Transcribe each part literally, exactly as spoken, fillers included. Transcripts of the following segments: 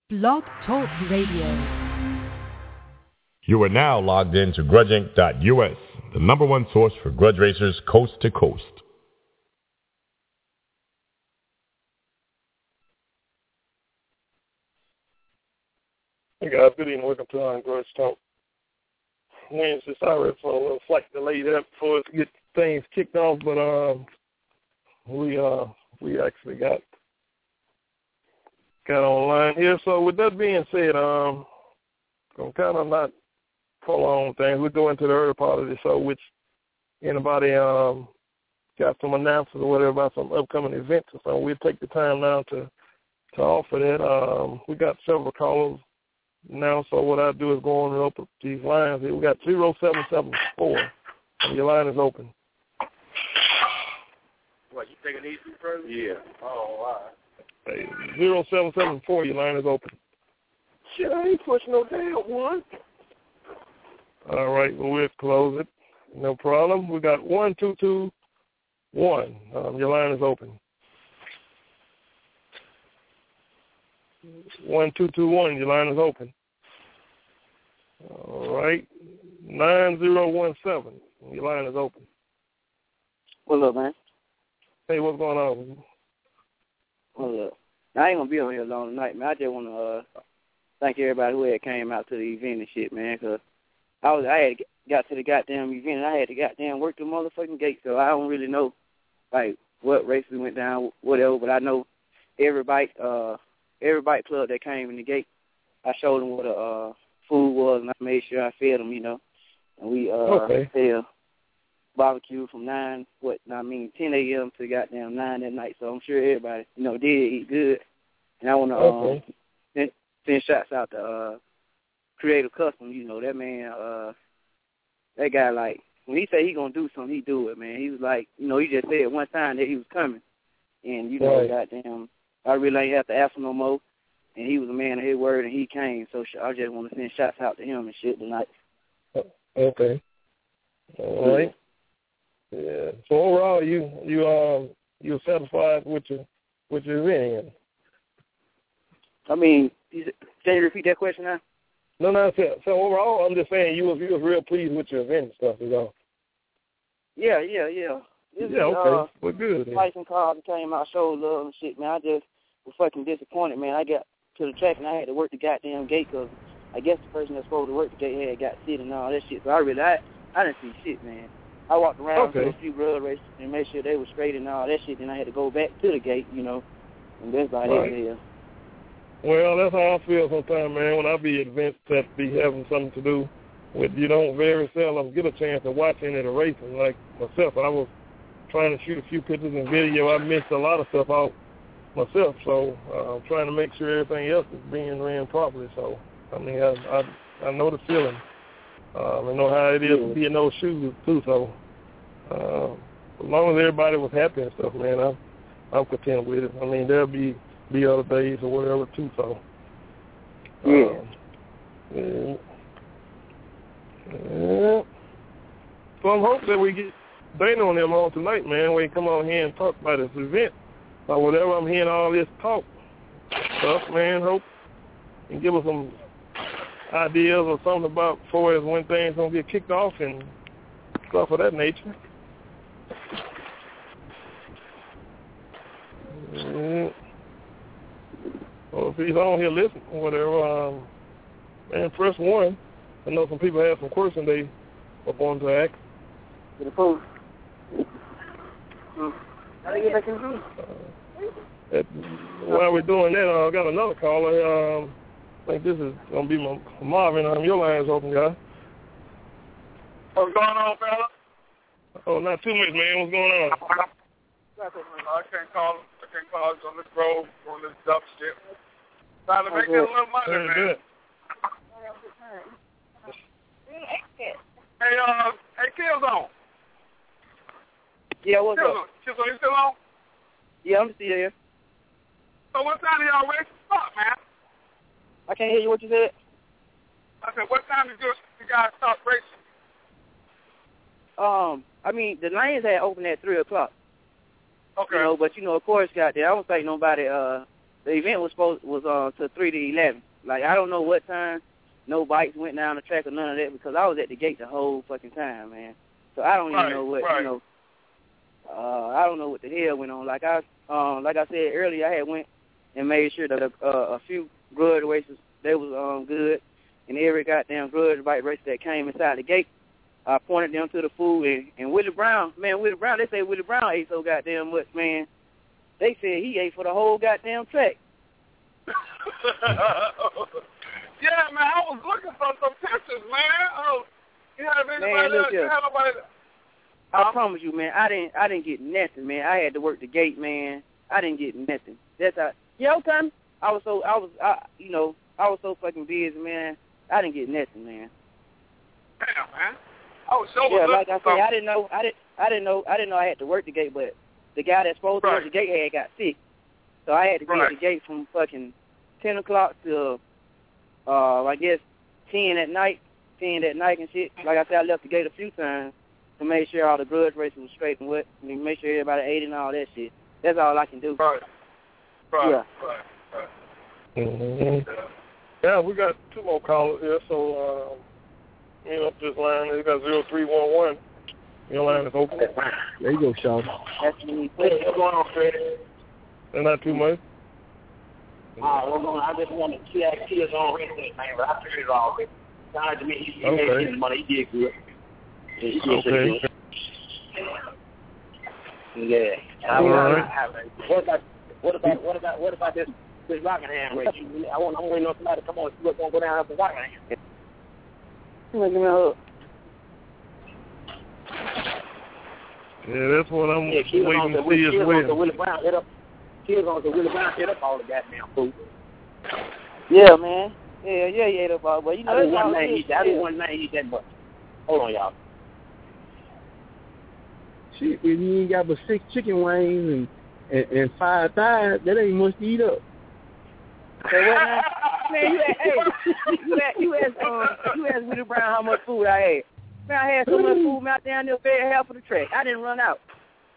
Blog Talk Radio. You are now logged in to grudge inc dot U S, the number one source for grudge racers coast to coast. Hey guys, good evening. Welcome to our Grudge Talk Wednesday. Sorry for a little flight delay there before us to get things kicked off, but um, we uh we actually got got online here. So with that being said, um, I'm kind of not prolong things. We'll go into the early part of the show, which anybody um got some announcements or whatever about some upcoming events or something. We'll take the time now to to offer that. Um, we got several callers now, so what I do is go on and open these lines here. We got zero seven seven four, and your line is open. What, you taking these two further? Yeah. Oh, wow. Hey, zero seven seven four, your line is open. Shit, I ain't pushing no damn one. All right, well, we'll close it. No problem. We got one two two one. Um, your line is open. one two two one, your line is open. All right. nine zero one seven, your line is open. What's up, man? Hey, what's going on? What's up? I ain't going to be on here long tonight, man. I just want to uh, thank everybody who had came out to the event and shit, man, because I was I had got to the goddamn event and I had to goddamn work the motherfucking gate, so I don't really know, like, what races went down, whatever, but I know everybody, uh, every bike club that came in the gate, I showed them what the uh, food was, and I made sure I fed them, you know. And we uh, okay. fed barbecue from nine, what, I mean, ten a.m. to goddamn nine at night. So I'm sure everybody, you know, did eat good. And I want to okay. um, send, send shots out to uh, Creative Custom. You know, that man, uh, that guy, like, when he say he going to do something, he do it, man. He was like, you know, he just said one time that he was coming. And, you know, right. goddamn, I really ain't have to ask him no more. And he was a man of his word, and he came. So I just want to send shots out to him and shit tonight. Okay. All right. Yeah. So overall, you you um you're satisfied with your with your event? I mean, can you repeat that question now? No, no. So, so overall, I'm just saying you was you was real pleased with your event and stuff, you know. Yeah, yeah, yeah. This yeah. Is, okay. Uh, well, good. Tyson called and came out, showed love and shit, man. I just was fucking disappointed, man. I got to the track and I had to work the goddamn gate because I guess the person that's supposed to work the gate had got sick and all that shit. So I really, I, I didn't see shit, man. I walked around okay. to a few road races and made sure they were straight and all that shit. Then I had to go back to the gate, you know, and that's about right. it. Yeah. Well, that's how I feel sometimes, man. When I be at events that be having something to do with, you don't very seldom get a chance to watch any of the racing. Like myself, I was trying to shoot a few pictures and video. I missed a lot of stuff out myself, so uh, I'm trying to make sure everything else is being ran properly. So, I mean, I I, I know the feeling. Um, I know how it is to be in those shoes, too. So, uh, as long as everybody was happy and stuff, man, I'm, I'm content with it. I mean, there'll be, be other days or whatever, too. So, yeah. Um, yeah. yeah. So I'm hoping that we get Dana on them on tonight, man, when he come on here and talk about this event. Or whatever, I'm hearing all this talk stuff, man. Hope you can give us some ideas or something about for as when things gonna get kicked off and stuff of that nature. Mm. Well, if he's on here listening or whatever, um, man, press one. I know some people have some questions they up on to ask. To the post. Hmm. How do you get back in the room? Uh, while we're doing that, uh, I got another caller. Um, I think this is going to be my, Marvin. Um, your line's open, guy. What's going on, fella? Oh, not too much, man. What's going on? I can't call I can't call us on this road, on this dump shit. Trying to make that little money, Very man. good. Hey, uh, hey, Killzone. Yeah, what's Killzone. up? Killzone, you still on? Yeah, I'm still here. So what time do y'all race start, man? I can't hear you. What you said? I said, what time did you, you guys start racing? Um, I mean, the lanes had opened at three o'clock. Okay. You know, but you know, of course, got there. I don't think nobody uh the event was supposed was uh to three to eleven. Like I don't know what time. No bikes went down the track or none of that because I was at the gate the whole fucking time, man. So I don't right, even know what right. you know. Uh, I don't know what the hell went on. Like I, um, like I said earlier, I had went and made sure that uh, a few grudge races they was um good, and every goddamn grudge bike racer that came inside the gate, I pointed them to the food. And, and Willie Brown, man, Willie Brown, they say Willie Brown ate so goddamn much, man. They said he ate for the whole goddamn track. Yeah, man, I was looking for some pictures, man. Oh, you have anybody Man, look else? You here. have nobody? I Um, promise you, man, I didn't I didn't get nothing, man. I had to work the gate, man. I didn't get nothing. That's how you know, time I was so I was I you know, I was so fucking busy, man. I didn't get nothing, man. Damn, man. I was so Yeah, like I looking said, for I didn't know I didn't I didn't know I didn't know I had to work the gate, but the guy that's supposed to Right. work the gate had got sick. So I had to be Right. at the gate from fucking ten o'clock to uh I guess ten at night, ten at night and shit. Like I said, I left the gate a few times to make sure all the grudge races was straight and what, and make sure everybody ate and all that shit. That's all I can do. Right. Right. Yeah. Right. Right. Mm-hmm. Yeah, we got two more callers here, so um, you know, this line is got zero three one one. Your line is open. There you go, Sean. That's me. Hey, what's going on, Fred? And not too much. Uh, what's going on? I just wanted to see that kids on wrestling, man, but I figured it already. Sounded to me he, he Okay. made his money. He did good. Yeah, he did Okay. pretty good. Yeah. And I, All I, right. I, I, what about what about what about what about this this Rockingham race? You, I want I want to know somebody to come on. What's going to go down up in Rockingham? Give me a hug. Yeah, that's what I'm Yeah, kids waiting on to the see as kids on the well. Willie Brown hit up. Kids on the Willie Brown hit up all the goddamn food. Yeah, man. Yeah, yeah, yeah, the ball, but you know, I that's didn't all want it to is. eat that. I didn't want to eat that much. Hold on, y'all. Shit, if you ain't got but six chicken wings and, and, and five thighs, that ain't much to eat up. Say what, man? Man, you asked, hey, you asked, you asked, um, you asked Willie Brown how much food I had. Man, I had so much food, man, out down there fed half of the track. I didn't run out.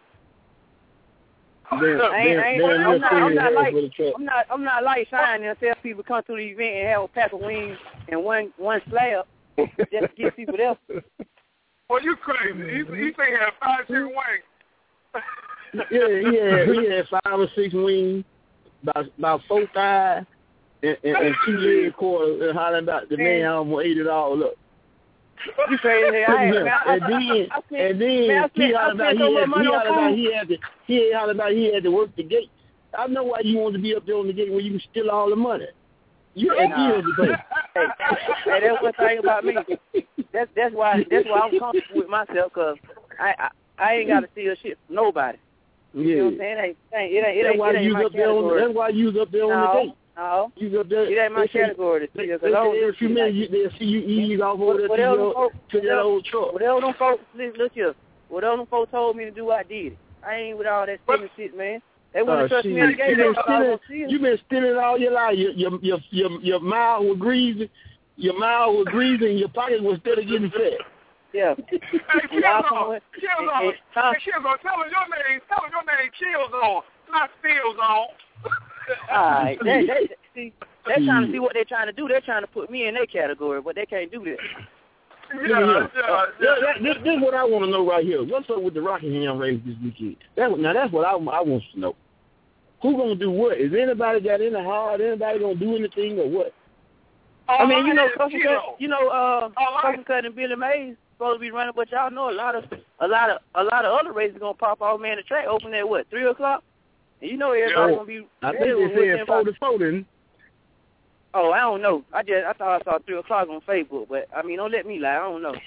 Then, I ain't, I ain't, then, I'm, not, I'm not like, for the track. I'm not, I'm not like Shine and tell people come to the event and have a pack of wings and one, one slab just to get people there. Well, you crazy. He, he think he had five chicken wings. Yeah, he had, he had five or six wings, about about four thighs, and, and, and two leg quarters, and hollering about the man almost ate it all up. You crazy? I had, man, I, and then, I, I spent, and then man, I spent, he I hollered about spent he so much had, money he on hollered about food. he had to he hollered about he had to work the gate. I know why you want to be up there on the gate when you can steal all the money. You had Nah. bills to pay. Hey, hey, that's one thing about me. That's that's why that's why I'm comfortable with myself, cause I I, I ain't gotta steal shit from nobody. Yeah. You know what I'm saying? It ain't it ain't it ain't, it That's ain't, why it ain't you my up there on. category. That's why you was up there on no, the gate. no, You up there. it ain't my they say- category to They, steal. they Cause I don't say do every few shit minutes like you, they'll see you ease off over there to, Whatever them your, folks- to that whatever- old truck. Whatever them folks, listen, look here. Whatever them folks told me to do, I did it. I ain't with all that stealing shit, man. They wouldn't Uh, trust shit. me in the game. You They been thought I was stealing. gonna steal. You been stealing all your life. Your your your your, your mouth was greasy. Your mouth was greasy, and your pocket was still getting fat. Yeah. Hey, Y'all Kills come on. with- Kills and- on. and- huh? Hey, Kills on. Tell him your name. Tell him your name. Kills on. Not Steals on. All right. They, they, see, they're trying to see what they're trying to do. They're trying to put me in their category, but they can't do that. Yeah, Yeah, yeah, Uh, yeah. that- this, this is what I want to know right here. What's up with the Rockingham race this weekend? That, now that's what I, I want to know. Who gonna do what? Is anybody got in the hard? Anybody gonna do anything or what? I mean, you know, All right, Cousin Cut, you know, uh, All right. Cousin Cut and Billy Mays supposed to be running, but y'all know a lot of, a lot of, a lot of other races gonna pop off. Man, the track open at what, three o'clock? And you know everybody Yeah. gonna be. I think ready they within said about- four to four, didn't Oh, I don't know. I just, I thought I saw three o'clock on Facebook, but I mean, don't let me lie. I don't know.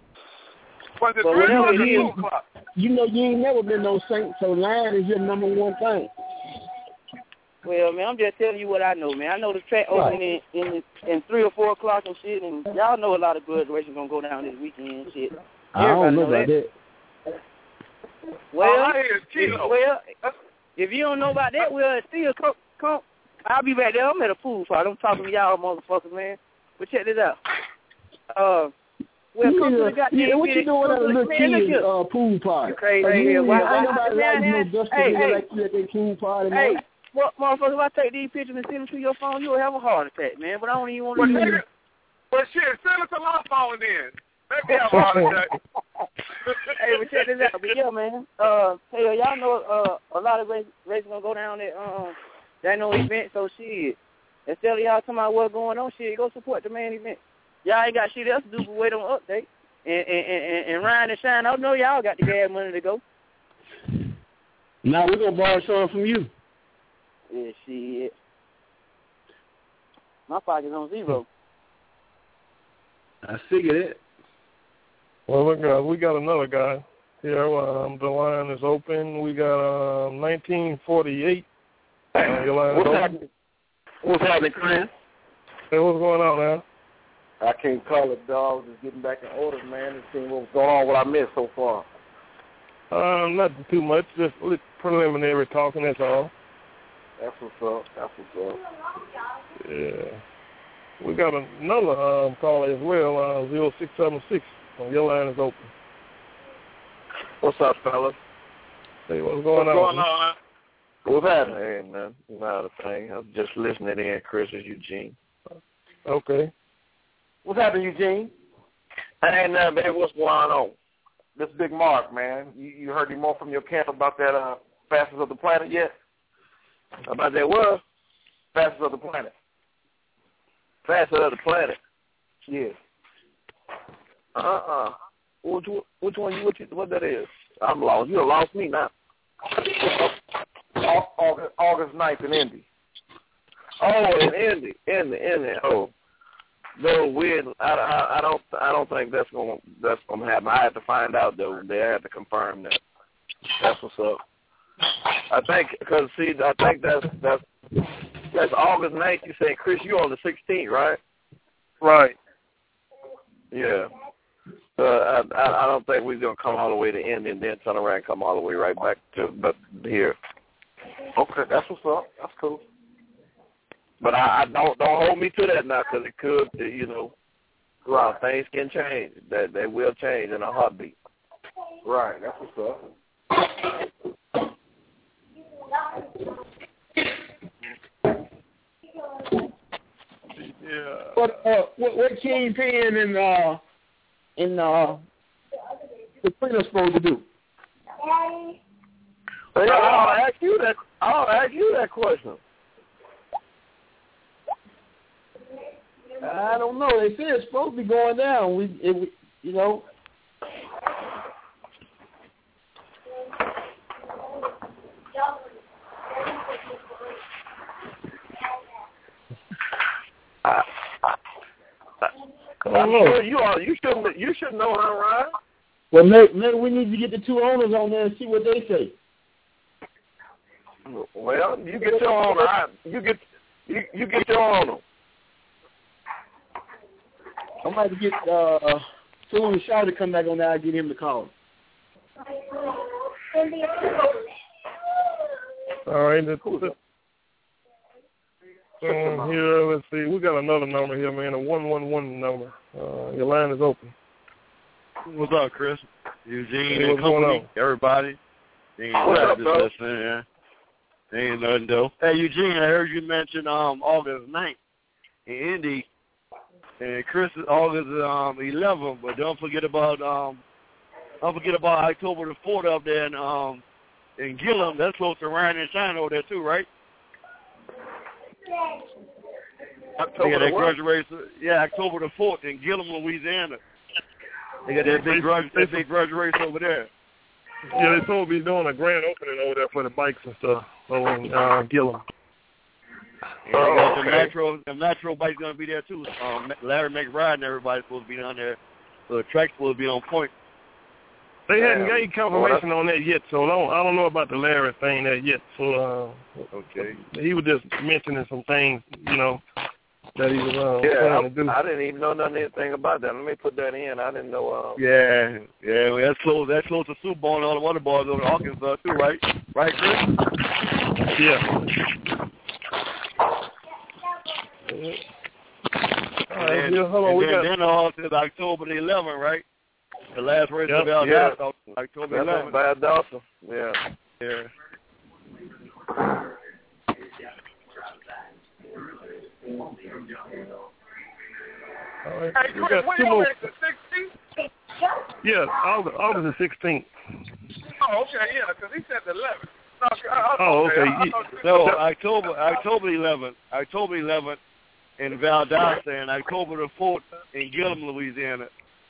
Was it But three whatever o'clock it or is- two o'clock? you know you ain't never been no saint, so lying is your number one thing. Well, man, I'm just telling you what I know, man. I know the track opening in, in in three or four o'clock and shit, and y'all know a lot of good races gonna go down this weekend and shit. I don't know Everybody about that. Well, All I hear is if, Kilo. well, if you don't know about that, well, it's still come, come. I'll be back there. I'm at a food fight. I'm talking to y'all motherfuckers, man. But check this out. Uh, well, come to the goddamn yeah, what you meeting. doing at a Come to the- little man, look kids here. uh, pool party? You crazy Like, right you here. ain't- Why- ain't why- nobody man, like no man, Justin hey, nigga hey. like you at their pool party, Hey, man. Well, motherfucker, if I take these pictures and send them to your phone, you'll have a heart attack, man. But I don't even want to Well, do nigga, it. well, shit, send it to my phone then. Let me have a heart attack. Hey, but check this out. But yeah, man. Uh, hey, y'all know uh, a lot of races race gonna go down at um that no event. So shit, instead of y'all talking about what's going on, shit, go support the main event. Y'all ain't got shit else to do but wait on update and and and, and Ryan and Shine. I know y'all got the gas money to go. Now we're gonna borrow some from you. Yeah, shit. My pocket's on zero. I figured it. Well, look, uh, we got another guy here. Um, the line is open. We got um, nineteen forty-eight. Uh, your line What's is open. happening? What's happening, Chris? Hey, what's going on now? I can't call it, dog. Just getting back in order, man, and seeing what's going on, what I missed so far. Um, not too much, just preliminary talking, that's all. That's what's up. That's what's up. Yeah. We got another um, caller as well, uh, zero six seven six. Your line is open. What's up, fellas? Hey, what's going What's on? going on, man? What's happening? Hey, man, not a thing. I'm just listening in, Chris, is Eugene. Okay. What's happening, Eugene? Ain't nothing, baby. What's going on? This Big Mark, man. You, you heard any more from your camp about that uh, fastest of the planet yet? About that what? Fastest of the planet. Fastest of the planet. Yeah. Uh-uh. Which, which one you, what, you, what that is? I'm lost. You done lost me now. August, August ninth in Indy. Oh, in Indy. Indy, Indy. Oh. No, weird. I, I, I don't. I don't think that's gonna. That's gonna happen. I have to find out though. They have to confirm that. That's what's up. I think because see, I think that's that's that's August ninth. You say, Chris, you on the sixteenth, right? Right. Yeah. Uh, I, I I don't think we're gonna come all the way to Indy and then turn around and come all the way right back to but here. Okay, that's what's up. That's cool. But I, I don't don't hold me to that now, because it could, you know, right. Things can change. That they will change in a heartbeat. Right. That's what's up. Yeah. What uh what what Kingpin and uh and uh the Sabrina supposed to do? Well, yeah, I'll ask you that. I'll ask you that question. I don't know. They said it's supposed to be going down. We, it, we you know. I, I, I, I'm sure you are. You should. You should know how, Ryan. Well, maybe, maybe we need to get the two owners on there and see what they say. Well, you get your owner. I, you get. You, you get your owner. I might get uh, soon as Shaw to come back on there, I'll get him to call. All right. That's, that's, um, here, let's see. We got another number here, man, a one one one number. Uh, your line is open. What's up, Chris? Eugene Hey, and what's going company, on? everybody. Ain't What's up, just bro? listening, yeah. Ain't nothing, though. Hey, Eugene, I heard you mention um, August ninth in Indy. And Chris is August um, eleventh, but don't forget about um, don't forget about October the fourth up there in um, in Gillum. That's close to Ryan and Shine over there too, right? October yeah, the that what? grudge race. Yeah, October the fourth in Gillum, Louisiana. They got that big grudge, that big grudge race over there. Yeah, they told me he's doing a grand opening over there for the bikes and stuff over in uh, Gillum. Yeah, they got Oh, the okay. Nitro, the Nitro bike's gonna be there too. Um, Larry McBride and everybody's supposed to be down there, so the track's supposed to be on point. They hadn't Damn. gave confirmation on that yet, so I don't, I don't know about the Larry thing there yet. So uh, Okay. he was just mentioning some things, you know, that he was uh, Yeah, trying to do. I, I didn't even know nothing anything about that. Let me put that in. I didn't know. Uh, Yeah, yeah, well, that's close. That's close to Super Bowl and all the other balls over in Arkansas too, right? Right, Chris? Yeah. All right, And, yeah, hold on, and we then, got. then on to October the eleventh, right? The last race Yep, of Al yeah. Dawson, October that's not eleventh. bad, Dawson. Yeah. Yeah. All right. Hey, We Chris, got when two you more. at the sixteenth? Yeah, August, August the sixteenth. Oh, okay, yeah, because he said the eleventh. No, I, I, Oh, okay. I, I Yeah. No, October October eleventh. October eleventh in Valdosta, and October the fourth in Gillum, Louisiana.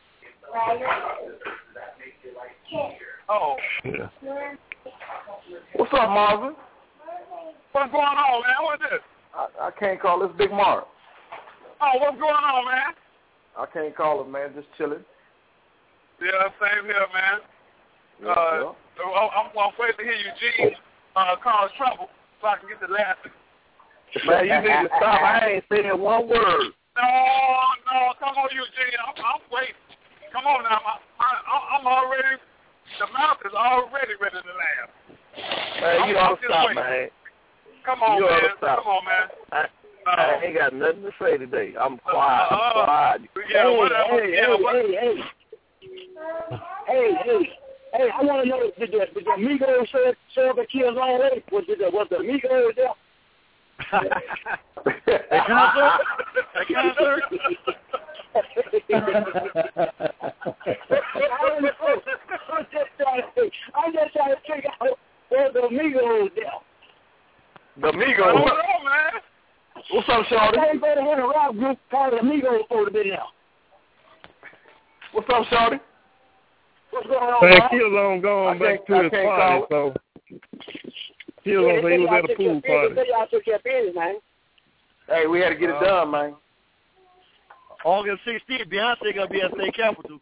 Oh. Yeah. What's up, Marvin? What's going on, man? What's this? I, I can't call this Big Mark. Oh, what's going on, man? I can't call it, man. Just chilling. Yeah, same here, man. Yeah, Uh, yeah. I'm, I'm waiting to hear Eugene uh, cause trouble so I can get the laughing. Man, you need to stop. I ain't saying one word. No, no, come on, Eugene. I'm, I'm waiting. Come on now. I, I, I'm already, the mouth is already ready to laugh. Man, you I'm, ought to stop, man. Come on, you man. ought to stop. Come on, man. I, Uh, I ain't got nothing to say today. I'm quiet. Uh, I'm quiet. Yeah, hey, whatever. hey, yeah, hey, what? hey, hey. Hey, hey. Hey, I want to know, did the, did the Migos show, show up at Kills already? Was, the, was the Migos there? At concert? At concert? I'm just trying to, I'm just trying to figure out where the Migos there. The I Migos. don't know, man. What's up, Shorty? I ain't better than a rock group called the Migos for the video. What's up, Shorty? What's going on, Man, Bob? Killzone going I back can't- to I his can't party, call so Killzone said he was at a pool party. They y'all took your business, man. Hey, we had to get it done, man. August sixteenth, Beyonce gonna be at State Capitol.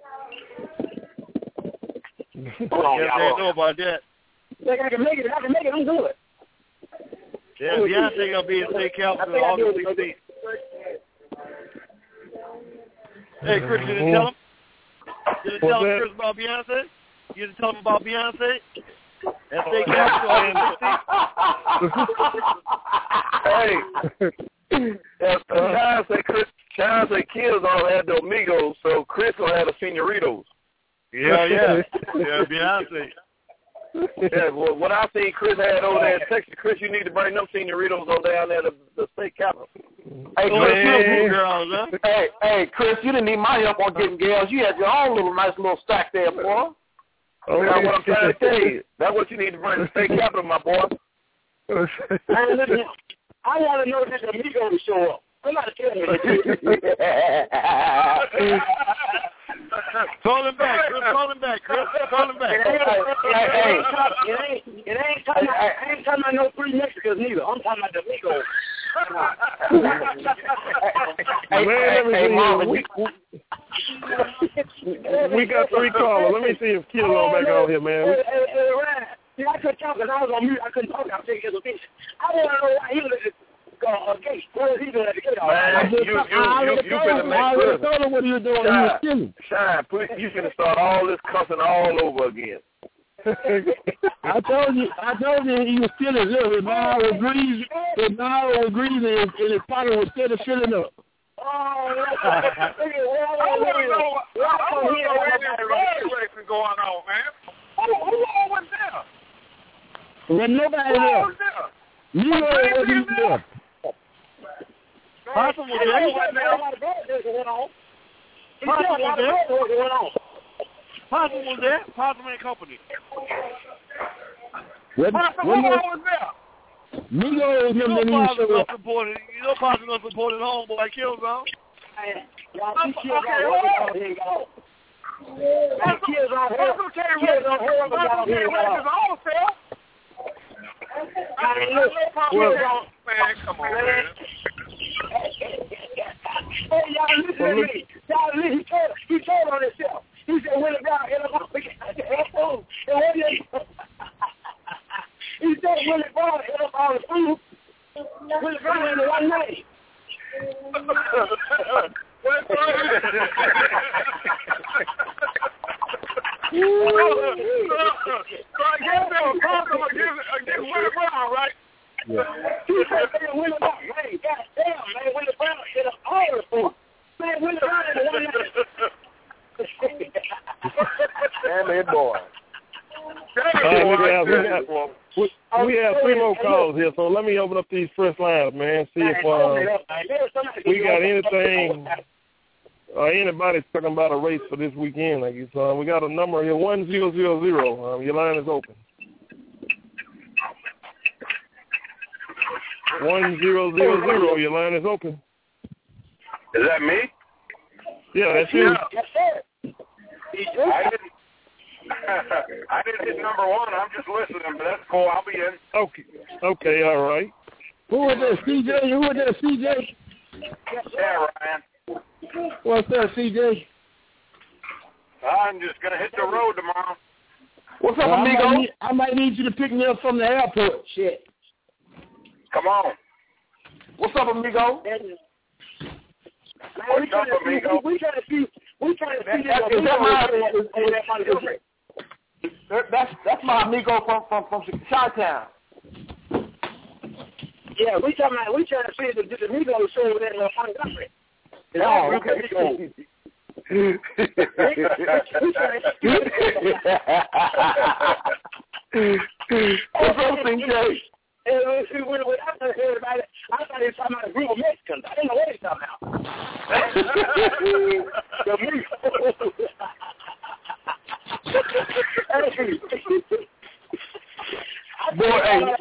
Hold on, Yes, y'all. they Hold know on. about that. Like I can make it, I can make it, I'm good. Yeah, Beyonce gonna be at State Capitol on August sixteenth. Hey, Chris, you didn't tell him? You didn't tell him, Chris, about Beyonce? You didn't tell him about Beyonce? At State Capitol on August sixteenth? Hey, yeah, China said Chris, China said Kills all had the Amigos, so Chris will have the Senoritos. Yeah, yeah. Yeah, Beyonce. Yeah, well, what I seen Chris had over there in Texas, Chris, you need to bring them Senoritos on down there to the state capitol. Hey, Oh, Chris, yeah, you, girls, huh? hey, hey, Chris, you didn't need my help on getting gals. You had your own little nice little stack there, boy. Oh, That's what I'm trying to tell you. That's what you need to bring to the state capitol, my boy. Man, listen, I want to know if the Migos show up. I'm not telling you. Call him back, Chris. Call him back, Chris. Call him back. It ain't, it ain't, it ain't talking about, I ain't talking about no three Mexicans neither. I'm talking about the Migos. Hey, Man, let me hey, see Mama, here. We, we got three callers. Let me see if Killzone back on here, man. Hey, hey, hey, Ryan. See, I couldn't talk because I was on mute. I couldn't talk. I was taking his opinion. I want to know why he was at the uh, gate. What was he doing at the gate? Man, you, you, you, you finna make Chris. I told him what he was doing. He was killing. Shine, please, you finna start all this cussing all over again. I told you, I told you he was stealing. Look, his mouth was greasy, his mouth was greasy, and his pocket was still filling up. Oh, I want to know, I want to know where this road racing going on, man. Who, who all was there? There's nobody Who all there. was there? You know what he's there. Possum was there. Possum was there. Possum was there. Possum and Company. When, Possum, when who the, all was there? Migos You them know didn't Possum show gonna up. support it. You know Possum gonna support it homeboy Killzone. Y'all see kids Okay, on hold hold on. here, y'all. Possum Kids on hold. Possum can't Kids race on hold, y'all Possum here, can't race his y'all. own self. I I know Possum Well, can't. Man, come on, man. Hey, y'all listen to me. Y'all listen. He told, he told on himself. He said, when the guy hit him up, and when he, he said, when the ball hit him on the food, when the ball hit him one night. What's Uh, So I guess they were Possum against, against Willie Brown, right? Yeah. He said, man, when the ball, man, goddamn, man, when the ball hit him all the food. Man, when the ball hit him one night. Damn it, boy. Uh, we got, we got, We, we have three more calls here, so let me open up these first lines, man. See if uh, we got anything or uh, anybody talking about a race for this weekend. Like it's, uh, we got a number here, one zero zero zero. Um, your line is open. One zero zero zero. Your line is open. Is that me? Yeah, that's you. Yes, sir. I didn't. I didn't hit number one. I'm just listening, but that's cool. I'll be in. Okay. Okay. All right. Who is this, C J? Who is this, C J? Yeah, Ryan. What's up, C J? I'm just gonna hit the road tomorrow. What's up, well, amigo? I might, need, I might need you to pick me up from the airport. Shit. Come on. What's up, amigo? What's up, amigo? We trying to see. We trying to see. That, is that my? That's that's my amigo from from from Chi-Town. Yeah, we talking about. We trying to see the the amigo show over there in Montgomery. Oh, okay. What's up, C J? And when, when I first heard about it, I thought he was talking about a group of Mexicans. I didn't know what he was talking about. Boy, hey,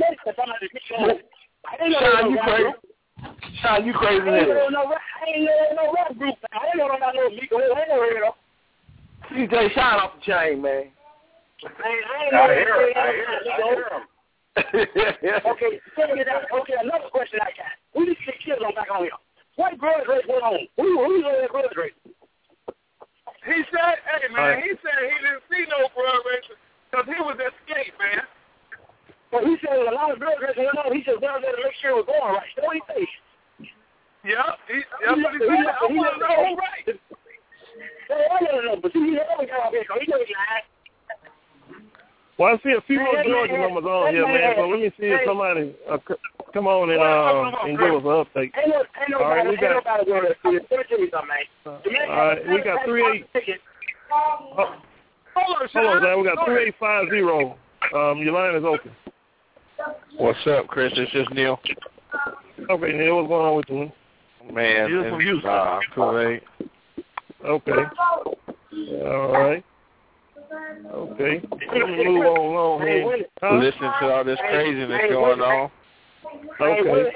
Sean, you crazy. Sean, you crazy. I ain't know no, I ain't know no rap group. I didn't know about no Miko. I ain't never heard of C J, Sean off the chain, man. I ain't know. I hear him. I hear him. I hear him. Okay, check it out. Okay, another question I got. We need to get kids on back on here. What grudge race went on? Who who's on that grudge race? He said, hey, man, he said he didn't see no grudge race because he was at skate, man. Well, he said a lot of grudge race went on. He just down there to make sure it was going right. What do you think? Yeah, he, that's what he said. I want to know who right. Well, I don't know, but see, he always got out there, so he knows he lied. Well, I see a few more Georgia numbers on here, man. So let me see if somebody uh, c- come on and uh, and give us an update. Ain't no, ain't nobody, all right, we got. Ain't nobody going to tell you something, man. Uh, all right, we got three eight. Oh, hold on, hold on, man. We got three eight five zero. Um, your line is open. What's up, Chris? It's just Neil. Okay, Neil, what's going on with you? Man, Neil from Houston. Uh, Kuwait. Okay. All right. Okay. Let me move on along here. Huh? Listen to all this craziness going on. Okay.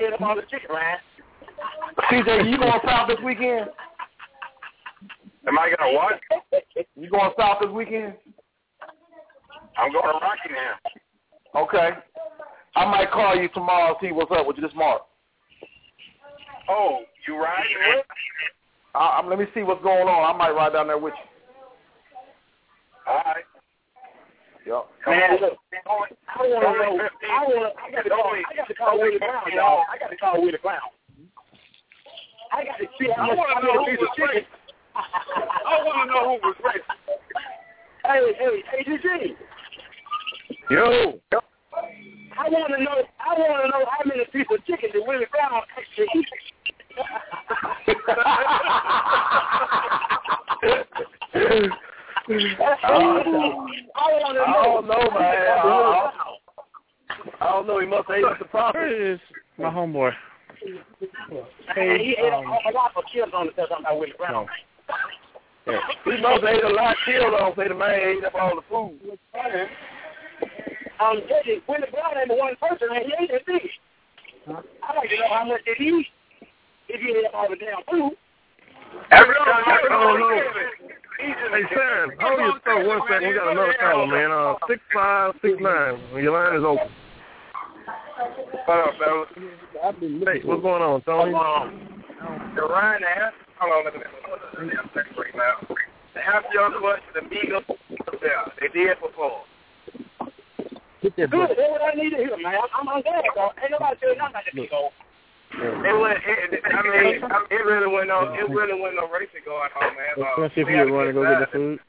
C J, you going south this weekend? Am I going to what? You going south this weekend? I'm going to Rockingham. Okay. I might call you tomorrow and see what's up with you this morning. Oh, you riding with? Uh, let me see what's going on. I might ride down there with you. All right. Yep. Man, look, I want to know. I want. I got to call. I got to call Willie Brown, y'all. I got to call Willie Brown. I got to see how much. I want to know who was racing. I want to know who was racing. Hey, hey, hey, D J. Yo. I want to know. I want to know how many pieces of chicken did Willie Brown actually eat. I don't know, man. I don't, I don't know. He must have ate the property. My homeboy. Hey, he ate um, a lot of chips on the stuff about Willie Brown. Yeah. He must have ate a lot of chips on. Say the man ate up all the food. Um, Willie Brown ain't the one person that he ate it, did he? I'd like to know how much did he eat if he ate up all the damn food. Every time I don't know. Hey, Sam, hold your thought one second. We got another caller, man. Uh, six five six nine. Your line is open. What up, fellas? Hey, what's going on, Tony? Um, the Ryan asked, hold on, let me right now. To answer your question, the Migos, yeah, they did before. Good, that's what I need to hear, man. I'm, I'm glad, though. Ain't nobody saying nothing about the Migos. It went. It, I mean, it really went no. It really went no racing going on, man. Uh, Let's see if you want to go get the food.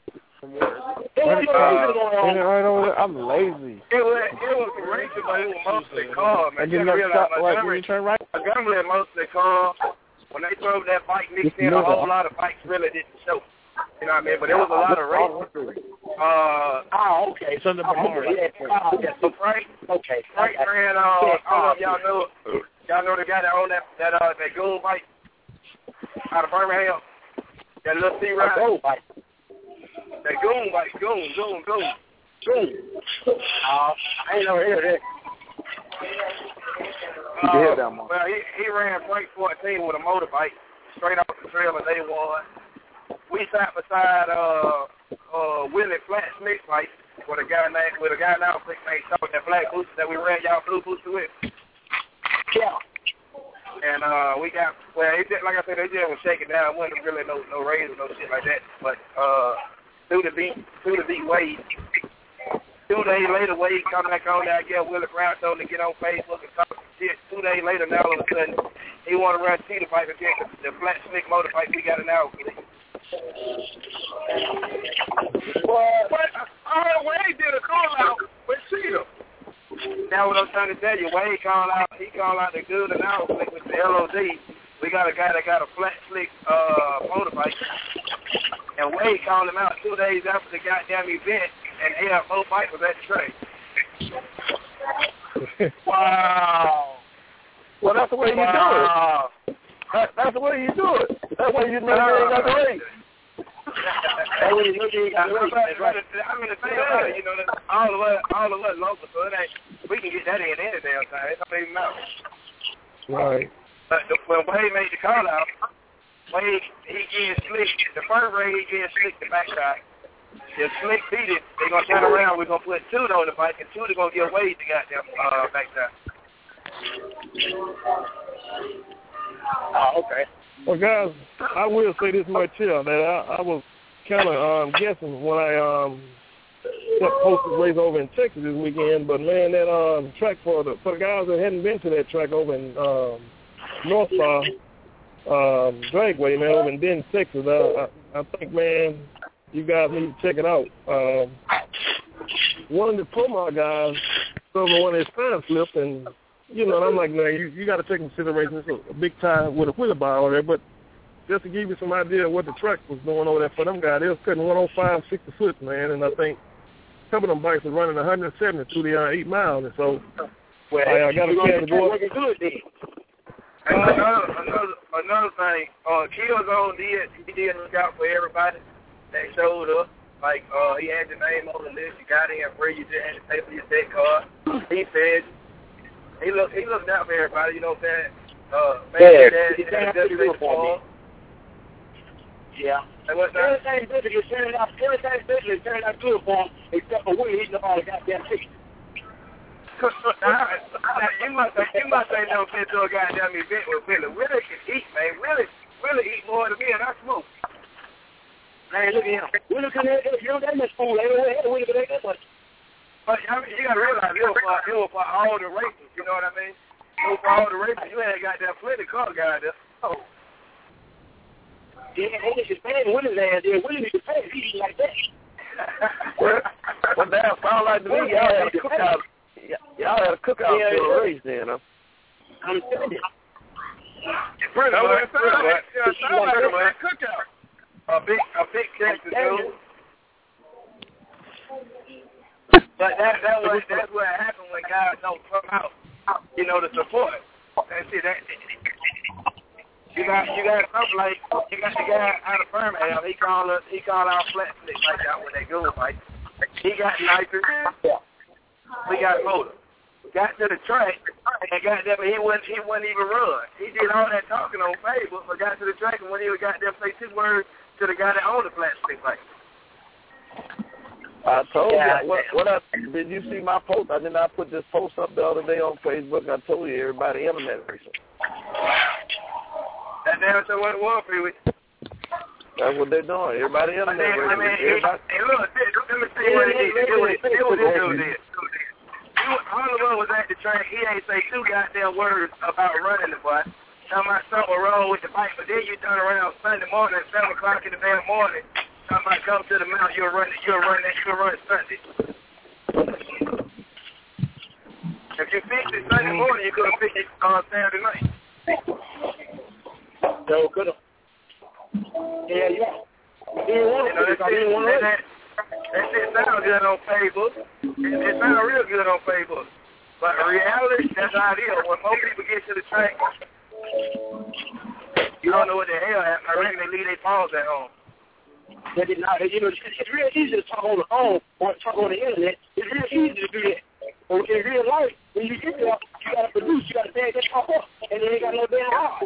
Uh, I'm lazy. It was. It was racing, but it was mostly cars, man. And then you stop, like, when you turn right. Montgomery is mostly cars. When they drove that bike mixed in, a whole lot of bikes really didn't show. You know what I mean? But there was a lot of racing. Uh, oh, okay. Son of Bahari. Yeah, Oh, yeah. so Frank, Okay. Frank okay. ran, uh, I don't know if y'all know, y'all know the guy that owned that, that, uh, that goon bike out of Birmingham. That little C ride. Goon bike. That goon bike, goon, goon, goon. Goon. Uh, I ain't never heard of that. Uh, well, he, he ran Frank fourteen with a motorbike straight off the trail and they won. We sat beside uh uh Willie Flat Smith bike with a guy named with a guy now named Shaw, that black booster that we ran y'all blue booster with. Yeah. And uh we got well it just, like I said, they just was shaking down. It wasn't really no no raise or no shit like that. But uh through the beat through the beat Wade. Two days later, Wade come back on there. I get Willie Brown told him to get on Facebook and talk some shit. Two days later, now all of a sudden, he want to run cheetah bike again. The, the flat slick motorbike we got an hour for. Well, but uh, Wade did a call out with cheetah. Now what I'm trying to tell you, Wade called out. He called out the good and hour slick with the L O D. We got a guy that got a flat slick uh, motorbike, and Wade called him out two days after the goddamn event. And yeah, both bike was at the train. Wow. Well, that's the way wow. you do it. That, that's the way you do it. That way you know you ain't got the race. That way you know you ain't got the race. I mean, the thing about it, you know, that all of us, all of us local, so it ain't, we can get that in any damn time. It don't even matter. Right. But the, when Wade made the call out, Wade, he getting slick. The first race, he getting slick the backside. If Slick beat it, they're going to turn around. We're going to put Tuda on the bike, and Tuda going to get Wade the goddamn uh, backside. Oh, okay. Well, guys, I will say this much here, that I, I was kind of um, guessing when I um, posted race over in Texas this weekend, but, man, that um, track for the, for the guys that hadn't been to that track over in um, North Star, um, Dragway, man, over in Denton, Texas, I, I, I think, man, you guys need to check it out. Um, one of the Pomar guys told me one of his time slipped, and, you know, and I'm like, man, you, you got to take into consideration it's a, a big time with a wheelbarrow over there, but just to give you some idea of what the track was doing over there for them guys, they was cutting one oh five, sixty foot, man, and I think a couple of them bikes were running one hundred seventy through the uh, eight miles, and so well, I, I got a chance to go up. Good then. And another, another, another thing, uh, Killzone did, he did look out for everybody that showed up. Like, uh, he had your name on the list. You got in free. You just had to pay for your set card. He said, he looked, he looked out for everybody. You know what I'm saying? Uh, man, yeah, that, he that, that, that, that, yeah. And what's that? Everything business is turning out, everything business is turning out good for him, except for we hitting all the goddamn tickets. you must say, you must say no fit to a goddamn event with Willie. Willie can eat, man. Willie, Willie eat more than me, and I smoke. Man, look at him. Willie can have, you know, that much food. Willie can have that much. But I mean, you got to realize, it was, for, it was for all the races, you know what I mean? It was for all the races. You had goddamn plenty car guys there. Oh. Yeah, they just pay Willie's ass there. Willie need to pay. He eat like that. well, well, that sound like to me, y'all had a cookout. Y'all had a cookout yeah, for a race then, huh? I'm telling you. Pretty That much. was like, yeah, sound like a big cookout. A big, a big check to do. But that, that was, that's what happened when guys don't come out, you know, to support. And see, that, you got, you got something like, you got the guy out of Birmingham, he called us, he called our flat stick like that when they go fight. He got nitrous. We got motor. Got to the track and got there, but he wouldn't, he wouldn't even run. He did all that talking on Facebook, but got to the track and when he got there, say two words to the guy that owned the flat stick bike. I told yeah, you. What, what I, did you see my post? I did not put this post up the other day on Facebook. I told you everybody internet racing. That damn so what it was for you. That's what they're doing. Everybody internet I mean, racing. I mean, everybody. hey, look, let me see what it is. It was this dude did. All of us was at the track. He ain't say two goddamn words about running the bus. Talking about something wrong with the bike, but then you turn around Sunday morning at seven o'clock in the damn morning. Talking about come to the mountain, you'll run, you'll run that, you'll run Sunday. If you fixed it Sunday morning, you could have fixed it on Saturday night. So could have. Yeah, yeah. He didn't want to. You know, I didn't want to. That shit sounds good on Facebook. It, it sounds real good on Facebook. But in reality, that's how it is. When most people get to the track, you don't know what the hell happened. I reckon they leave their phones at home. But it not, you know, it's, it's real easy to talk on the phone or talk on the internet. It's real easy to do that. But in real life, when you get there, you got to produce, you got to bag that talk up, and they ain't got no damn heart.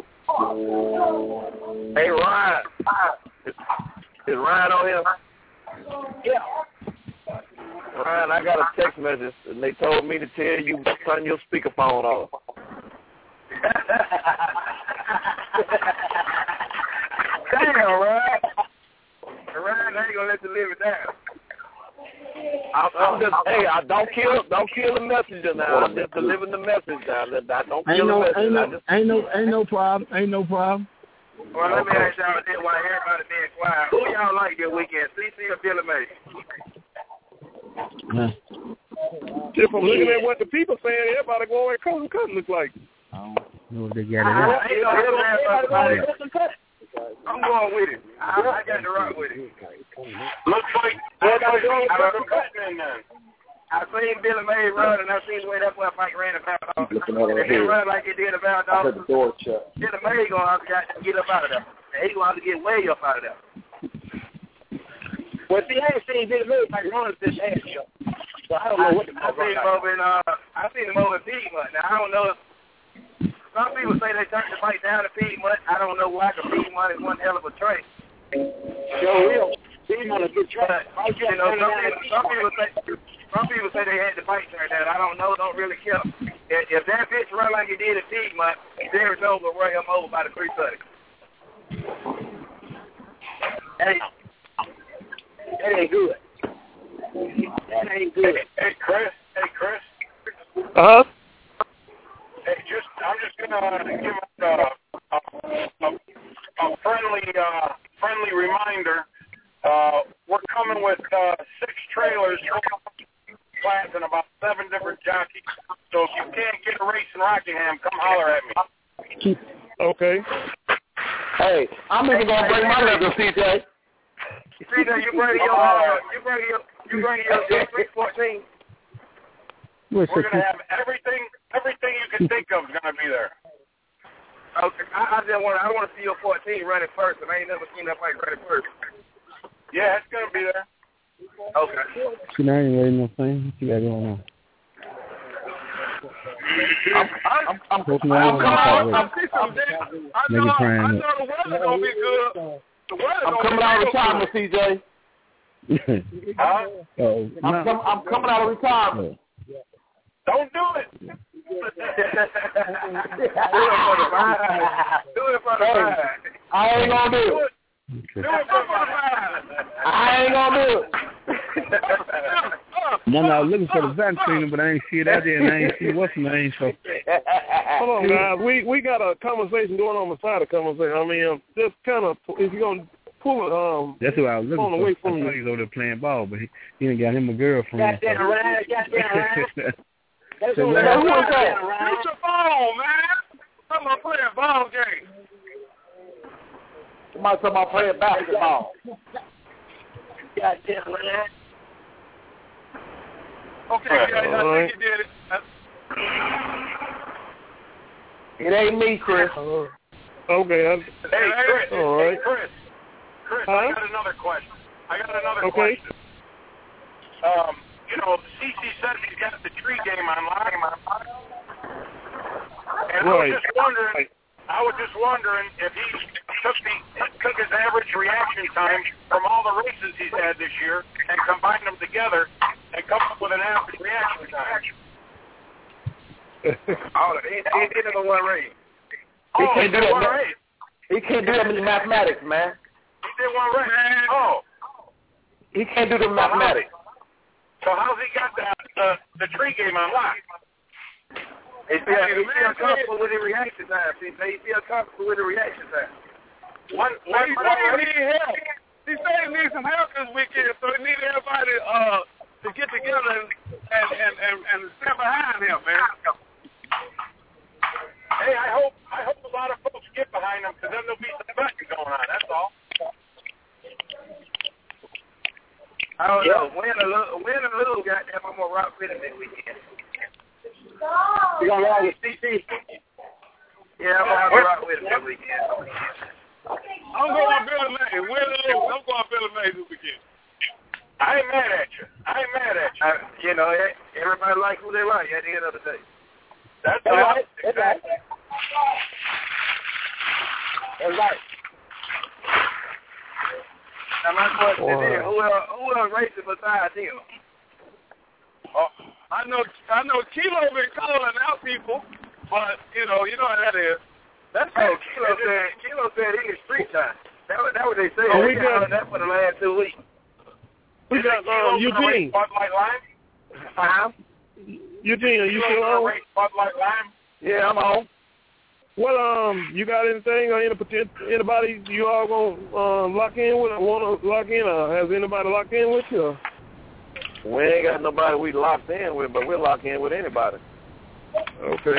Hey, Ryan. Is, is Ryan on here? Yeah. Ryan, I got a text message, and they told me to tell you to turn your speakerphone off. Damn, Ryan. Ryan ain't gonna let you live it down. I'm, I'm just, hey, I don't kill, don't kill the messenger now. I'm just delivering the message now. I don't kill ain't no, the messenger. ain't no, just, ain't no, ain't no problem. Ain't no problem. Well, let me ask y'all this while everybody being quiet. Who y'all like this weekend, C C or Billy May? If I'm looking at what the people saying, everybody going where Cousin Cut look like. I don't know if they got it I, out. I ain't gonna hear everybody cut. I'm going with it. I, I got to rock with it. Looks like I got some cutting in there. I seen Billy May run, and I seen the way that boy Mike ran about. And if he run like he did about dogs, Billy May gonna have to get up out of there. And he gonna have to get way up out of there. Well, see, I ain't seen Billy May like run this ass show, so I don't know what the I seen him over in uh, I seen him over in Piedmont. Now I don't know if some people say they turned the fight down to Piedmont. I don't know why, because Piedmont is one hell of a train. Sure will. Piedmont is a good track. You know, some people, some people say some people say they had the fight turned down. I don't know. Don't really care. If, if that bitch run like he did at Piedmont, Derek Jones will run him over by the three thirty. Hey, that ain't good. That ain't good. Hey, Chris. Hey, Chris. Uh huh. Hey, just I'm just gonna give a, a, a, a friendly uh, friendly reminder. Uh, we're coming with uh, six trailers, class, and about seven different jockeys. So if you can't get a race in Rockingham, come holler at me. Okay. hey, I'm even gonna bring my little C J. C J, you bring your uh, you bring your you bring your three fourteen. We're gonna have everything everything you can think of is gonna be there. Okay, I, I just want I want to see your fourteen running first, and I ain't never seen that fight running first. Yeah, it's gonna be there. Okay. See, now I ain't ready no thing. What you got going on? I'm, I'm, I'm, What's I'm, going on? I'm, I'm, I'm, I know, I know the weather's gonna be good. The weather's I'm gonna coming be out of real retirement, good. C J. Huh? Oh, I'm, no. com- I'm coming out of retirement. Don't do it. Do it for the vibe. Do it for the vibe. I ain't gonna do it. Do it for the vibe. I ain't gonna do it. Man, I was looking for the vaccine, but I ain't see it out there, and I ain't see what's the name. So, Hold on, guys. We we got a conversation going on beside the conversation. I mean, um, just kind of if you're gonna pull it, um, that's what I was looking on for. away from I you. thought he was over there playing ball, but he, he done got him a girlfriend. Goddamn right, goddamn right. That's So what what I'm happened? saying, Use right? your phone, man. Somebody playing ball game. Somebody talking about playing basketball. Goddamn right. Okay, yeah, I All right. think you did it. It ain't me, Chris. Uh, okay. I, Hey, Chris. All right. Hey, Chris. Chris, Huh? I got another question. I got another Okay. question. Um, you know, C C said he's got the tree game online. And I was Right. just wondering, I was just wondering if he took the took his average reaction time from all the races he's had this year and combined them together and come up with an average reaction time. Oh, he, he did it in one race. He Oh, can't he do did that. one ma- race. He can't do that with mathematics, man. He did one race. Oh, He can't do the mathematics. so how's he got the the, the tree game unlocked? He feel, he feel comfortable with the reaction time. He say he feel comfortable with the reaction time. One, one, he said he need help. He said he needs some help this weekend, so he needs everybody uh, to get together and and, and, and, and stand behind him, man. Hey, I hope I hope a lot of folks get behind him, because then there'll be some betting going on. That's all. I don't know. Win or lose, win or lose, goddamn, I'm gonna rock with him this weekend. You gonna rock with C C? Yeah, I'm gonna rock with him this weekend. I'm going Billy Mays. Win or lose, I'm going Billy Mays this weekend. I ain't mad at you. I ain't mad at you. I, you know, everybody like who they like at the end of the day. That's All right. right. That's right. That's right. Now my question is, who else, who else racing besides him? Oh, I know, I know. Kilo been calling out people, but you know, you know how that is. That's oh, Kilo said, Kilo said he is street time. That was that what they said. Oh, they we got that for the last two weeks. We got um, Eugene. Bud Light Lime. Uh-huh. Eugene, are you still on? Bud Light Lime. Yeah, I'm on. Well, um, you got anything or any potential, anybody you all gonna uh, lock in with or want to lock in, or has anybody locked in with you? Or? We ain't got nobody we locked in with, but we're locked in with anybody. Okay.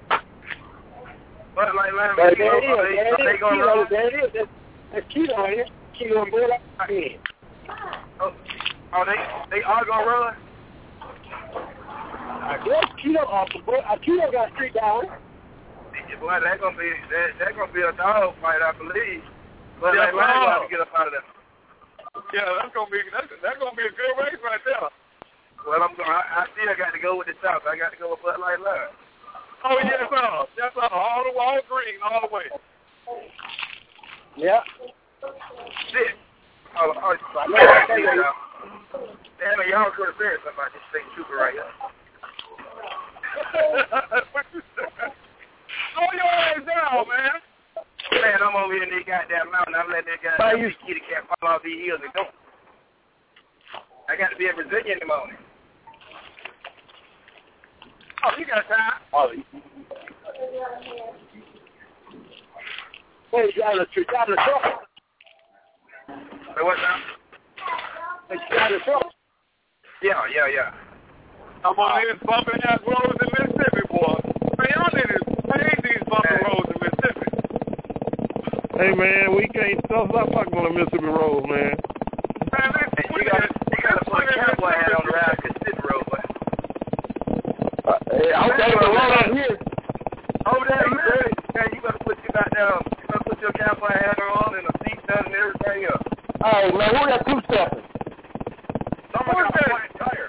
Bud Light Lime. There it Kilo, is. are they, There are they it is. gonna Kilo, roll? there it is. That's, that's Kilo right here. Kilo and Bud Light in. Oh, oh, they they are gonna run. I guess Kilo off the board. Uh, Kilo got street down. Boy, that's gonna be that, that's gonna be a dog fight, I believe. But yeah, like, Lime gonna have to get up out of there. Yeah, that's gonna be that's, that's gonna be a good race right there. Well, I'm going. I, I still got to go with the South. I got to go with Bud Light Lime. Oh yes, sir. Yes, sir. All the all green, all the way. Yeah. Shit. Oh, oh, I know I tell you, y'all. Damn it, y'all could have said something about this thing super right here. Slow your ass down, man. Man, I'm over here in this goddamn mountain. I'm letting that guy you kitty cat fall off these hills and go. I got to be in Virginia in the morning. Oh, you got time. Oh. Hey, you got a you got a truck. Hey, what's up? Hey, you got a truck. Yeah, yeah, yeah. I'm on these bumping ass roads in Mississippi, boy. Man, y'all need to pave these bumping roads in Mississippi. Hey, man, we can't stop fucking on the Mississippi roads, man. Man, hey, you got you got to put a cowboy hat on the ride Mississippi road, but. Uh, hey, I'm taking the road out here. Over there, man, man, you gotta put your goddamn, you gotta put your cowboy hat on and a seat belt and everything else. Hey, man, who got two stepping? Someone got a flat tire.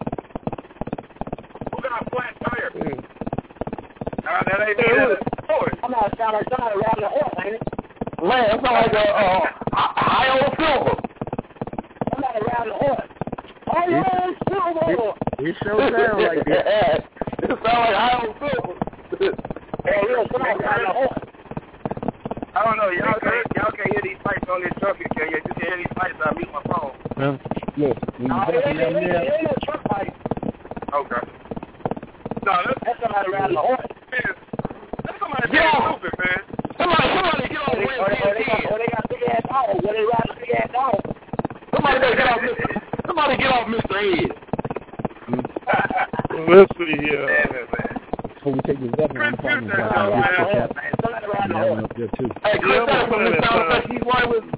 Who got a flat tire? Mm. Nah, that ain't me. That is I'm not sound like somebody riding a horse, ain't it? Man, it sounds like a uh, high old silver. Somebody riding a horse. Oh, yeah, silver. It sure sounds like that. It sounds like high old silver. Hey, yeah, somebody riding a horse. I don't know. Y'all can't, y'all can't hear these fights on this truck, can you? You can hear these fights. I mute my phone. Well, look, when you No, back it in ain't, that it ain't, there, it ain't no truck fight. Okay. No, that's, That's somebody riding a horse. man, that's somebody Get being off. stupid, man. Somebody, somebody get on Or they, Win or they, or they, got, ten. or they got big ass dogs. Or they riding a big ass dog. Somebody better get off Mister Somebody get off Mister Ed. Let's see here. Damn it, man. before we take this up, I'm talking that about show, man. Somebody riding a that one horse. up there too. Hey, Chris, Yeah, that's I'm what looking Miss at Allen that. said she's one with.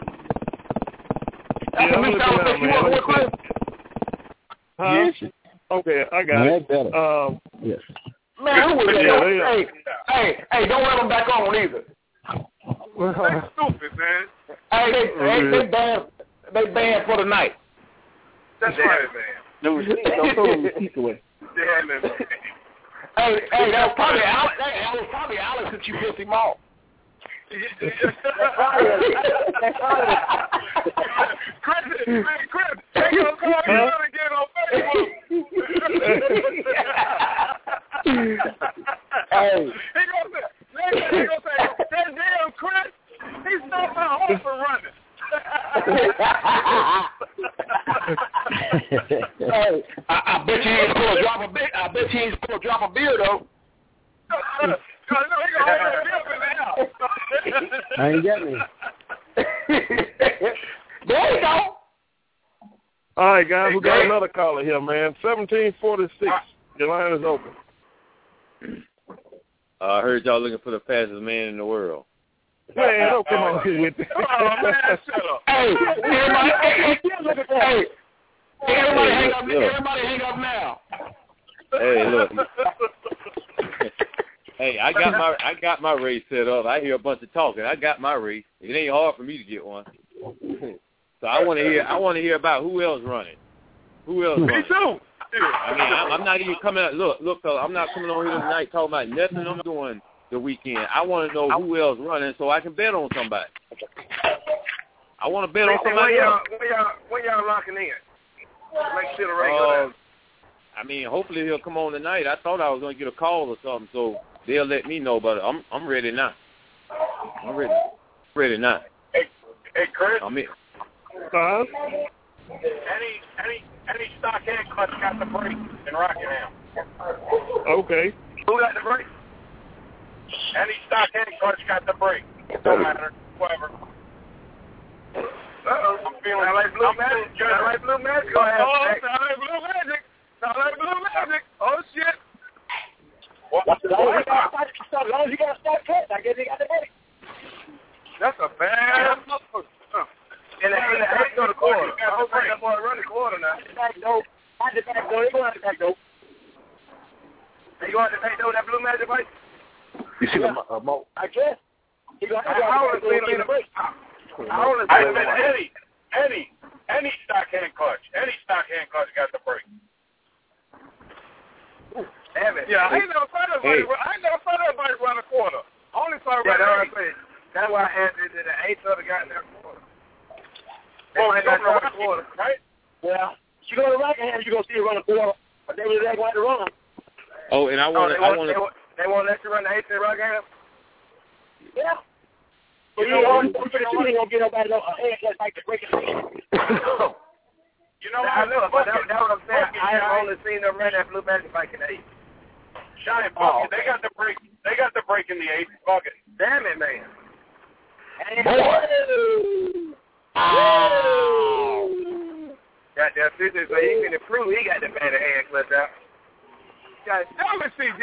That's Yeah, what I'm Miss looking Allen at said it, she man. was Let with, me Chris. Huh? Okay, I got Now, it. that's better. Um, Yes. Man, who was Yeah, that? they are. Hey, hey, hey, don't let them back on either. That's stupid, man. Hey, they, they, they banned, they banned for the night. That's right, man. No receipt. Don't throw the receipts away. Damn it, man. Hey, hey, that was probably Alex. Hey, that was probably Alex that you pissed him off. Chris, man, Chris, they gonna call you out again on Facebook. Hey. He gonna say, next thing he gonna say, that damn Chris, he stopped my home for running. Hey, I, I bet you ain't supposed to drop a beer. I bet you ain't supposed to drop a beer though. I ain't got me. There you go. All right, guys, we got another caller here, man. seventeen forty-six. Your line is open. Uh, I heard y'all looking for the fastest man in the world. Man, don't come on here with that. Oh, man, shut up. Hey, everybody, hey, hey, everybody hang up, Look. everybody hang up now. Hey, look. Hey, I got my I got my race set up. I hear a bunch of talking. I got my race. It ain't hard for me to get one. So I want to hear. I want to hear about who else running. Who else running? Me too. I mean, I'm, I'm not even coming out. Look, look, though, I'm not coming on here tonight talking about nothing I'm doing the weekend. I want to know who else running so I can bet on somebody. I want to bet on somebody when y'all, else. when y'all, when y'all locking in? Make sure the regular. Uh, I mean, hopefully he'll come on tonight. I thought I was going to get a call or something, so they'll let me know. But I'm I'm ready now. I'm ready. Ready now. Hey, hey, Chris. I'm in. Uh-huh. Any any any stock hand clutch got the brake in Rockingham? Okay. Who got the brake? Any stock hand clutch got the brake. Don't matter. Whoever. Uh-oh. I'm feeling. Sound like Blue Magic. Sound like Blue Magic. Go ahead. Oh, sound like Blue Magic. Sound like Blue Magic. Oh shit. What? As long as you got a start, as long as you got a start cut, I guess they got the brake. That's a bad motherfucker. In the, in the eighth or the quarter. I hope that boy run the quarter now. Back door. Not the back door. They go out the back door. They go out the back door with that Blue Magic bike? You see the uh, mo? I guess. He go out I the only seen him in the brake. I only I seen him said in any, any, any stock hand clutch, any stock hand clutch got the brake. Damn it. Yeah, I ain't never saw nobody. I ain't never saw nobody run a quarter. Only saw Yeah, run that's what eight. I'm saying. That's why I answered to the eighth of the goddamn quarter. They Well, might you not go run to a quarter. right? Well, you go to Rockingham, you gonna see it run a quarter, but they was that going to run. Oh, and I Oh, want they to. I won't, want they, to. won't, they won't let you run the eighth in Rockingham? Yeah. But You you know know, what? I'm pretty sure they ain't gonna get nobody no uh, hand clutch like to break it. You know what? I know, but that, that's what I'm saying. Fuck it, I have Giant. only seen them run that Blue Magic bike in the eighth. Giant, fuck Oh. it. They got the brake. They got the brake in the eighth. Fuck it. Damn it, man. Boy. Goddamn C J, so he can prove he got the better hand clutch out. God damn it, C J.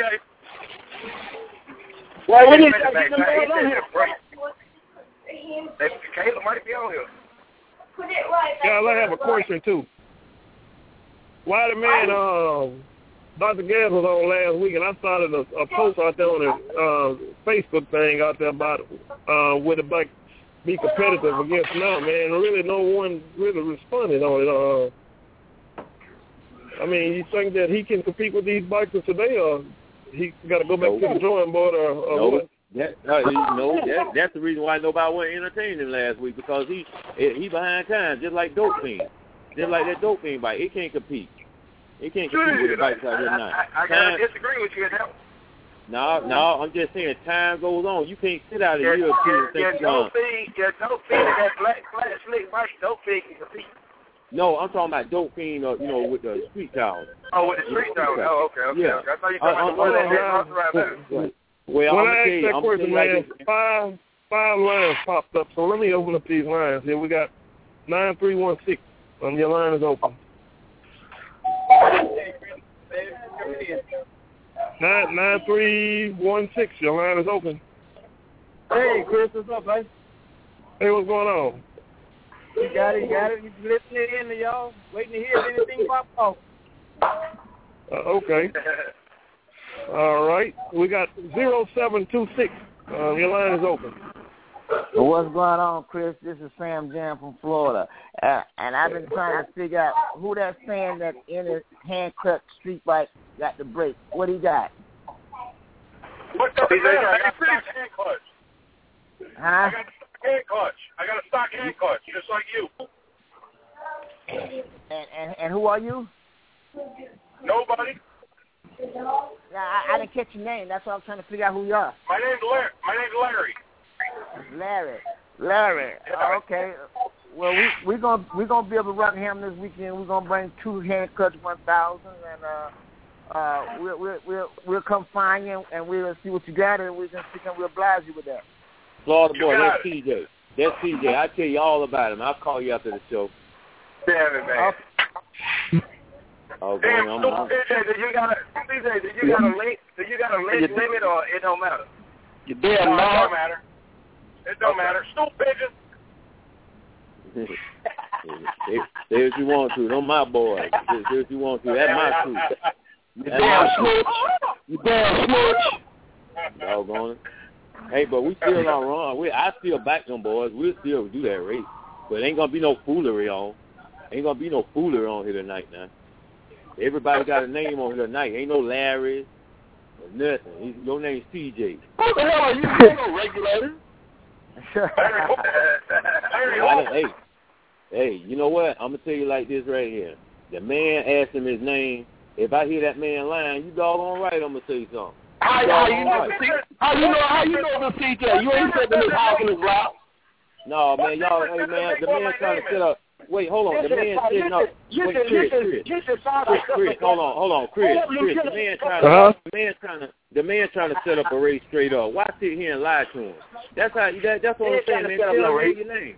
Well, we He need to said get them the going on back- here. They, Caleb might be on here. Yeah, I have a question too. Why the man, uh, Doctor Gas was on last week, and I started a, a post out there on the uh, Facebook thing out there about uh, would the bike be competitive against now, man. Really, no one really responded on it. Uh, I mean, you think that he can compete with these bikers today, or he got to go back to the drawing board, or, or No, what? that, uh, he- no that, that's the reason why nobody wanted to entertain him last week, because he he behind time, just like Dope Fiend. Just like that Dope Fiend bike. It can't compete. It can't compete with the bikes out here now. I, I, I gotta disagree with you on that one. No, no, I'm just saying, time goes on. You can't sit out a Yeah, year or two and yeah, think yeah, you're don't feed, yeah, don't feed that flat, flat, slick bike. Don't feed can compete. No, I'm talking about Dope Fiend, or, you know, with the street towers. Oh, with the street dog. Oh, okay, okay. Yeah. okay. I thought you Uh, were talking about the uh, one that uh, had cross around there. Well, when I'm I gonna tell asked you, that I'm question, gonna tell you man, like this. five five lines popped up. So let me open up these lines here. We got nine three one six. Um, your line is open. Nine nine three one six. Your line is open. Hey, Chris, what's up, buddy? Hey, what's going on? You got it, you got it. You listening in to y'all, waiting to hear if anything pop off. Uh, okay. All right. We got zero seven two six. Um, your line is open. Well, what's going on, Chris? This is Sam Jam from Florida, uh, and I've been trying to figure out who that's saying that in his hand-cut street bike got the brake. What he got? What doesn't matter? I got a stock hand clutch. Huh? I got a stock hand clutch. I got a stock hand clutch, just like you. And and, and who are you? Nobody. Yeah, I, I didn't catch your name. That's why I'm trying to figure out who you are. My name's Larry. My name's Larry. Larry. Larry. Yeah. Okay. Well, we we gonna we gonna be able to Rockingham this weekend. We're gonna bring two hand cuts one thousand, and uh uh we'll we'll we'll, we'll come find you and we'll see what you got, and we can see can we oblige you with that. Florida boy, You got that's C J. That's C J. I'll tell you all about him. I'll call you after the show. Damn it, man. Oh, Damn, I'm, so, I'm, C J, do you got a C J, do you got a link? Do you got a link limit, or it don't matter? You damn no, it Lord. don't matter. It don't matter. Stool pigeon. say, say what you want to. Them my boys. Say, say what you want to. That's my crew. You damn snitch. You damn snitch. Doggone it. Hey, but we still not wrong. We, I still back them boys. We'll still do that race. But ain't going to be no foolery on. Ain't going to be no foolery on here tonight now. Everybody got a name on here tonight. Ain't no Larry or nothing. He's, your name's T J. Who the hell are you? You ain't no regulator. Hey, hey, you know what? I'm going to tell you like this right here. The man asked him his name. If I hear that man lying, you doggone right I'm going to tell you something. How, how, you know, how you know? How you know the T J? You ain't sitting in his house in his block. No, man, y'all, hey, man, the man trying to set up. Wait, hold on. The man sitting up. Wait, Chris, Chris, Chris, Chris, hold on, hold on, Chris, Chris. The man trying to, uh-huh. the man trying to, the man trying to set up a race straight up. Why sit here and lie to him? That's how. That, that's what I'm saying, man. Tell him your name.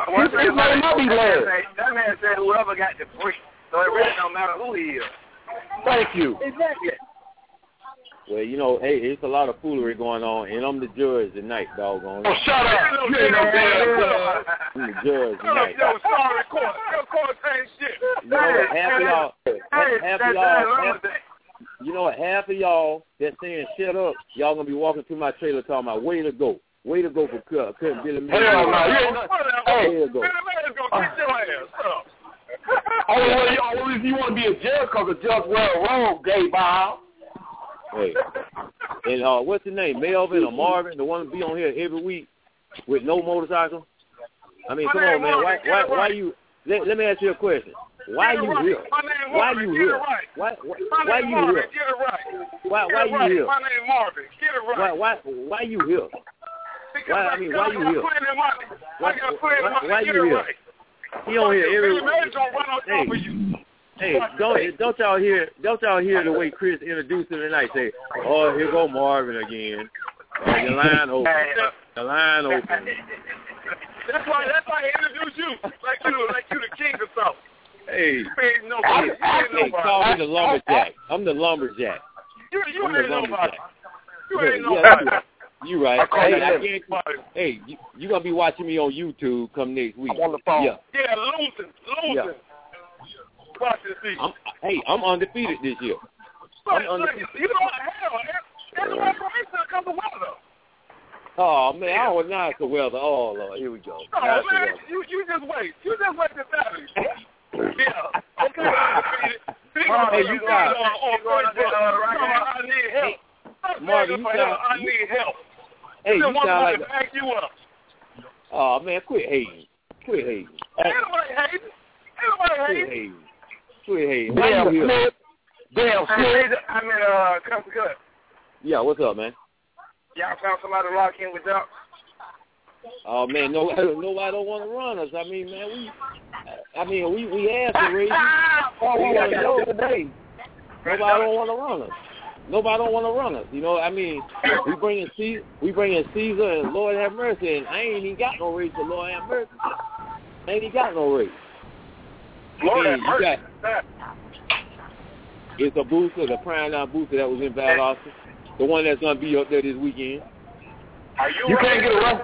That man said whoever got the free, so it really don't matter who he is. Thank you. Exactly. Well, you know, hey, it's a lot of foolery going on, and I'm the judge tonight, doggone. Oh, shut up! You ain't no damn judge. I'm the judge tonight. Yo, sorry, court. Your court ain't shit. You know what? Half of y'all, half of y'all, half, you know what? Half of y'all that's saying shut up, y'all gonna be walking through my trailer talking about way to go, way to go for cut, cutting Billy Mays. Hell no, you ain't no. Hey, Billy Mays gonna kick your ass up. Only, only if you want to be a judge, cause a judge wear a robe, gay Bob. Hey, and uh, what's his name? Melvin or Marvin, the one to be on here every week with no motorcycle? I mean, come on, man. Why, why, why you? Let, let me ask you a question. Why you here? Why you here? Why, why, why you here? Why, why you here? My name Marvin. Get it right. Why, why, why you here? Why, I mean, why you here? Why, why, why you here? He on here every week. Hey, hey, don't don't y'all hear don't y'all hear the way Chris introduced him tonight? Say, oh, here go Marvin again. Uh, your line open. The line open. That's why that's why he introduced you, like you like you the king or something. Hey, you ain't nobody. Hey, you ain't nobody. Call me the lumberjack. I'm the lumberjack. You you I'm ain't nobody. You ain't yeah, nobody. You right. Hey, I can't, hey, you, you gonna be watching me on YouTube come next week. I'm on the phone. Yeah, yeah, losing, losing. Yeah. Watch this see. I'm, hey, I'm undefeated this year. I'm undefeated. You know what? Hell, everybody from me to come to weather. Oh man, I was not the weather. Oh Lord, here we go. Oh man, you you just wait. You just wait to Saturday. Yeah. Okay. Hey, you got. I need help. Marvin, you sound. I need help. Hey, you sound like. To back you up. Oh man, quit hating. Quit hating. Anybody hating? Anybody Quit hating? hating. Quit hating. Damn, Why you here? Damn, Hey, I'm in uh, Come to Cut. Yeah, what's up, man? Y'all found somebody to lock in with Doc? Oh man, no, nobody don't want to run us. I mean, man, we, I mean, we we asked the reason. Oh, we got to know today. Nobody don't want to run us. Nobody don't want to run us. You know, I mean, we bring in Caesar, we bring in Caesar and Lord have mercy, and I ain't even got no race. So Lord have mercy, I ain't even got no race. Lord I have mean, mercy. you got, it's a booster, the prime down booster that was in Valdosta, the one that's gonna be up there this weekend. Are you? You can't get a run.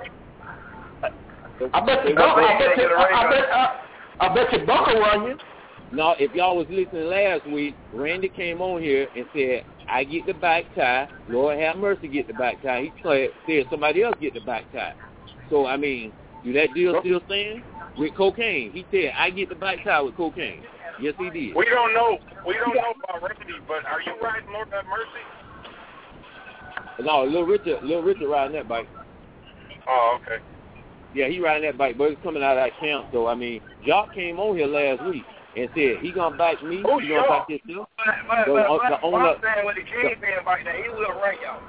I bet you Buck. I bet you. I bet. I, I bet you Buck will run you. No, if y'all was listening last week, Randy came on here and said, I get the back tie. Lord have mercy, get the back tie. He said, said somebody else get the back tie. So, I mean, do that deal still stand? With cocaine. He said, I get the back tie with cocaine. Yes, he did. We don't know. We don't know about Randy, but are you riding Lord have mercy? No, Little Richard, Little Richard riding that bike. Oh, okay. Yeah, he riding that bike, but it's coming out of that camp. So, I mean, Jock came on here last week and said he gonna back me. Oh, he gonna sure. back himself. But, but, So, but, uh, but the what owner- I'm saying with the Kingpin bike, that he will rank y'all.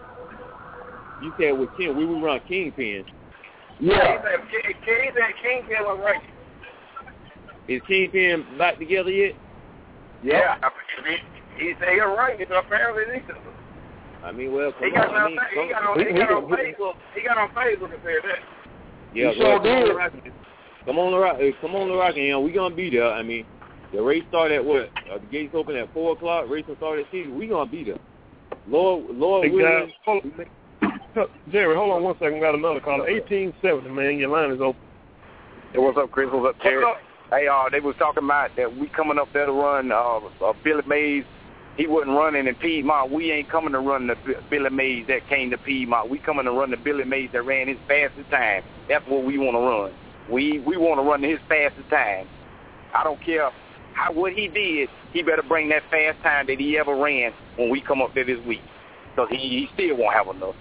You said with King, we would run Kingpin. Yeah. He said, he said Kingpin will rank you. Is Kingpin back together yet? Yeah. He, he said he'll rank you, so apparently he does. I mean, well, come He got on. I on, mean, he got on, he got on Facebook. He got on Facebook and said that. Yeah, He well, sure come on, did. the Rockin'. Come on, the rock. eh, Come on, the Rockin'. We gonna be there. I mean, the race start at what? Uh, the gates open at four o'clock. Race will start at six. We gonna be there. Lord, Lord Hey, willing. guys, hold, Jerry, hold on one second. We got another caller. eighteen seventy, man. Your line is open. Hey, what's up, Chris? What's up, Jerry? What's up? Hey, uh, they was talking about that we coming up there to run uh, uh, Billy Mays. He wasn't running in Piedmont. We ain't coming to run the B- Billy Mays that came to Piedmont. We coming to run the Billy Mays that ran his fastest time. That's what we want to run. We we want to run his fastest time. I don't care how what he did. He better bring that fast time that he ever ran when we come up there this week, because he, he still won't have enough.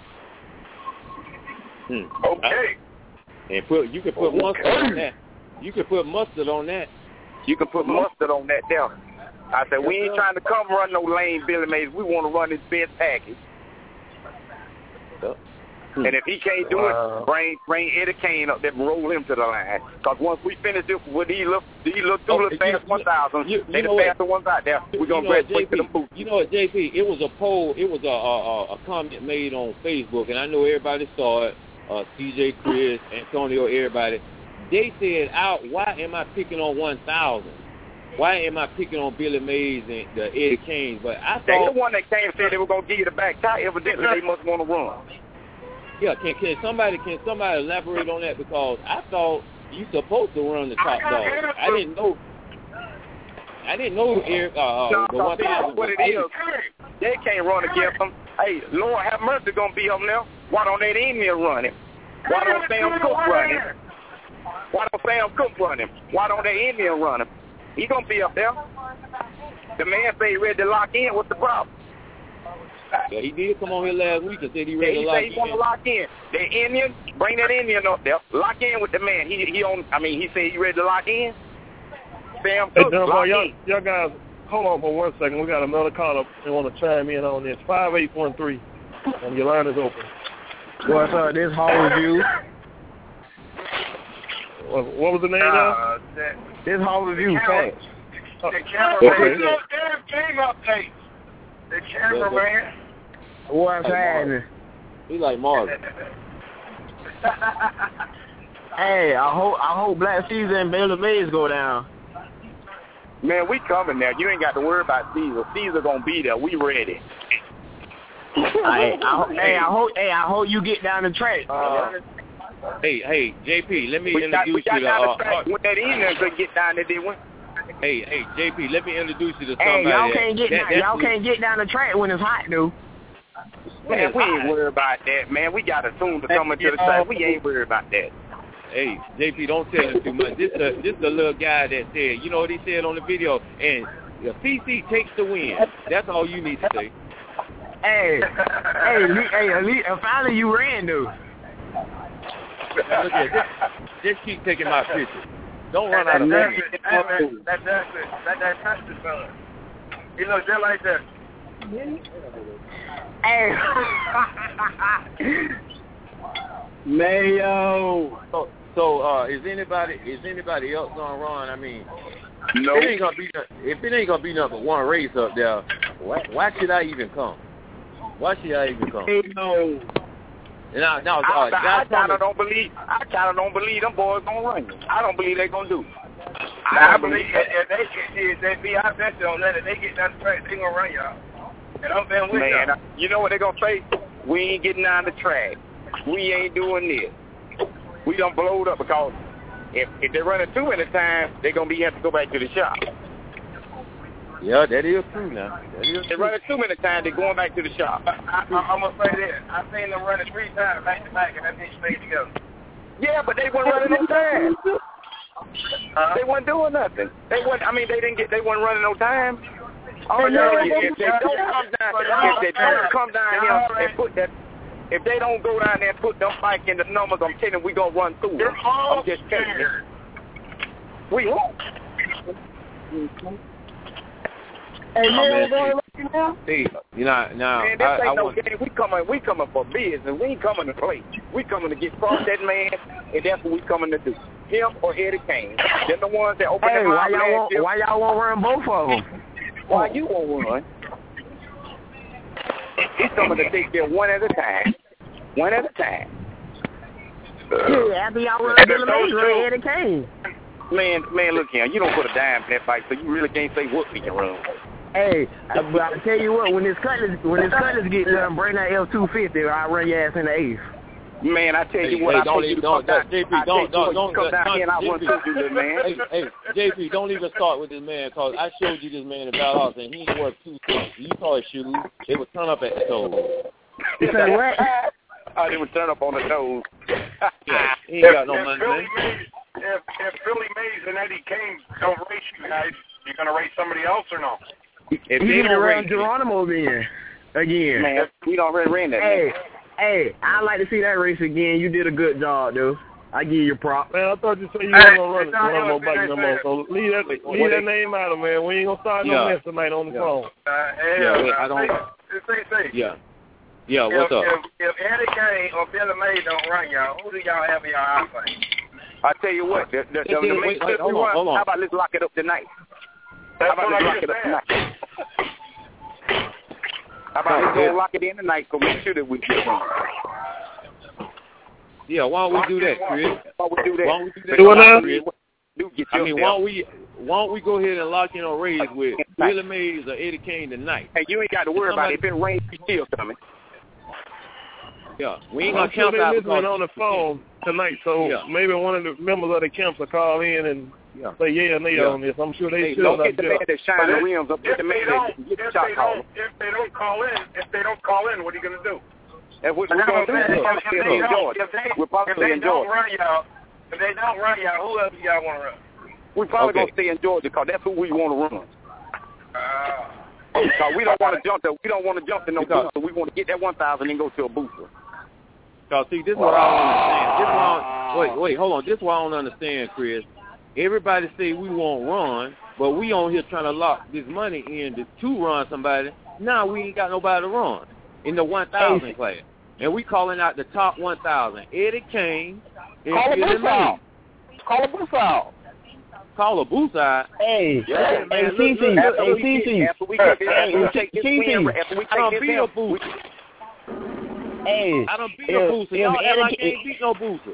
Hmm. Okay. And put you can put okay. mustard on that. You can put mustard on that. You can put mustard on that there. I said, we ain't trying to come run no lame Billy Mays. We want to run his best package. Hmm. And if he can't do wow. it, bring bring Eddie Kane up there and roll him to the line. Because once we finish this, with these little, these little two little fast one thousand, they the faster ones out there, we're going to graduate to the booth. You know what, J P, it was a poll, it was a, a, a comment made on Facebook, and I know everybody saw it, uh, C J, Chris, Antonio, everybody. They said, out, why am I picking on one thousand? Why am I picking on Billy Mays and the Eddie Kane? But I thought... They the one that came and said they were going to give you the back tie. Evidently, they must want to run. Yeah, can can somebody can somebody elaborate on that, because I thought you supposed to run the top dog. I didn't know. I didn't know uh, no, the one thousand. What it is, they can't run against them. Hey, Lord have mercy, gonna be up there. Why don't that Emil run him? Why don't Sam Cook run him? Why don't Sam Cook run him? Why don't that Emil run him? He gonna be up there. The man say he ready to lock in. What's the problem? Yeah, he did come on here last week and said he ready yeah, to lock in. He said he want to lock in. The Indian, bring that Indian up there. Lock in with the man. He he on. I mean, he said he ready to lock in. Sam Hey, Cook, John, lock y'all, in. y'all guys, hold on for one second. We got another caller. They want to chime in on this. five eight one three, and your line is open. What's up? This Hall Review. What, what was the name uh, of? This Hall Review. Facts. The cameraman. No damn game update. The cameraman. What's happening? He like Marvin. Hey, I hope I hope Black Caesar and Billy Mays go down. Man, we coming there. You ain't got to worry about Caesar. Caesar gonna be there. We ready. I, I, hey, I hope hey, I hope you get down the track. Uh, hey, hey, J P, let me we introduce got, we got you to down uh, the track. When that evening could get down there, did we? Hey, hey, J P, let me introduce you to hey, somebody. y'all can't get that, down, y'all can't get down the track when it's hot, dude. Man, we ain't worried about that, man. We got a tune to come into the track. We ain't worried about that. Hey, J P, don't tell him too much. This a this a little guy that said, you know what he said on the video, and the P C takes the win. That's all you need to say. Hey, hey, hey, at least, finally you ran, dude. Now look at this. Just keep taking my picture. Don't run out of that, money. That, that, that, that, that, that, that's the son. He looks just like that. Hey. Mayo. So, so uh, is anybody is anybody else gonna run? I mean, no. If it ain't gonna be if it ain't gonna be nothing but one race up there, why, why should I even come? Why should I even come? No. Now, now, I, uh, I, I kind of don't believe. I kind of don't believe them boys gonna run you. I don't believe they gonna do. I, I believe if, if they get if they be our best on that, if they get down the track, they gonna run y'all. And I'm been with Man, y'all. you know what they gonna say? We ain't getting down the track. We ain't doing this. We done blowed up because if if they run it too many times, they gonna be have to go back to the shop. Yeah, that is true now. That is they true. run it too many times, they going back to the shop. I, I, I'm gonna say this. I seen them run it three times back to back, and that bitch stayed together. Yeah, but they weren't running no time. Uh, they weren't doing nothing. They weren't. I mean, they didn't get. They weren't running no time. Oh, no, yeah, if, if they don't come down, if they don't come down here and put that, if they don't go down there and put them bike in the numbers, I'm telling you, we gonna run through them. I'm just telling you. We won't. Hey, man, going lucky now? See, you know, now man, this I, ain't I no want. game. We coming, we coming for business. We ain't coming to play. We coming to get across that man, and that's what we coming to do. Him or Eddie Kane. They're the ones that open hey, their why mouth y'all last won't, year. why y'all won't run both of them? Why you won't run? He's coming to take care one at a time. One at a time. Yeah, after y'all run Billy Mays, run Eddie Kane. Man, man, look here. You don't put a dime in that fight, so you really can't say what we can run. Hey, but I tell you what, when this cutlass when this cutlass get done, bring that L two fifty, or I run your ass in the eighth. Man, I tell you hey, what, hey, I don't you even, don't, don't, J P, don't, don't, don't, come down don't, here and I want to do this, man. Hey, hey, J P, don't even start with this man, because I showed you this man in Valhalla, and he ain't worth two cents. You saw his shoes; they would turn up at the toes. You said what? Oh, they would turn up on the toes. Yeah, he ain't if, got no if money, Billy man. Mays, if, if Billy Mays and Eddie Kane don't race you guys, you gonna race somebody else or no? If he they need to don't run race Geronimo then again. Man, we don't already ran that. Hey, man. hey, I'd like to see that race again. You did a good job, dude. I give you a prop. Man, I thought you said you weren't gonna run it. Geronimo bike no more. So leave that, leave that name out of it, man. We ain't gonna start no Yeah. mess tonight on the Yeah. phone. Uh, hey, Yeah, uh, wait, I don't. Say, say, say. Yeah, yeah. If, What's up? if, if Eddie Kane or Billy Mays don't run y'all, who do y'all have in your eyesight? I tell you what, the, the, the, the, Wait, the wait, main wait, hold on, hold on. How about let's lock it up tonight? That's How about what let's I lock it just up said. tonight? How about let's go lock it in tonight, so make sure that we get on. Yeah, why don't we do that, Chris? Why don't we do that? Why don't we do that? Do it now? Chris? Do get I mean, why yourself. don't we why don't we go ahead and lock in a race with Billy Mays or Eddie Kane tonight? Hey, you ain't got to worry about it. If it rains, you still coming. Yeah, we ain't I'm gonna sure count they're out listening because on the phone tonight, so Yeah. maybe one of the members of the camps will call in and Yeah. say yeah or nay Yeah. on this. I'm sure they Hey, should. don't up get the there. man that shine the rims up. Get If the they man don't, that get the if shot they caller. don't, if they don't call in, if they don't call in, what are you gonna do? And what If we're going to do they- is if probably they still don't- enjoy if they- it. We're If probably they enjoy don't it. run y'all, if they don't run y'all, who else do y'all want to run? We're probably Okay. going to stay in Georgia because that's who we want to run. Uh, Because we don't want to jump to, we don't want to jump to no Because- booster. We want to get that one thousand and go to a booster. Cause see, this is what I don't understand. This is why I don't, wait, wait, hold on. This is why I don't understand, Chris. Everybody say we won't run, but we on here trying to lock this money in to, to run somebody. Now we ain't got nobody to run in the one thousand class, and we calling out the top one thousand. Eddie Kane and Call a Billy boost Mays. out. Call a boost out. Call a boost out. Hey, Yeah, hey, man, C C, look, look, After hey, we C C, get- after we get this, after we Hey, take this C C. win, after we I don't take beat this a win, booster. hey, I don't beat if- a booster. if Y'all act Eddie- like I ain't beat no booster.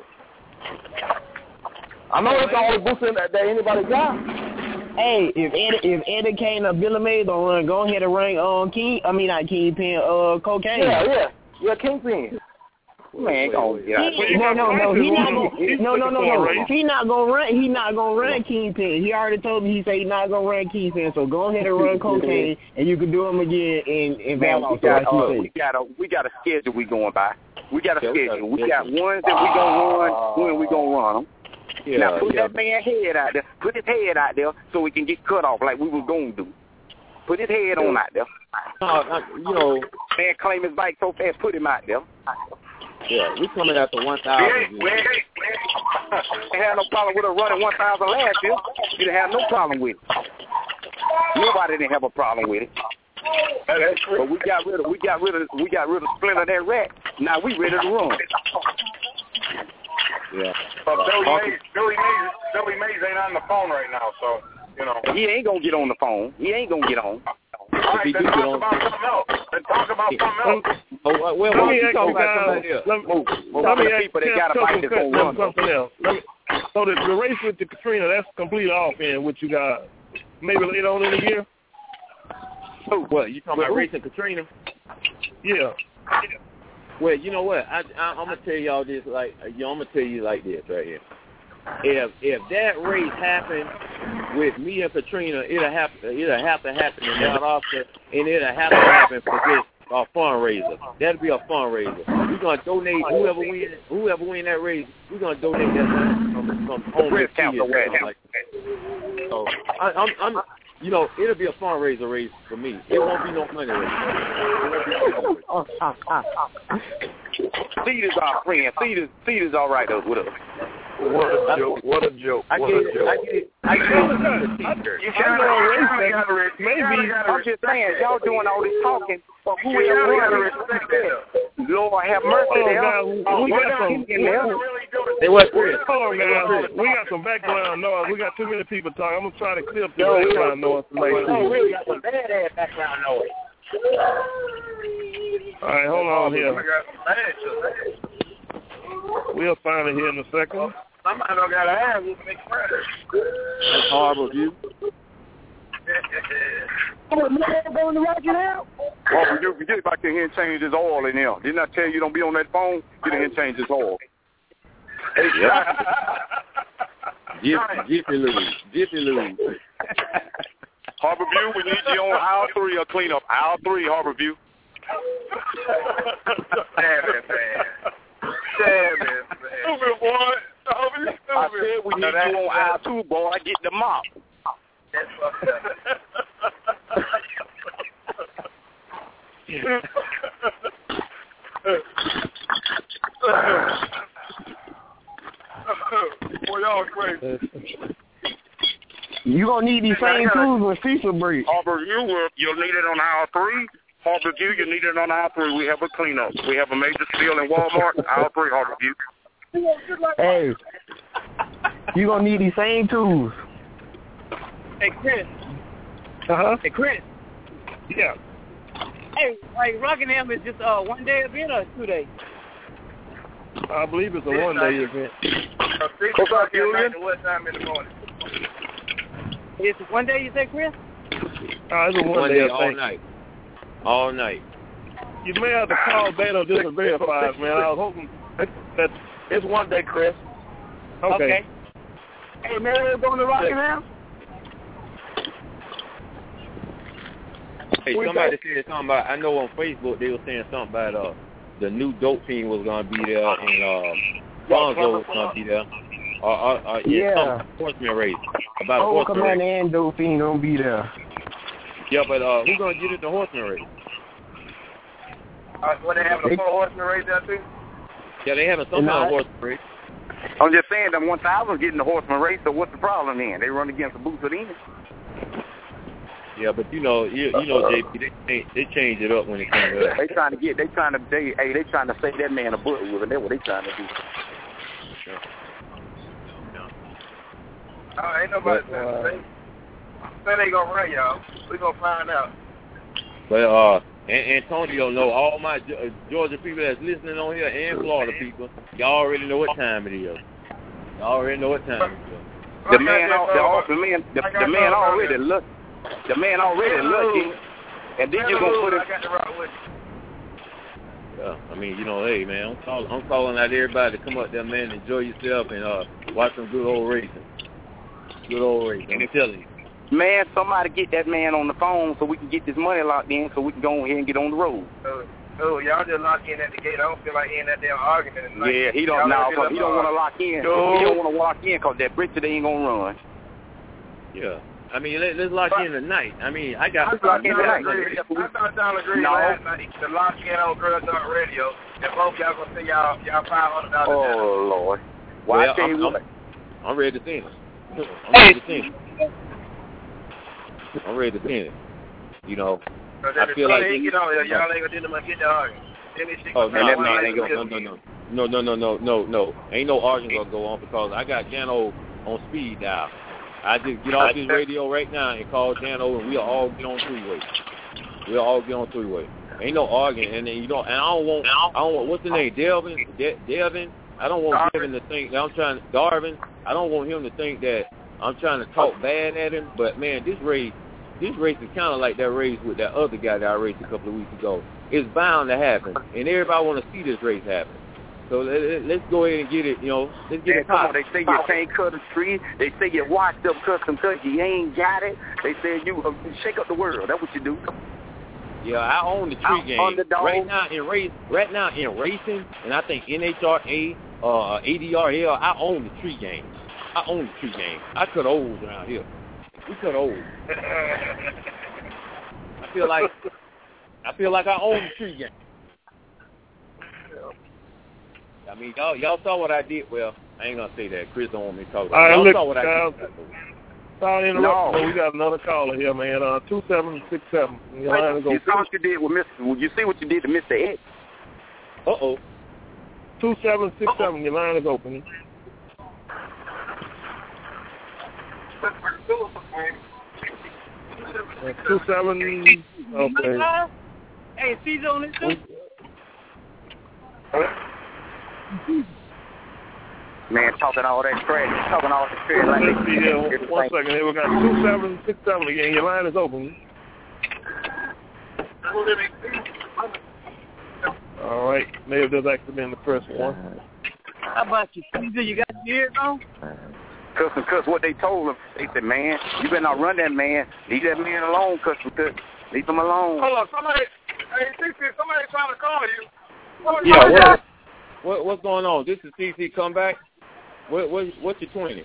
I know it's the only booster that, that anybody got. Hey, if Eddie, if Eddie Kane or Billy Mays don't run, go ahead and run um King. I mean not Kingpin, uh cocaine. Yeah, yeah, yeah, Kingpin. man, go get out of He, here. no, no, no. He not gonna. He's No, no, no, looking for a no. race. He not gonna run. He not gonna run Kingpin. He already told me. He said he not gonna run Kingpin. So go ahead and run cocaine, and you can do him again in in Man, Valhalla. we So got, like you uh, say. we got a we got a schedule we going by. We got a Yeah, we got a schedule. We schedule. got ones that we gonna run when we gonna run them. Yeah, now put yeah. that man head out there. Put his head out there so we can get cut off like we was gonna do. Put his head on out there. No, I, you know, Man claim his bike so fast, put him out there. yeah, we coming after one We ain't, thousand. we ain't, we ain't had no problem with her running one thousand last year. You didn't have no problem with it. Nobody didn't have a problem with it. But we got rid of we got rid of we got rid of Splinter that rat. Now we ready to run. Yeah. But Billy Mays, Billy Mays, Billy Mays ain't on the phone right now, so you know. He ain't gonna get on the phone. He ain't gonna get on. All right, then talk about something else. Then talk about something else. Oh, well, well, Let why me don't you ask talk you about guys, somebody else? let, Move. Move. let me the ask people that Camp got a bike Tucker that's Cut gonna run. something else. Let me, so the, the race with the Katrina, that's complete off in what you got maybe later on in the year? What, you talking about racing Katrina? Yeah. Well, you know what? I, I, I'm gonna tell y'all this like, you know, I'm gonna tell you like this right here. If if that race happened with me and Katrina, it'll have it'll have to happen in Mount Oscar, and it'll have to happen for just a fundraiser. That'll be a fundraiser. We're gonna donate whoever win whoever win that race. We're gonna donate that money from some homeless kids. or something like that. So I, I'm I'm you know it'll be a fundraiser race for me. It won't be no money race. It won't be no money race. Cedar's our friend. Cedar's Cedar's all right though with us. What a joke! What a joke! I What get a it. joke! I get it. I get it. You I know a race that maybe I'm just saying, y'all doing all this talking, but who is running? Lord have mercy Hold there. on, guys. We got some. They what, Chris? Hold on, guys. We got some background noise. We got too many people talking. I'm gonna try to clip the background noise tonight. Oh, we got some badass background noise. All right, hold on here. We'll find it here in a second. Somebody don't got to have this big friend. That's horrible view. Oh, man, going to rock it out? Oh, you get back in here and change his oil in there. Didn't I tell you you don't be on that phone? Get in here and change his oil. Yeah. Jiffy, Jiffy Lube. Jiffy Lube. Harborview, we need you on aisle three or clean up. Aisle three, Harborview. Damn it, man. Damn it, man. Stupid, boy. Oh, you stupid. I said we need you on aisle two, boy. I get the mop. That's fucked up. Boy, y'all crazy. You gonna need these same tools when FIFA break. Harborview, will you'll need it on aisle three. Harborview, you need it on aisle three. We have a cleanup. We have a major spill in Walmart. Aisle three, Harborview. Hey, you gonna need these same tools. Hey, Chris. Uh-huh. Hey, Chris. Yeah. Hey, like Rockingham is just uh one day event or two days? I believe it's a one-day event. What's up, Julian? What time in the morning? It's one day, you say, Chris? Uh, it's a one, One day, day, I all think. night. All night. You may have to call Dana just to verify it, man. I was hoping that, that it's one day, Chris. Okay. Okay. Hey, man, we're going to Rockingham? Hey, We somebody back. said something about, I know on Facebook they were saying something about uh, the new dope team was going to be there and uh, Bonzo was going to be there. Uh, uh, uh, yeah, Yeah. some horseman race. About a Oh, horseman Commander race. and Dolphine gonna be there. Yeah, but uh, who's going to get it the horseman race? Uh, what, they having a four horseman race there, too? Yeah, they having some kind of horseman race. I'm just saying that one thousand getting the horseman race, so what's the problem then? They run against the boots of the Yeah, but you know, you, you know, J P, they change, they change it up when it comes to They trying to get, they trying to, they, hey, they trying to say that man a butt with it. That's what they trying to do. Oh, ain't nobody saying say. Say they gonna run, y'all. We gonna find out. But uh, and, Antonio know all my Ge- Georgia people that's listening on here and Florida people. Y'all already know what time it is. Y'all already know what time it is. The man, al- the, al- the man, the, the man already look, the man already lucky, and then you gonna put it. I got the rock with you. Yeah, I mean, you know, hey man, I'm, call, I'm calling out everybody to come up there, man, enjoy yourself and uh, watch some good old racing. Good old racing. I'm telling you. Man, somebody get that man on the phone so we can get this money locked in, so we can go ahead and get on the road. Oh, oh, y'all just lock in at the gate. I don't feel like in that damn argument tonight. Yeah, he don't Y'all know. just He don't want to lock in. No. He don't want to lock in because that Bridget ain't gonna run. Yeah. I mean, let, let's lock in tonight. I mean, I got. I thought y'all agreed. I thought y'all agreed No. last night to lock in on Girl Talk Radio, and both y'all gonna send y'all y'all five hundred dollars. Oh Lord. Well, Well, I tell I'm, you I'm, what. I'm ready to send it. I'm ready to send it. I'm ready to send it. You know, I feel like they get on there, y'all ain't gonna do nothing get the argument. Then this shit oh gonna no, come no, out no, like no, no, no, no, no, no, no, no. Ain't no arguing gonna go on because I got Jano on speed dial. I just get off this radio right now and call Jano, and we'll all get on three way. We'll all get on three way. Ain't no arguing, and then you know, and I don't want, I don't want, what's the name, Delvin, De- Delvin. I don't want Devin to think that I'm trying, Darvin. I don't want him to think that I'm trying to talk bad at him. But man, this race, this race is kind of like that race with that other guy that I raced a couple of weeks ago. It's bound to happen, and everybody want to see this race happen. So let, let, let's go ahead and get it. You know, let's get Man, it come on, popped. they say you can't cut a tree. They say you washed up custom cut. You ain't got it. They say you uh, shake up the world. That's what you do. Yeah, I own the tree I'm game underdog. right now in race. Right now in racing, and I think N H R A, uh, A D R L. I own the tree game. I own the tree game. I cut O's around here. We cut O's. I feel like I feel like I own the tree game. I mean, y'all y'all saw what I did. Well, I ain't gonna say that. Chris don't want me to talk about All it. right, Y'all look, saw what I uh, did. Sorry to interrupt, but we got another caller here, man. Uh, two seven six seven. You see what you did with Mister You see what you did to Mister X? Uh oh. Two seven six seven. Your line is open. Uh, two seven. Okay. Hey, Caesar on this too? Man, talking all that trash, talking all that trash. Like Let's see here. One, one second. Here we got two seven six seven again. Your line is open. All right. Maybe there's actually been the first one. How about you, Caesar? You got your ears on? Cuss and cuss what they told him. They said, man, you better not run that man. Leave that man alone, cuss and cuss. Leave him alone. Hold on, somebody, hey, C C, somebody trying to call you. Somebody Yeah, what, what, what's going on? This is C C Comeback. What, what, what's your twenty?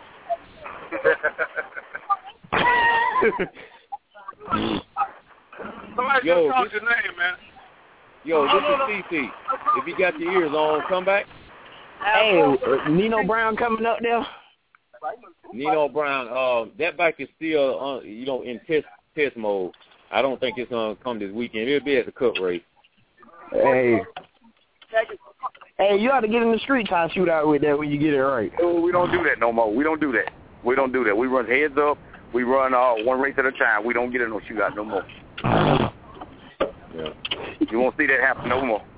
Somebody Yo, just called this, your name, man. Yo, this is C C. If you got your ears on, come back. Hey, uh, Nino Brown coming up there? Nino Brown, uh, that bike is still, uh, you know, in test test mode. I don't think it's gonna come this weekend. It'll be at the Cup race. Hey. Hey, you ought to get in the street time shootout with that when you get it right. Oh, we don't do that no more. We don't do that. We don't do that. We run heads up. We run uh, one race at a time. We don't get in no shootout no more. Yeah. You won't see that happen no more.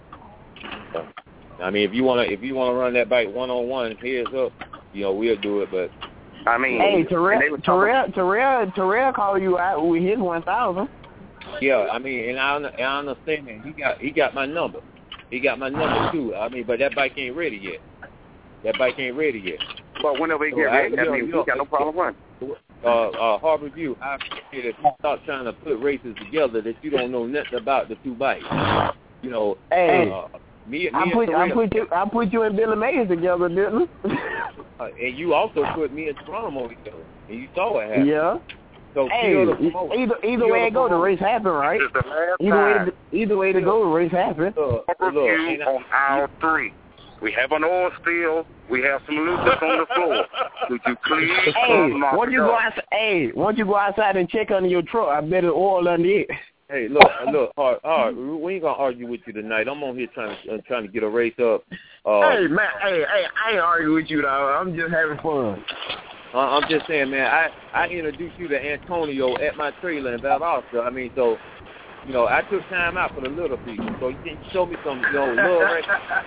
I mean, if you wanna, if you wanna run that bike one on one, heads up, you know, we'll do it. But I mean, hey, Terrell, Terrell, Terrell, Terrell called you out with his one thousand. yeah, I mean, and I, and I understand that he got he got my number. He got my number too. I mean, but that bike ain't ready yet. That bike ain't ready yet. But whenever it So get I- ready, that you know, means you know, we got no problem running. Uh, uh, Harbor View, I appreciate if you start trying to put races together that you don't know nothing about the two bikes. You know, Hey, uh, me, me I and put I Terrell- put you I put you and Billy Mays together, didn't I? uh, and you also put me and Geronimo together, and you saw what happened. Yeah. So Hey, kill the promoter. either either Kill way the it go, the promoter. race happen, right? This is the last Either way, time. to, either way to go, the race happen. Look, look, Review and I- on aisle three. We have an oil spill. We have some lucas on the floor. Would you please Hey, come knock once it you go off? outside, hey, once you go outside and check under your truck, I bet it's oil under it. Hey, look, look, hard, hard. We ain't gonna argue with you tonight. I'm on here trying to uh, trying to get a race up. Uh, Hey man, hey, hey, I ain't arguing with you though. I'm just having fun. Uh, I'm just saying, man. I I introduced you to Antonio at my trailer in Valdosta. I mean, so you know, I took time out for the little people. So you can show me some, you know, love, right?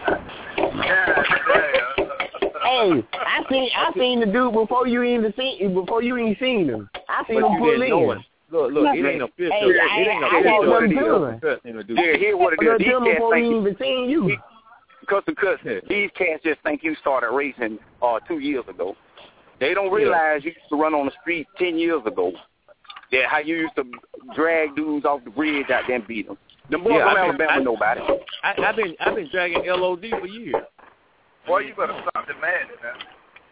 Hey, I seen I seen the dude before you even seen before you even seen him. I seen But him you pull didn't know in. it. Look, look, it ain't official. Hey, It ain't I, I, official. I what wasn't it is. telling. Yeah, here's what it I is. wasn't These telling cats before he think even seen you. cuss and cuss. These cats just think you started racing uh, two years ago. They don't realize you used to run on the street ten years ago. Yeah, how you used to drag dudes off the bridge out there and beat them. Them boys Yeah, from I Alabama been- I- know about it. I, I've been I've been dragging L O D for years. Boy, you better stop demanding that.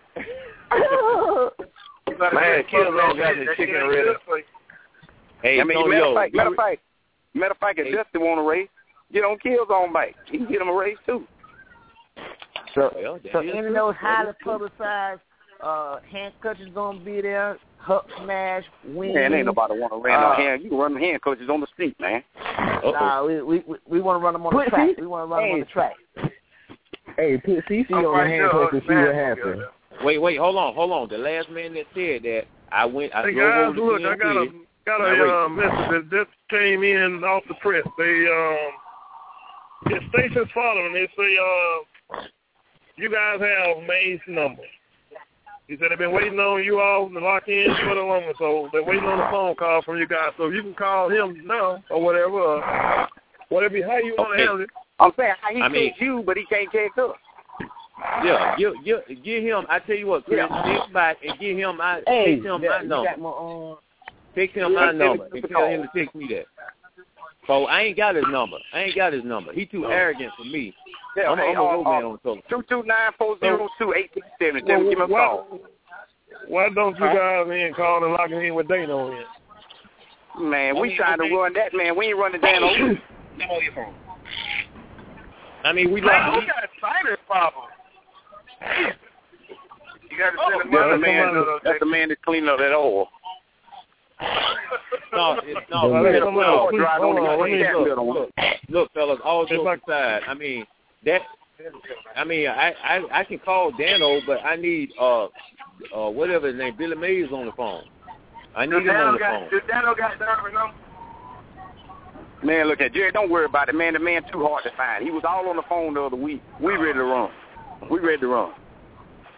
Man, kill man got the chicken ready. Hey, I mean, matter Antonio, of fact, matter of you- fact, matter of fact, if Hey. Dusty want a race, get on Kill's on bike. He can get him a race too. So, Well, that so is any of true. those That highly is true. publicized uh, hand clutches gonna be there. Huck smash, wings. Man, ain't nobody want to run Uh, no hand. You can run the hand clutches on the street, man. Nah, we we we, we want to run them on the Put track. C- We want to run them on Hey. the track. Hey, put C C I'm on right the hand there, clutch and see man. what happens. Wait, wait, hold on, hold on. The last man that said that, I went, I Hey drove guys, over to look, C M I got a P. got Now, a wait. uh, message that just came in off the press. They um, the station's following. They say uh, you guys have May's number. He said they've been waiting on you all to lock in for the longer, so they're waiting on a phone call from you guys. So you can call him now or whatever, uh, whatever how you want to Okay. handle it. I'm saying how he I mean- takes you, but he can't take us. Yeah, give, give, give him, I tell you what, Chris, get back and give him my, Hey, text him that- my you number. got my own. Text him my number and tell him to text me that. So I ain't got his number. I ain't got his number. He too arrogant for me. Yeah, I'm, hey, I'm a uh, road man uh, on the two two nine four zero two eight six seven. Tell him give him a why, call. why don't you guys in call and lock it in with Dano in? Man, we trying to run that, man. We ain't running down over. No, your phone. I mean, we Man, like, we got a sinus problem. You got to Oh, send him that's the money. man. That's the man that's cleaning up that oil. no, it's, no, Well, no, let no, me- no. please, hold on, let me Look, look. look, look, fellas, all jokes aside, I mean, that, I mean, I, I, I can call Dano, but I need, uh, uh, whatever his name, Billy Mays on the phone. I need him on the phone. Does Dano got Darvin number? Man, look at Jerry. Don't worry about it, man. The man too hard to find. He was all on the phone the other week. We ready to run. We ready to run.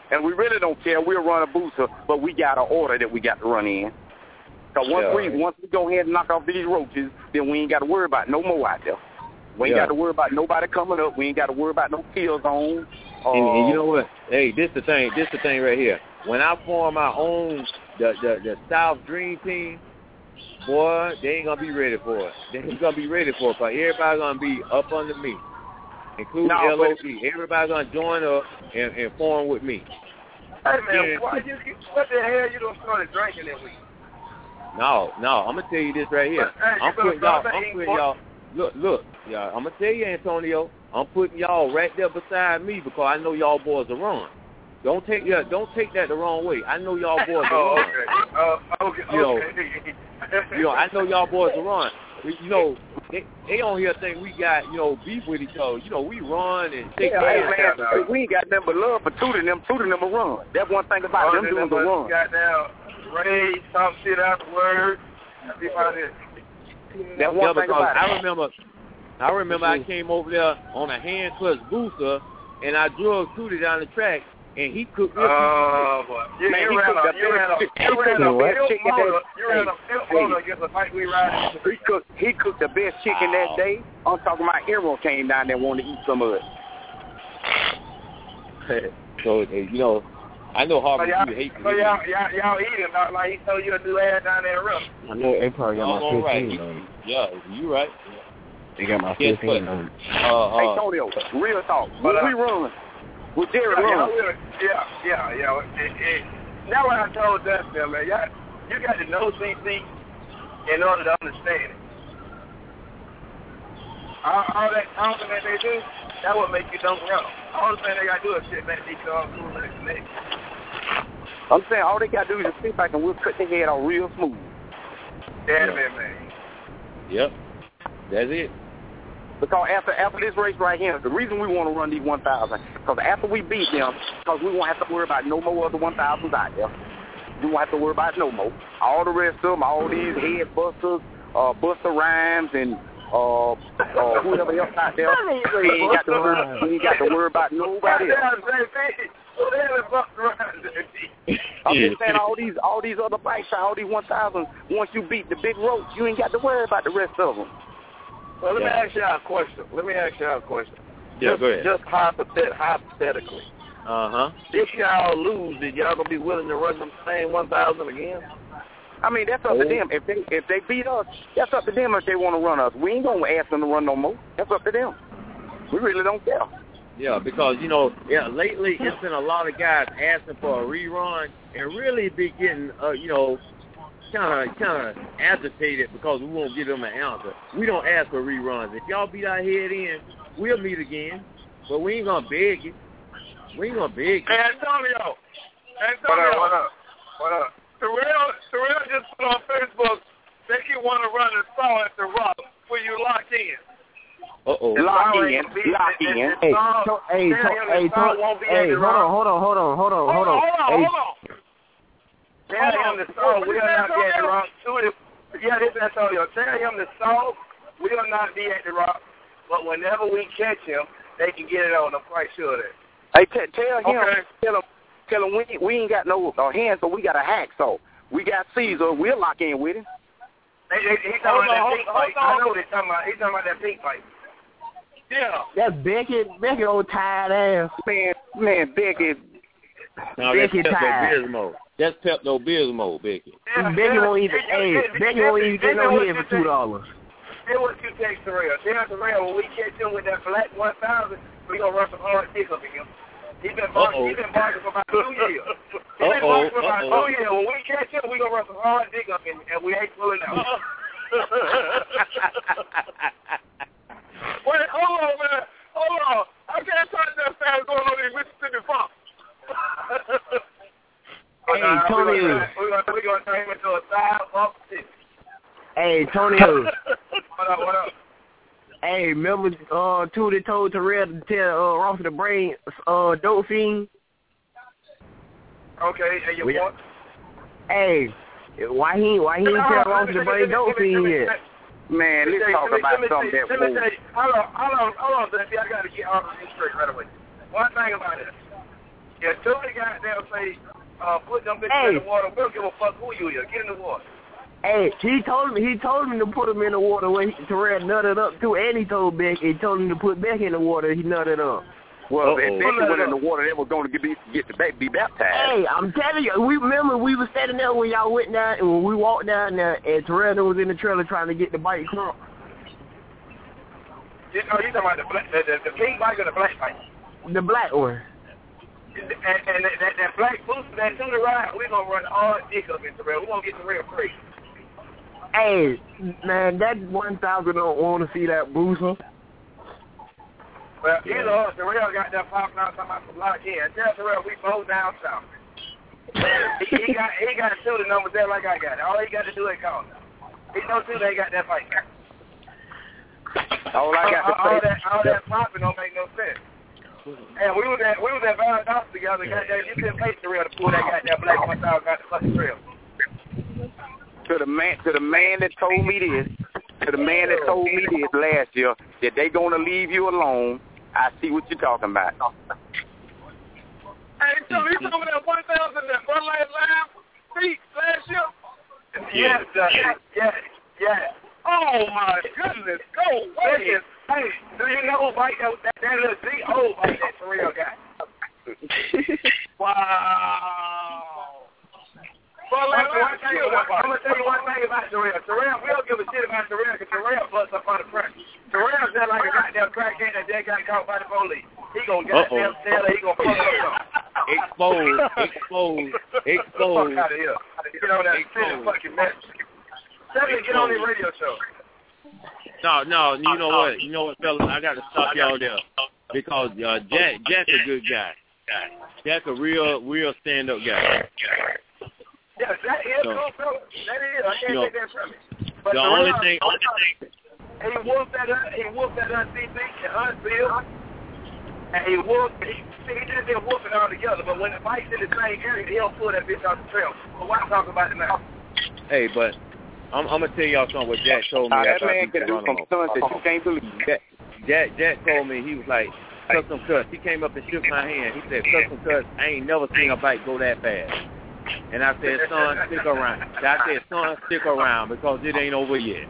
and we really don't care. We'll run a booster, but we got an order that we got to run in. Cause once yeah. we once we go ahead and knock off these roaches, then we ain't got to worry about no more out there. We ain't yeah. got to worry about nobody coming up. We ain't got to worry about no kill zone. Uh, and, and you know what? Hey, this the thing. This the thing right here. When I form my own the the, the South Dream Team, boy, they ain't gonna be ready for it. They ain't gonna be ready for it. Cause everybody's gonna be up under me, including no, L O D. Everybody's gonna join up and, and form with me. Hey man, yeah. why you, what the hell you don't start drinking that week? No, no, I'm gonna tell you this right here. Hey, I'm putting y'all. I'm putting y'all. Look, look, y'all. I'm gonna tell you, Antonio. I'm putting y'all right there beside me because I know y'all boys are run. Don't take yeah, don't take that the wrong way. I know y'all boys are oh, run. okay. Uh, okay. You know, okay. you know, I know y'all boys are run. You know, they, they on here think we got you know beef with each other. You know, we run and take yeah, care hey, of man, we ain't got nothing but love for two of them. Two of them will run. That's one thing about oh, them doing the run. Got down, raise, talk shit afterwards. That one yeah, thing about I it. remember. I remember I came over there on a hand clutch booster, and I drug Tootie down the track, and he cooked me. Oh, boy. You, man, you he ran cooked a, the you ran a, you ran a best milk chicken motor. that, You ran a milk hey, motor against a fight we ride. He cooked, he cooked the best chicken oh. that day. I'm talking about Arrow came down there wanting to eat some of it. So, you know, I know Harvey, so you hate So y'all, y'all, y'all eat him not like he told you to do ass down there in rough. I know they probably got no, my fifteen right. on. Yeah, you right. They got my Yes, fifteen but, on. Uh, Hey, uh, Antonio, real talk. But, When uh, we run, with Jerry yeah, run. yeah, yeah, yeah, yeah. It, it, that's what I told Dustin, man. Y'all, you got to know C C in order to understand it. All, all that talking that they do, that what make you don't run. All the thing they got to do is sit back and eat your cool and connect. I'm saying all they got to do is just sit back and we'll cut their head off real smooth. Yeah, yeah. man, man. Yep. That's it. Because after after this race right here, the reason we want to run these one thousand, because after we beat them, because we won't have to worry about no more other one thousands out there. We won't have to worry about no more. All the rest of them, all these head busters, uh, Buster Rhymes, and uh, uh, whoever else out there, we ain't got to worry, we ain't got to worry about nobody else. I'm just saying all these all these other bikes, all these one thousand, once you beat the big ropes, you ain't got to worry about the rest of them. Well, let yeah. me ask y'all a question. Let me ask y'all a question. Yeah, just, go ahead. Just hypothet- hypothetically. Uh-huh. If y'all lose, then y'all going to be willing to run them same one thousand again? I mean, that's up oh. to them. If they if they beat us, that's up to them if they want to run us. We ain't going to ask them to run no more. That's up to them. We really don't care. Yeah, because, you know, yeah, lately it's been a lot of guys asking for a rerun and really be getting, uh, you know, kind of kind of agitated because we won't give them an answer. We don't ask for reruns. If y'all beat our head in, we'll meet again. But we ain't going to beg it. We ain't going to beg it. Hey, Antonio. Antonio. What up, what up? What up? Terrell, Terrell just put on Facebook that he want to run a saw at the Rock where you lock in. Uh-oh. Lock in. Lock in. Hey, to, hey, to, hey, to, hey, hold on, hold on, hold on, hold on, hold on. Hold on, hey, hold on. Tell him the saw will not be at the Rock. Yeah, this is Antonio. Tell him the saw will not be at the Rock, but whenever we catch him, they can get it on. I'm quite sure of that. Hey, t- tell him, okay. tell him, tell him we we ain't got no uh, hands, but we got a hacksaw. We got Caesar. We'll lock in with him. They, they, he talking about that pink pipe. I know what he's talking about. He's talking about that pink pipe. Yeah. That's Becky, Becky old tired ass. Man, man, Becky. No, Becky that's tired. Pepto-Bismol. That's Pepto-Bismol, Becky. Yeah, Becky yeah, won't even, it, hey, it, it, Becky it, won't it, even get it, no it, head for it, two dollars. Then what you text Terrell? Tell Terrell when we catch him with that black one thousand, we gonna run some hard dick up in him. He been barking. He been barking for about two years. He been barking for about two years. When we catch him, we gonna run some hard dick up in him, and we ain't pulling out. Wait, hold on, man. Hold on. I can't try to understand what's going on in Mississippi Farm. Hey, Tony. We're gonna we gonna turn him into a side up six. Hey, Tony. What up? What up? Hey, remember uh, Tootie told Terrell to tell uh, Ross to bring uh, Dope Fiend? Okay, and you we, want? Hey, why he why he didn't tell Ross to bring Dope Fiend yet? Man, let's talk about something that Let me tell you, hold on, hold on, hold on, Zephy. I got to get all this straight right away. One thing about it. Yeah, Tony got there say, uh, put them bitches Hey. in the water. We don't give a fuck who you is. Get in the water. Hey, he told me he told me to put him in the water when he, Terrell nutted up too, and he told Beck he told him to put Beck in the water. He nutted up. Well, Uh-oh. if Becky went in the water, they were going to get, get the baby be baptized. Hey, I'm telling you, we remember we was standing there when y'all went down, and when we walked down there, and Terrell was in the trailer trying to get the bike crunk. You know, you talking about the, black, the, the, the pink bike or the black bike? The black one. And, and that, that, that black booster, that to the ride, we're going to run all dick up in Terrell. We're going to get Terrell free. Hey, man, that one thousand don't want to see that booster. Well, either or, Terrell got that popping out talking about some lock in. Tell Terrell we both down south. he, he got he got two the numbers there like I got it. All he got to do is call them. He knows too they got that fight. All I got to all, all say, that all that popping don't make no sense. And we was at we was at Valdosta together. Goddamn, you couldn't pay Terrell to pull that goddamn black one thousand out the fucking trail. to the man, to the man that told me this, to the man that told me this last year, that they gonna leave you alone. I see what you're talking about. Hey, so he told me that one thousand that one last line feet last year. Yes, uh, yes, yes. Oh my goodness, go away. Hey, do you know who bike that that, that little Z O bike that Terrell got? Wow. Well, let me tell you one, I'm going to tell you one thing about Terrell. Terrell, we don't give a shit about Terrell because Terrell busts up on the press. Terrell's just like a goddamn crackhead that just got caught by the police. He going to goddamn sell it. He going to fuck up something. Exposed, exposed, exposed. Get the fuck out of here. Get on that silly fucking mess. Tell me to get on the radio show. No, no, you know what? You know what, fellas? I got to stop y'all there because uh, Jack, Jack's a good guy. Jack's a real, real stand-up guy. Yeah, that is so, cool, fella. That is. I can't you know, take that from you. But the Terrell, only thing, only thing, he whooped that, uh, he whooped that uh, C C and Huntsville, and he whooped, he, see, he just didn't whoop it all together, but when the bike's in the same area, he don't pull that bitch off the trail. But why talk about it now? hey, but I'm, I'm going to tell y'all something what Jack told me. Now, that after I man can do some stunts that you can't believe. Jack, Jack, Jack told me, he was like, custom cuts. He came up and shook my hand. He said, custom cuts, I ain't never seen a bike go that fast. And I said, son, stick around. I said, son, stick around because it ain't over yet.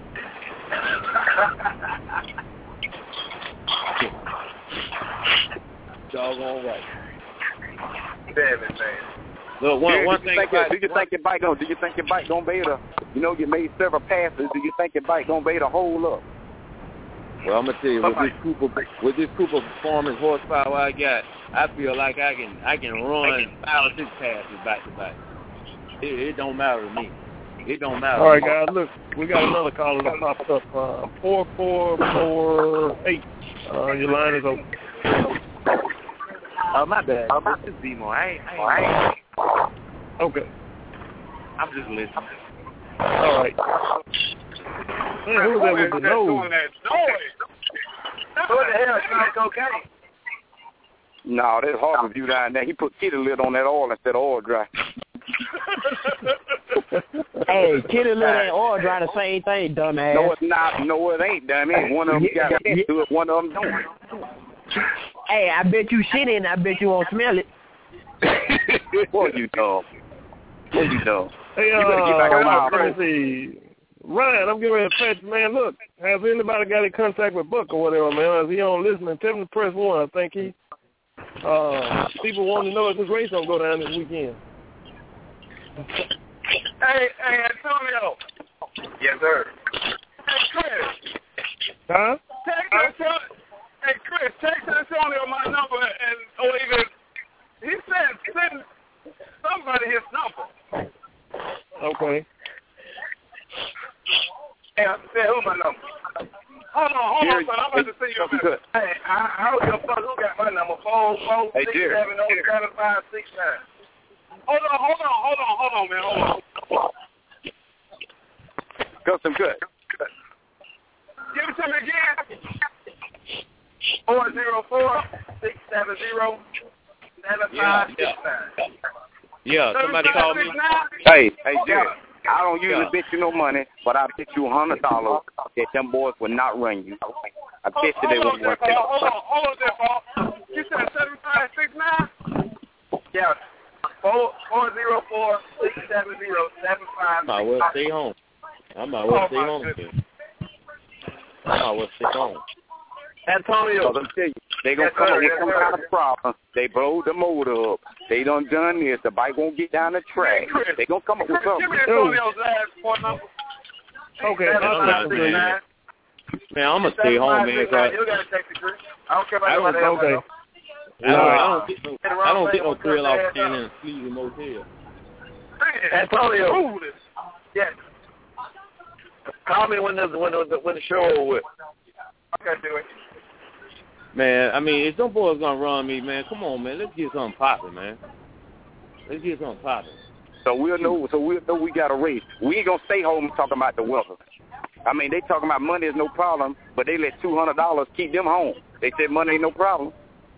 Doggone right. Damn it, man. Look, one, Jerry, one do you thing think about your, do you think your bike gonna do you think your bike gonna be able to, you know, you made several passes, do you think your bike gonna be able to hold up? Well, I'm gonna tell you, with this Cooper, with this Cooper performance horsepower I got, I feel like I can, I can run five or six passes back to back. It, it don't matter to me. It don't matter. All right, guys, look, we got another caller that popped up. Uh, four four four eight. Uh, your line is open. Oh, my bad. Oh, this is B-More. I ain't, I ain't. Okay. I'm just listening. All right. Man, who's that with the nose? Who the hell smoked cocaine? No, that's hard review down there. He put kitty lid on that oil instead of oil dry. Hey, kitty lid and oil dry the same thing, dumbass. No, it's not. No, it ain't, dummy. One of them got to do it. One of them don't. Hey, I bet you shit in. I bet you won't smell it. What you dog? What you dog? Hey, you better get back uh, on my let me see. Ryan, I'm getting ready to patch, man. Look, has anybody got in contact with Buck or whatever, man? Is he on listening? Tell him to press one. I think he. Uh, people want to know if this race don't go down this weekend. Hey, hey, Antonio. Yes, sir. Hey, Chris. Huh? Text Antonio. Hey, Chris, text Antonio my number and or even he said send somebody his number. Okay. Hey, I said who my number? Hold on, hold Jerry, on, son. I'm about to see you. Good. Hey, I, I don't give a fuck who got my number. Four, four, Hey, six, Jerry. seven, oh, seven, five, six, nine. Hold on, hold on, hold on, hold on, man, hold on. Custom cut. Give it to me again. Four zero four six seven zero seven five six nine. Yeah, somebody called me. Hey, hey, Jerry. I don't usually bet you no money, but I bet you a hundred dollars that them boys will not run you. I bet you they won't run you. Hold on, hold on, there, Paul. You said seven five six nine. Yeah. Four four zero four six seven zero seven five. I might well stay home. I might well stay home. I might well stay home. Antonio, let me tell you, they gonna yes, come sir, up with yes, some sir. kind of problem. They blow the motor up. They done done this. The bike won't get down the track. They gonna come up with something. Give me Antonio's last phone number. Okay, man, man, I'm gonna stay home, man. You gotta take the grip. I don't care about I don't, nobody okay. else. I don't, I don't get no, I don't get no thrill off standing in a sleeping motel. Antonio. Yes. Call me when the when the when the show over with. Okay, do it. Man, I mean, if them boys gonna run me, man, come on, man, let's get something popping, man. Let's get something popping. So we'll know. So we'll know we got a race. We ain't gonna stay home talking about the weather. I mean, they talking about money is no problem, but they let two hundred dollars keep them home. They said money ain't no problem.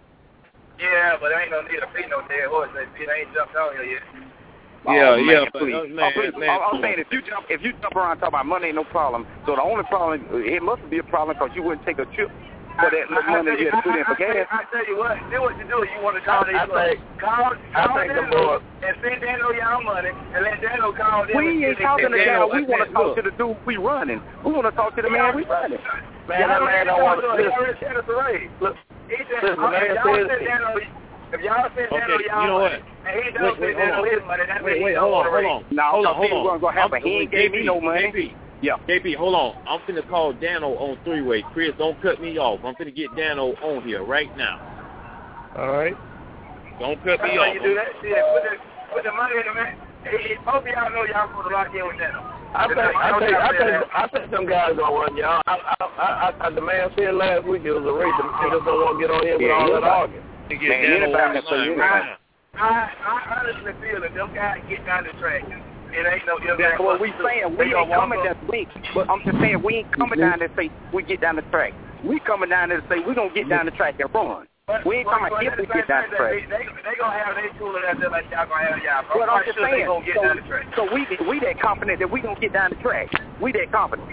Yeah, but I ain't no need to feed no dead horse. They ain't jumped out here yet. Yeah, oh, yeah, man, but please. uh, man, oh, please. man, I'm, I'm saying if you jump, if you jump around talking about money ain't no problem. So the only problem, it must be a problem because you wouldn't take a trip for that much money you had to put in for gas. I tell you what, do what you do. You want to call these I think, call, I call think the Dano more and send Dano y'all money and let Dano call them. We ain't talking to Dano. We want to talk to the dude we running. We want to talk to the man we running. Man, that man don't want to listen. Look, he said, listen, man y'all says, send Dano. If y'all send Dano okay, y'all you know what? money, and he don't send Dano his money, that Wait, means wait, he hold don't on, want hold to on. No, hold on, hold on. Gonna happen. He ain't gave me no money. K P, yeah. K P, hold on. I'm finna call Dano on three-way. Chris, don't cut me off. I'm finna get Dano on here right now. All right. Don't cut me That's off. how you do that. Yeah, put the, put the money in the man. Hey, both of y'all know y'all supposed to lock in with Dano. I think, I think, I think, I think some guys gonna run y'all. I, I, I, I, the man said last week it was a race. They just don't want to get on here with Yeah, all yeah. that arguing. Get Man, Dano anybody on the can say line you right right. now. I, I honestly feel that them guys get down the track. It ain't no ill. That's what we saying. We ain't coming down. We, but I'm just saying we ain't coming down there to say we get down the track. We coming down there to say we gonna get down the track and run. But, we ain't but, talking but if we get down the track. They, they, they gonna have their tool out there like y'all gonna have y'all. But I'm just sure saying. they gonna get So, down the track. so we we that confident that we gonna get down the track. We that confident.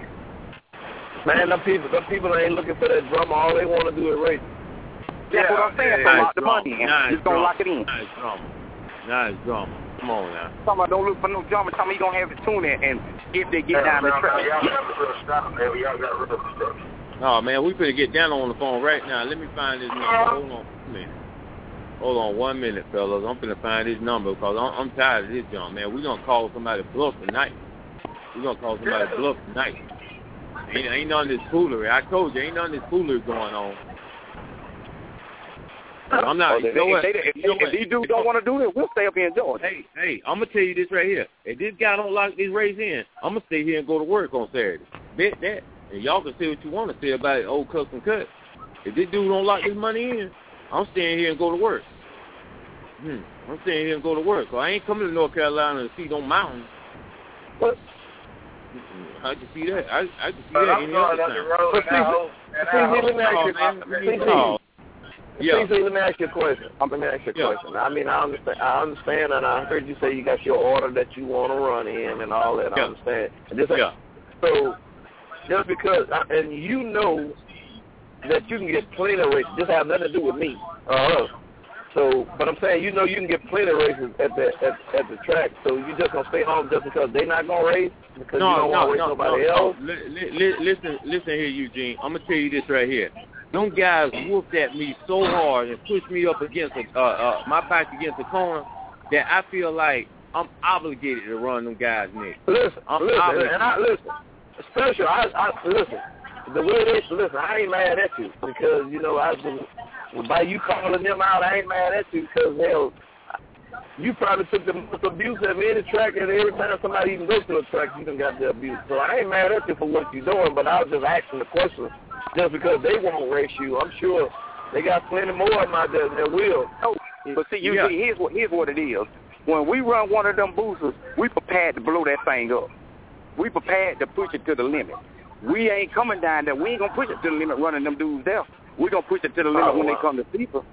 Man, them people, them people ain't looking for that drama. All they want to do is race. That's Yeah, what I'm saying. yeah, So nice lock the drama. money in. Nice Just gonna drama. lock it in. Nice drama. Nice drama. Come on now. Somebody don't look for no drama. Tell me you gonna have it tuned in, and if they get down the track. Y'all got real stuff. Y'all got real stuff. Oh man, we finna get Dano on the phone right now. Let me find his number. Hold on a minute. Hold on one minute, fellas. I'm finna find his number because I'm, I'm tired of this junk, man. We gonna call somebody bluff tonight. We gonna call somebody bluff tonight. Ain't, ain't none of this foolery. I told you, ain't none of this foolery going on. I'm not. Oh, You know what? If, they, if, You know if what? these dudes don't want to do it, we'll stay up here and enjoy it. Hey, hey, I'm gonna tell you this right here. If this guy don't lock this race in, I'm gonna stay here and go to work on Saturday. Bet that, and y'all can say what you want to say about it, old custom cut. If this dude don't lock this money in, I'm staying here and go to work. Hmm. I'm staying here and go to work. So I ain't coming to North Carolina to see no mountains. But I can see that. I I can see But that I'm any going other up the time. road But and I hope. And I see, let me ask Oh, you, man, we see, need to call. Yeah. see, let me ask you a question. Let me ask you a Yeah. question. I mean, I understand. I understand, and I heard you say you got your order that you want to run in and all that. I Yeah. understand. And this, Yeah. So just because, and you know that you can get plenty of races. This has nothing to do with me or us. So, but I'm saying, you know, you can get plenty of races at the at, at the track. So you just gonna stay home just because they not gonna race because No, you don't no, want to race no, nobody no, else. no. Li- li- listen, listen here, Eugene. I'm gonna tell you this right here. Them guys whooped at me so hard and pushed me up against a, uh, uh, my back against the corner that I feel like I'm obligated to run them guys' neck. Listen, I'm listen, obligated. and I listen. Special, I, I listen. The way they listen, I ain't mad at you because you know I was, by you calling them out, I ain't mad at you because hell, you probably took the most abuse of any track, and every time somebody even goes to a track, you done got the abuse. So I ain't mad at you for what you're doing, but I was just asking the question just because they won't race you. I'm sure they got plenty more of them out there that will. No, but see, you Yeah. see, here's what here's what it is. When we run one of them boosters, we prepared to blow that thing up. We prepared to push it to the limit. We ain't coming down there. We ain't gonna push it to the limit running them dudes there. We gonna push it to the limit Oh, when wow. they come to see us.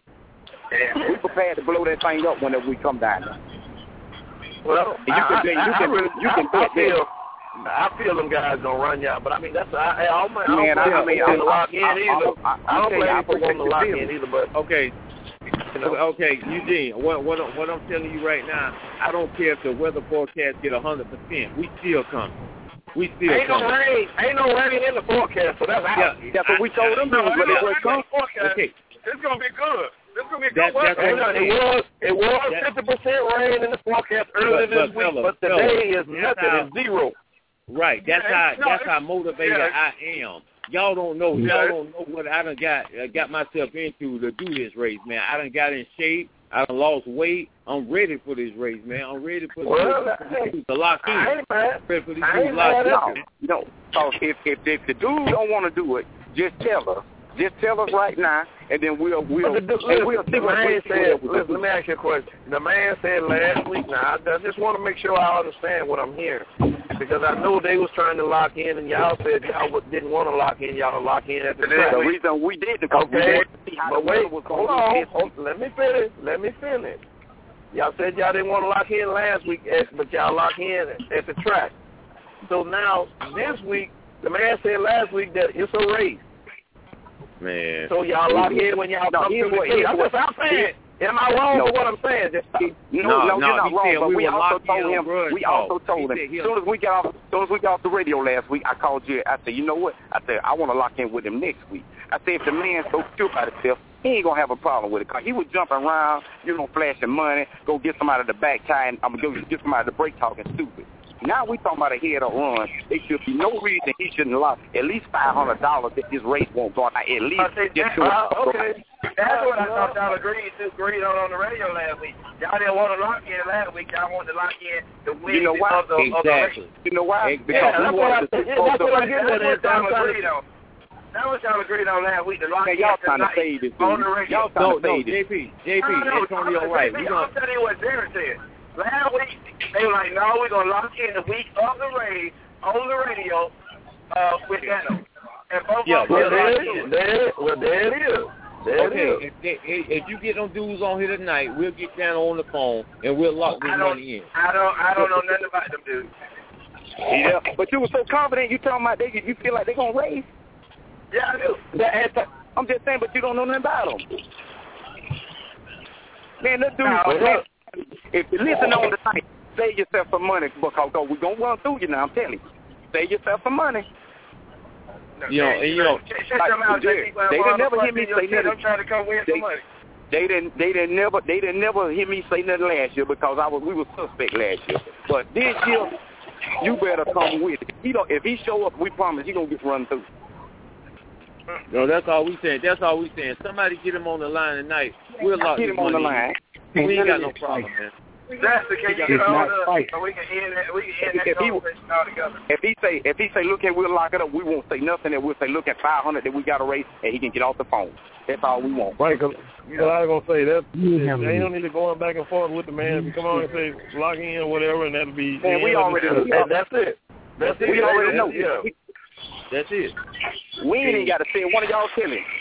We prepared to blow that thing up whenever we come down there. Well, And you can, I, you I, can, I, really, you can I, bet I feel, I feel them guys gonna run y'all, but I mean that's I, I, I, I Man, don't I, I mean, want to I'm, lock I'm, in I'm, either. I'm, I don't I'm blame I you for wanting to protect lock your in business. either, but Okay. You know? Okay, Eugene, what, what, what I'm telling you right now, I don't care if the weather forecast get one hundred percent. We still coming. We still ain't coming. no rain, ain't no rain in the forecast, so that's out. Yeah, that's what we told them. No, when yeah, it was come. Okay. It's gonna be good. It's gonna be That, good weather. that's what it was it was that, fifty percent rain in the forecast earlier but, this but, week, fella, but today fella, is nothing. how, It's zero. Right. That's yeah, how no, that's how motivated yeah. I am. Y'all don't know. Yeah. Y'all don't know what I done got uh, got myself into to do this race, man. I done got in shape. I done lost weight. I'm ready for this race, man. I'm ready for Well, this to lock in. I ain't mad. Ready for these I dudes ain't locked mad in. No, no. So if, if if the dude don't want to do it, just tell us. Just tell us right now, and then we'll we'll But the, and we'll listen, see the what man we said, do. listen, let me ask you a question. The man said last week, now I just want to make sure I understand what I'm hearing, because I know they was trying to lock in, and y'all said y'all didn't want to lock in, y'all lock in at the The track. reason we did it because we Okay, wanted to see how but the weather wait, was hold going on, to hold, let me finish, let me finish. Y'all said y'all didn't want to lock in last week, at, but y'all lock in at the track. So now, this week, the man said last week that it's a race. Man. So y'all lock in when y'all No, come here's to the what- gate. here's I'm what- just, I'm saying, am I wrong No. for what I'm saying? Just No, No, no, no, you're not he wrong. said But we we were also locked told in him. on grudge We talk. also told He him. said As he'll- soon as we got off, as soon as we got off the radio last week, I called you. I said, you know what? I said I want to lock in with him next week. I said if the man's so sure about himself, he ain't gonna have a problem with it. Cause he was jumping around, you know, flashing money, go get somebody to the back tie, and I'm gonna go get somebody to the brake talking stupid. Now we talking about a head up run. There should be no reason he shouldn't lock at least five hundred dollars that this race won't go on. At least I say, just that, do uh, it. okay. That's what I thought y'all agreed to agreed on on the radio last week. Y'all didn't want to lock in last week. Y'all wanted to lock in the win You know why? of the, of the race. Exactly. You know why? Exactly. Because Yeah, we that's what I wanted to said. see Yeah, both that's of what I'm them. getting at. That's what That's y'all what I'm agreed on. That was y'all agreed on last week to lock Man, in y'all trying to tonight fade this on dude. the radio. Y'all trying No, to no, fade J this. P, J P, No, no, Antonio I'm, right. I'm, We I'm gonna, telling you what Darren said. Last week, they were like, no, we're going to lock in the week of the race on the radio uh, with Dano. And both Yeah, of Well, them there locked it is. in. There, well, there it is. There okay, it is. if, they, if you get them dudes on here tonight, we'll get down on the phone and we'll lock this I don't, money in. I don't, I don't know nothing about them dudes. Yeah, but you were so confident. You talking about they? You feel like they gonna race? Yeah, I do. That, I'm just saying, but you don't know nothing about them. Man, that dude. No, Man, if you listen on the night, save yourself some money because we're gonna run through you now. I'm telling you, save yourself some money. No, You know, man, and you know, shut shut your mouth, J P. they didn't never hear me say nothing. nothing. I'm trying to come win They- some money. They didn't. They didn't never. They didn't never hear me say nothing last year because I was. We were suspect last year. But this year, you better come with it. He don't. If he show up, we promise he gonna get run through. no, that's all we saying. That's all we saying. Somebody get him on the line tonight. We'll lock Get this him on the money line. in. We ain't got no problem, man. That's the case. You called us, so we can end that. We can end that If he- conversation altogether. If he say, if he say, look here, we'll lock it up. We won't say nothing. And we'll say, look at five hundred that we got to race, and he can get off the phone. That's all we want. Right, because I was going to say, that they don't need to go back and forth with the man. If you come on and say, lock in or whatever, and that'll be... Man, we already know. And that's it. That's it. We already know. Yeah. That's it. We ain't even got to say one of y'all tell him.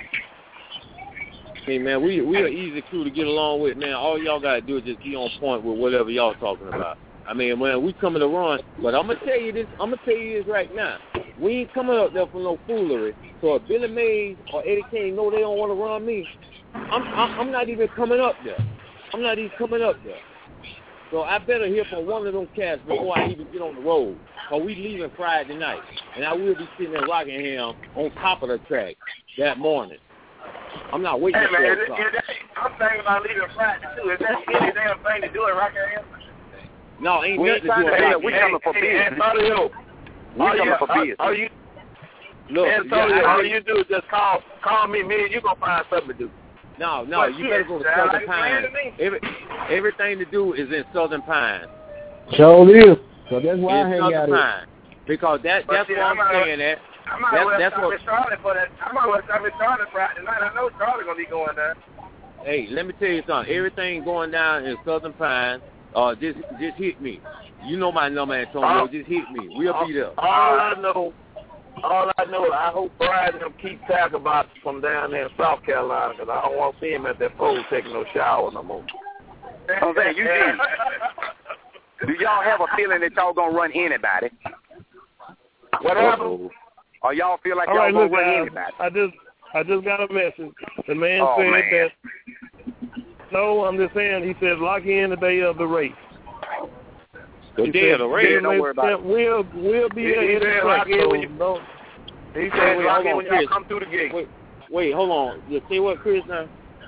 Hey, man, we we are easy crew to get along with, man. All y'all got to do is just be on point with whatever y'all talking about. I mean, man, we coming to run, but I'm going to tell you this. I'm going to tell you this right now. We ain't coming up there for no foolery. So if Billy Mays or Eddie King know they don't want to run me, I'm, I'm I'm not even coming up there. I'm not even coming up there. So I better hear from one of them cats before I even get on the road. Because we leaving Friday night, and I will be sitting in Rockingham on top of the track that morning. I'm not waiting Hey, for man, it. is, is that, I'm thinking about leaving Friday, too. Is that any damn thing to do in Rockingham? No, ain't We nothing ain't to do trying to about do it. We that. coming for Hey, business. Antonio, We all you, coming for all, business. all you, Look, Antonio, yeah, I- all you do is just call call me. Me and you going to find something to do. No, no, Well, you shit, better go to sound Southern like a plan Pines. to me. Every, everything to do is in Southern Pines. Sure is. So that's why I It's hang Southern out here. Pines. Because that, But that's see, what I'm I'm out- saying at. I might That's- well that's stop what- in Charlotte for that. I might well stop in Charlotte Friday tonight. I know Charlotte going to be going there. Hey, let me tell you something. Everything going down in Southern Pines, uh, just just hit me. You know my number, Antonio. Uh, Just hit me. We'll all, be there. All I know, all I know, I hope Brian and them keep track about from down there in South Carolina, because I don't want to see him at that pole taking no shower no more. I'm saying, you did. Do y'all have a feeling that y'all gonna run anybody? What happened? Or y'all feel like All y'all right, gonna look, run guys, anybody? I just I just got a message. The man Oh, said man. that No, I'm just saying. He said lock in the day of the race. The he day said, of the race. Don't worry about it. We'll we'll be He- there he in the said track. lock in So when you- don't. He Wait, said wait, lock hold in on, when y'all Chris. come through the gate. Wait, wait, hold on. You say what, Chris? Now.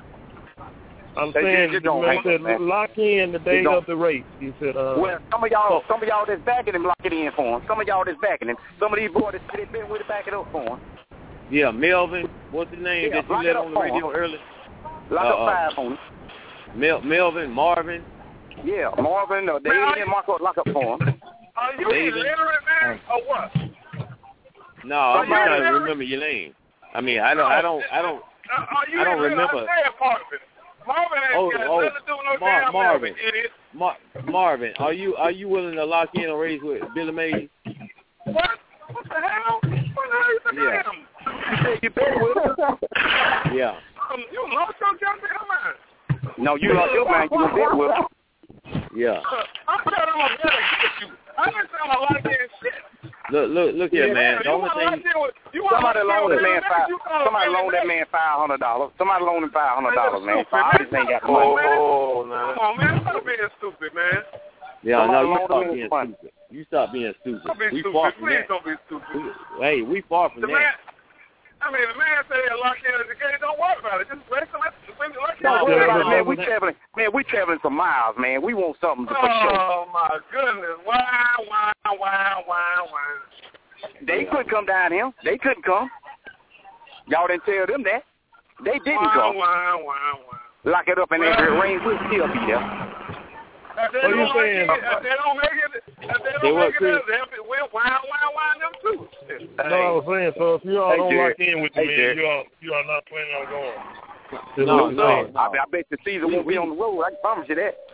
I'm They saying just the don't man make said it, man. lock in the day don't. of the race. He said, uh, Well, some of y'all, some of y'all that's backing him, lock it in for him. Some of y'all that's backing him. Some of these boys that they been with it, back it up for him. Yeah, Melvin. What's his name Yeah, that you lock let it up on the for radio him. earlier? Lock Uh, up uh, five on him. Mel- Melvin, Marvin. Yeah, Marvin, uh, David, and Marco, lock up for him. Are you David. illiterate, man, or what? No, I'm just Somebody- trying to remember your name. I mean, I don't, I don't, I don't, Uh, are you I don't illiterate? remember. I said Marvin. Marvin ain't Oh, got oh, nothing to do with no Mar- damn Marvin. Melvin, idiot. Mar- Marvin, are you, are you willing to lock in a race with Billy Mays? What? What the hell? What the hell you think Yeah. I am? You said you bet with him. Yeah. Um, you lost your goddamn mind. No, you lost your mind. You gonna bet with him. Yeah. Uh, I said I'm a better get you. I didn't say I'm a lock in shit. Look, look, look here, Yeah, man. The You only want to lock thing, in with, you want Somebody to lock in loaned with that man Billy five. Mays, you call Somebody Billy loaned that Mays. man five hundred dollars. Somebody loaned him five hundred dollars, man. Stupid, So I just ain't got the money. Oh, Come man. on, man. Stop being stupid, man. yeah, Somebody no, you loaned stop him being his money. stupid. You stop being stupid. Don't be We far stupid. from Please that. don't be stupid. We, hey, we far from The that. man, I mean, the man said he'll lock in at the gate. Don't worry about it. Just wait till let's lock in. No, Yeah, worry about but- it, man. We traveling, man. We traveling some miles, man. We want something for sure. Oh, my goodness. Wow, wow, wow, wow, wow. They couldn't come down here. They couldn't come. Y'all didn't tell them that. They didn't Wow, come. wow, wow, wow. Lock it up in that rain. We'll still be there. If they What you don't make saying? it, if they don't make it, if they They don't what, make it, Chris? they'll be, we'll wow, wow, wow them too. no, I was saying. So if you all Hey, don't Jared. lock in with the Hey, man, Jared. you all you are not planning on going. Just No, what I'm no, saying. no. I, I bet the season won't be on the road. I can promise you that.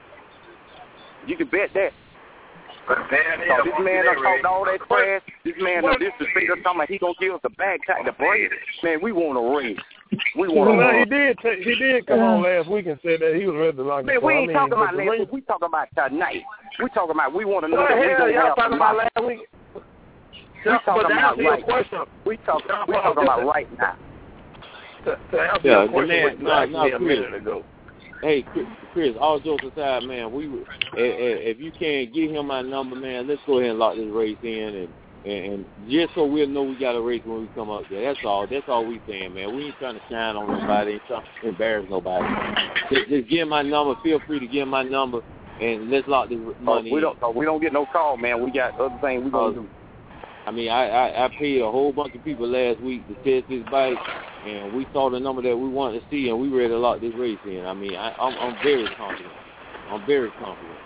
You can bet that. Man, So this man done talked all that trash. This man done disrespect us talking about he gonna give us a bag tag to break. Man, we want a race. We Well, want no, a he race. did. T- he did come on last week and said that he was ready to lock it. Man, So, we I ain't mean, talking but about the last race- week. We talking about tonight. We talking about we want to know What that the we hell gonna y'all have talking some about luck. last week? We talking But to about answer your right. question, We talking. We talking about right now. to, to answer Yeah, your the question, man, what you no, asked no, me a Chris. minute ago. Hey, Chris, Chris, all jokes aside, man, we if, if you can't get him my number, man, let's go ahead and lock this race in, and, and, and just so we'll know we got a race when we come up there. That's all. That's all we saying, man. We ain't trying to shine on nobody, ain't trying to embarrass nobody. Just, just give him my number. Feel free to give him my number, and let's lock this money Oh, we in. don't. Oh, we don't get no call, man. We got other things we gonna do. I mean, I, I, I paid a whole bunch of people last week to test this bike, and we saw the number that we wanted to see, and we ready to lock this race in. I mean, I, I'm, I'm very confident. I'm very confident.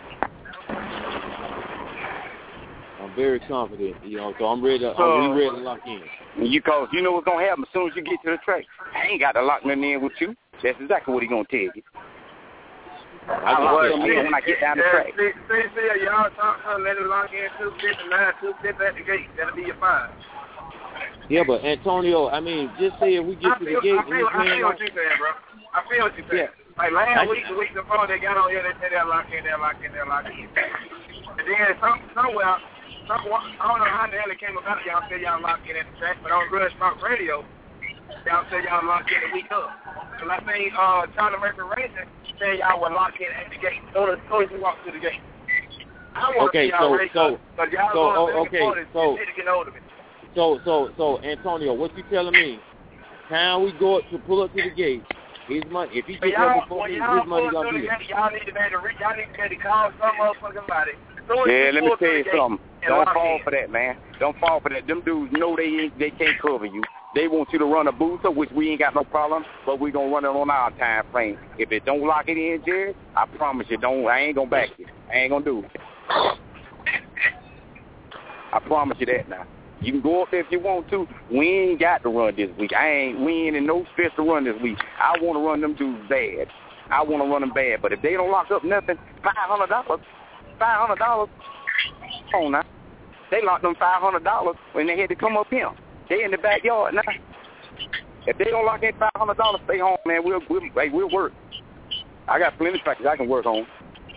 I'm very confident, you know, so I'm ready to, I'm, we ready to lock in. You cause you know what's gonna happen as soon as you get to the track. I ain't got to lock nothing in with you. That's exactly what he gonna tell you. I I just lock said- them in when I get down the track. See, see, see, y'all talk, uh, let it lock in two fifty-nine, two fifty at the gate. That'll be your five. Yeah, but Antonio, I mean, just say if we get I to feel, the gate, I feel, and I this feel man, what you're saying, bro. I feel what you're saying. Yeah. Like last I- week, the week before, they got on here, they said they'll lock in, they'll lock in, they'll lock in. And then some, somewhere, somewhere, I don't know how the hell it came about, y'all said y'all lock in at the track, but on Real Smart Radio, y'all said y'all lock in the week up. So I think uh, Charlie Murphy Racing said y'all were locked in at the gate, so as soon as you walk through the gate. I want Okay, to see y'all so- race so- up, but y'all so, going oh, back and okay, forth, it's so- easy to get hold of it. So, so, so, Antonio, what you telling me? Time we go up to pull up to the gate, his money. If he But gets there y'all, before when me, y'all his money pull gonna through be the there. gate, y'all need to be able to reach, y'all need to be able to call some motherfucking body. So Yeah, let me tell you something. Don't lock fall in. for that, man. Don't fall for that. Them dudes know they ain't, they can't cover you. They want you to run a booster, which we ain't got no problem, but we gonna run it on our time frame. If it don't lock it in, Jared, I promise you, don't. I ain't gonna back you. I ain't gonna do it. I promise you that now. You can go up there if you want to. We ain't got to run this week. I ain't. We ain't in no stress to run this week. I want to run them dudes bad. I want to run them bad. But if they don't lock up nothing, five hundred dollars, five hundred dollars. Come on now. They locked them five hundred dollars when they had to come up here. They in the backyard now. If they don't lock in five hundred dollars, stay home, man. We'll we'll hey, we'll work. I got plenty of practice I can work on.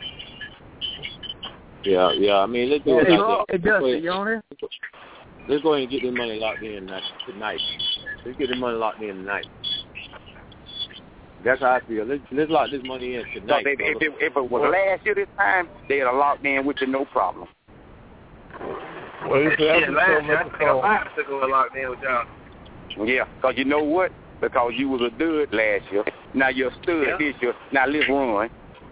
Yeah, yeah. I mean, let's do it. Hey, like that. hey, Let's go Dusty, ahead- you on there? Let's go ahead and get this money locked in tonight. Let's get this money locked in tonight. That's how I feel. Let's let's lock this money in tonight. So they, if, it, if it was last year this time, they'd have locked in with you no problem. Well, it's yeah, last year I think a lot to go locked in with y'all. Yeah, because you know what? Because you was a dud last year. Now you're a stud yeah. this year. Now let's run.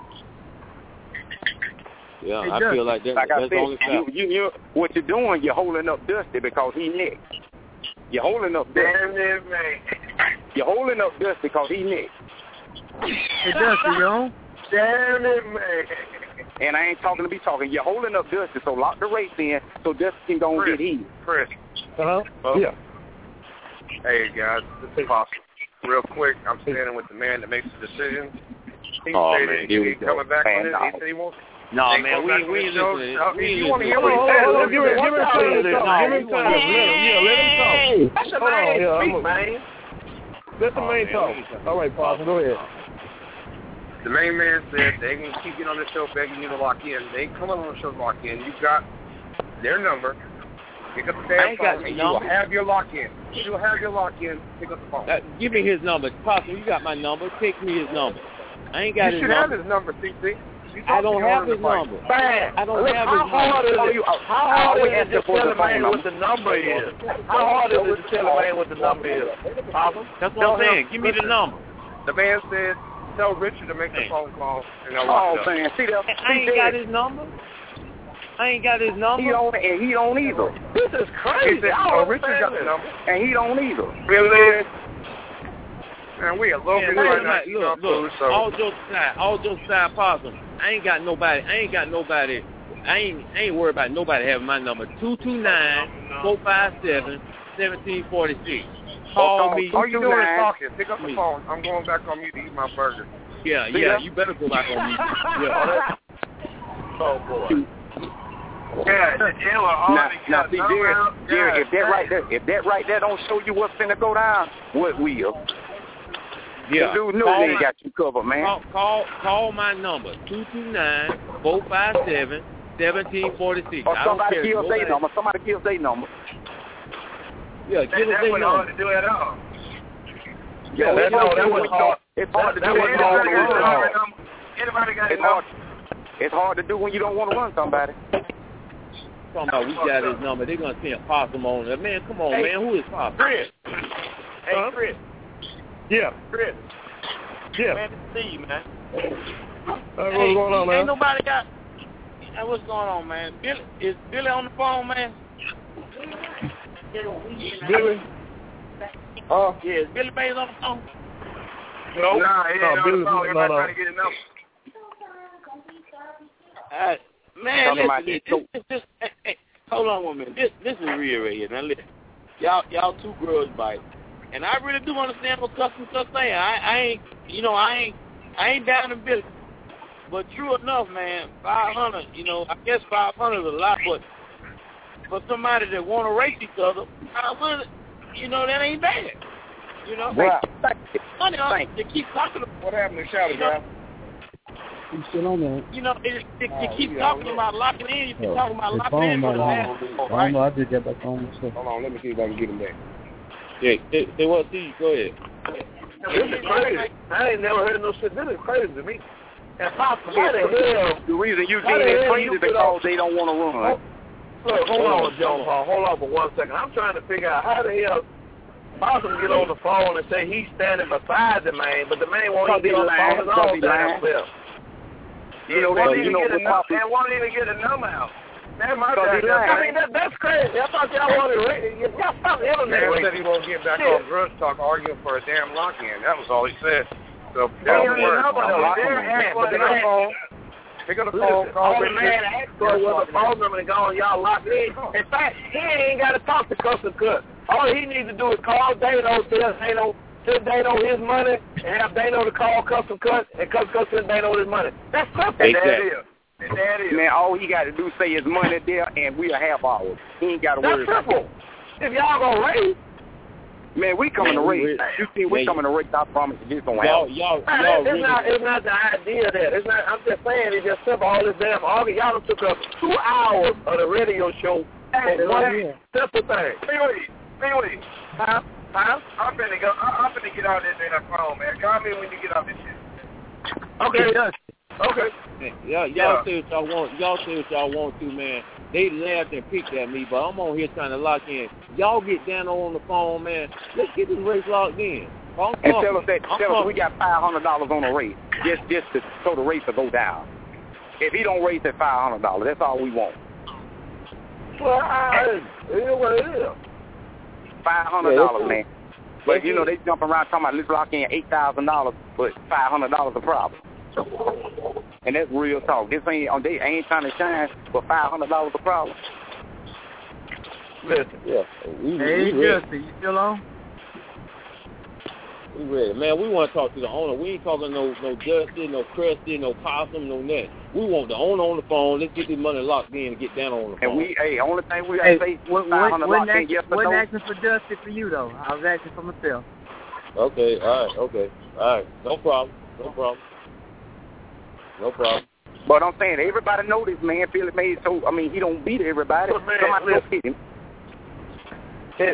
Yeah, I feel like that, like that's I said, all it's you, you, you, what you're doing, you're holding up Dusty because he next. You're holding up Dusty. Damn it, man. You're holding up Dusty because he next. Hey, Dusty, yo. Damn it, man. And I ain't talking to be talking. You're holding up Dusty, so lock the race in so Dusty can go and get heat. Chris. Uh-huh. Oh. Yeah. Hey, guys, this is Foster. Real quick, I'm standing with the man that makes the decisions. He oh, said man, he, he coming back on this. He said he wants No, man, we we ain't listening. You want to hear what he said? Hold on, give him time to talk. Give him time. Yeah, let him talk. That's the man speak, man. Let the man talk. All right, Paul, go ahead. The main man said they can keep getting on the show begging you to lock in. They ain't coming on the show to lock in. You got their number. Pick up the damn phone, and you will have your lock in. You will have your lock in. Pick up the phone. Uh, give me his number. Possum, you got my number. Text me his number. I ain't got you his You should number. have his number, C C. I don't have his number. Bang. I don't Look, have how his hard number. Is it, how hard is it to tell a man what the number is? How hard is it to tell a man what the number is? Problem? That's what I'm saying. Give me the number. The man said, tell Richard to make the phone call, and I'll Oh, lock it up. man. See that? I ain't got his number. I ain't got his number. He don't, and he don't either. This is crazy. He said, oh, Richard got the number. And he don't either. Really? Man, we are low Man, right right, now. look, look, so. all jokes aside, all jokes aside, Possum, I ain't got nobody, I ain't got nobody, I ain't, I ain't worried about nobody having my number, two two nine, four five seven, one seven four six. Call oh, me. All you doing is talking. Pick up the phone. I'm going back on mute to eat my burger. Yeah, See yeah, that? you better go back on mute. Yeah. Oh, boy. Yeah, now, now see, Jerry, Jerry, if that right there, if that right there don't show you what's finna go down, what will? Yeah. The dude knows call he ain't my, got you covered, man. Call, call, call my number, two two nine, four five seven, one seven four six. Or somebody gives their number. Somebody gives their number. Yeah, give us their number. hard to do at all. Yeah, that, no, that was hard. It's hard to do. It's hard to do. Anybody got it's hard. It's hard to do when you don't want to run somebody. Talking about we got his number. They're gonna send Possum on it. Man, come on, hey, man. Who is Possum? Chris. Hey, huh? Chris. Yeah. Chris. Yeah. Man, to see you, man. Hey, what's hey, going on, man? Ain't nobody got. Hey, what's going on, man? Billy, is Billy on the phone, man? Billy? Uh, yeah, is Billy Mays on the phone? No, nah, he ain't no, on Billy, the phone. Everybody no, no. trying to get his number. Uh, man, listen, this, this, this, this, hey, hey, hold on one minute. This, this is real right here. Now listen, y'all, y'all two girls bite, and I really do understand what custom stuff saying. I, I ain't, you know, I ain't, I ain't down in business. But true enough, man, five hundred. You know, I guess five hundred is a lot, but for somebody that want to race each other, five hundred, you know, that ain't bad. You know, wow. funny, huh? They keep talking about what happened to Shouty, guy? He's still on there. You know, they, they, they oh, keep talking about locking in. You keep oh, talking about locking in for the last. I don't know. I just got back on myself. Hold on, let me see if I can get him back. Yeah, they, they want to see you. Go ahead. This is crazy. I ain't never heard no shit. This is crazy to me. And possible. How the hell? The reason you getting it crazy because they don't want to run. Look, hold on, John Paul. Hold on for one second. I'm trying to figure out how the hell Possum get on the phone and say he's standing beside the man, but the man won't even get on the phone his own damn self. You know, won't even get a number. And won't even get a number out. That's my God. I mean, that, that's crazy. I thought y'all wanted to. Y'all stop internet. Man said he won't get back on grudge talk arguing for a damn lock-in. That was all he said. So that's the word. Pick up the phone. Pick up the phone. Call the man asked for was a phone number and go on y'all locked in. In fact, he ain't got to talk to Custom Cut. All he needs to do is call Dano, tell Dano, tell Dano his money, and have Dano to call Custom Cut, and Custom Cut send Dano his money. That's simple. Exactly. That is. That is. Man, all he got to do is say his money there, and we'll have ours. He ain't got to worry about it. That's simple. If y'all gonna raise, man, we coming to race. You see, we coming to race. I promise you, this don't happen. Y'all, y'all, man, y'all it's really not. It's not the idea that. It's not. I'm just saying. It's just simple. All this damn argument. Y'all done took up two hours of the radio show for one simple thing. Anyway, huh? Huh? I'm finna go. I'm finna get out of this damn phone, man. Call me when you get off this shit. Okay. Okay. Man, y'all, y'all Yeah. say what y'all want. Y'all say what y'all want to, man. They laughed and picked at me, but I'm on here trying to lock in. Y'all get down on the phone, man. Let's get this race locked in. I'm And talking. tell us that I'm tell us talking. we got five hundred dollars on the race, just just to so the race will go down. If he don't race at five hundred dollars, that's all we want. Well, I, it is what it is. Five hundred dollars, man. But you know they jump around talking about let's lock in eight thousand dollars, but five hundred dollars a problem. And that's real talk. This ain't on they ain't trying to shine, but five hundred dollars a problem. Listen, yeah. We, Hey, we ready. Justin, you still on? We ready. Man, we want to talk to the owner. We ain't talking no no Justin, no Krusty, no Possum, no nothing. We want the owner on the phone. Let's get this money locked in and get down on the phone. And we, hey, only thing we Hey, gotta say, what, five what, hundred wasn't locked in, asking, yes or wasn't no. asking for Justin for you, though. I was asking for myself. Okay, all right, okay, all right. No problem, no problem. No problem. But I'm saying everybody know this man. Philip made so. I mean, he don't beat everybody. But man, Somebody listen. go beat him. It,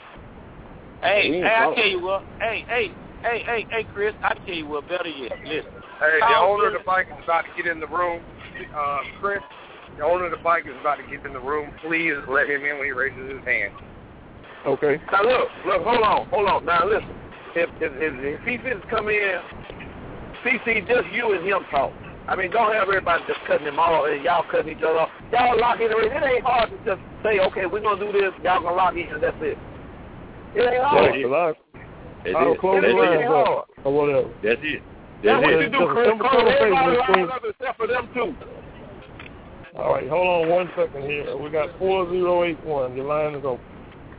We Hey, ain't hey, I talking. tell you what. Hey, hey, hey, hey, hey, Chris, I tell you what. Better yet, listen. hey, the Call owner of Philip. the bike is about to get in the room. Uh, Chris, the owner of the bike is about to get in the room. Please let him in when he raises his hand. Okay. Now look, look, hold on, hold on. Now listen, if if if, if he fits come in, C C, just you and him talk. I mean, don't have everybody just cutting him off and y'all cutting each other off. Y'all lock in the race. It ain't hard to just say, okay, we're gonna do this. Y'all gonna lock in, and that's it. It ain't hard. Yeah, 'cause I, That's I'll it. close That's the it. lines Hard. up or whatever. That's it. That's That's what it. you do, Just Chris. simple Call everybody conversation lines up except for them two. All right, hold on one second here. We got four zero eight one. Your line is open.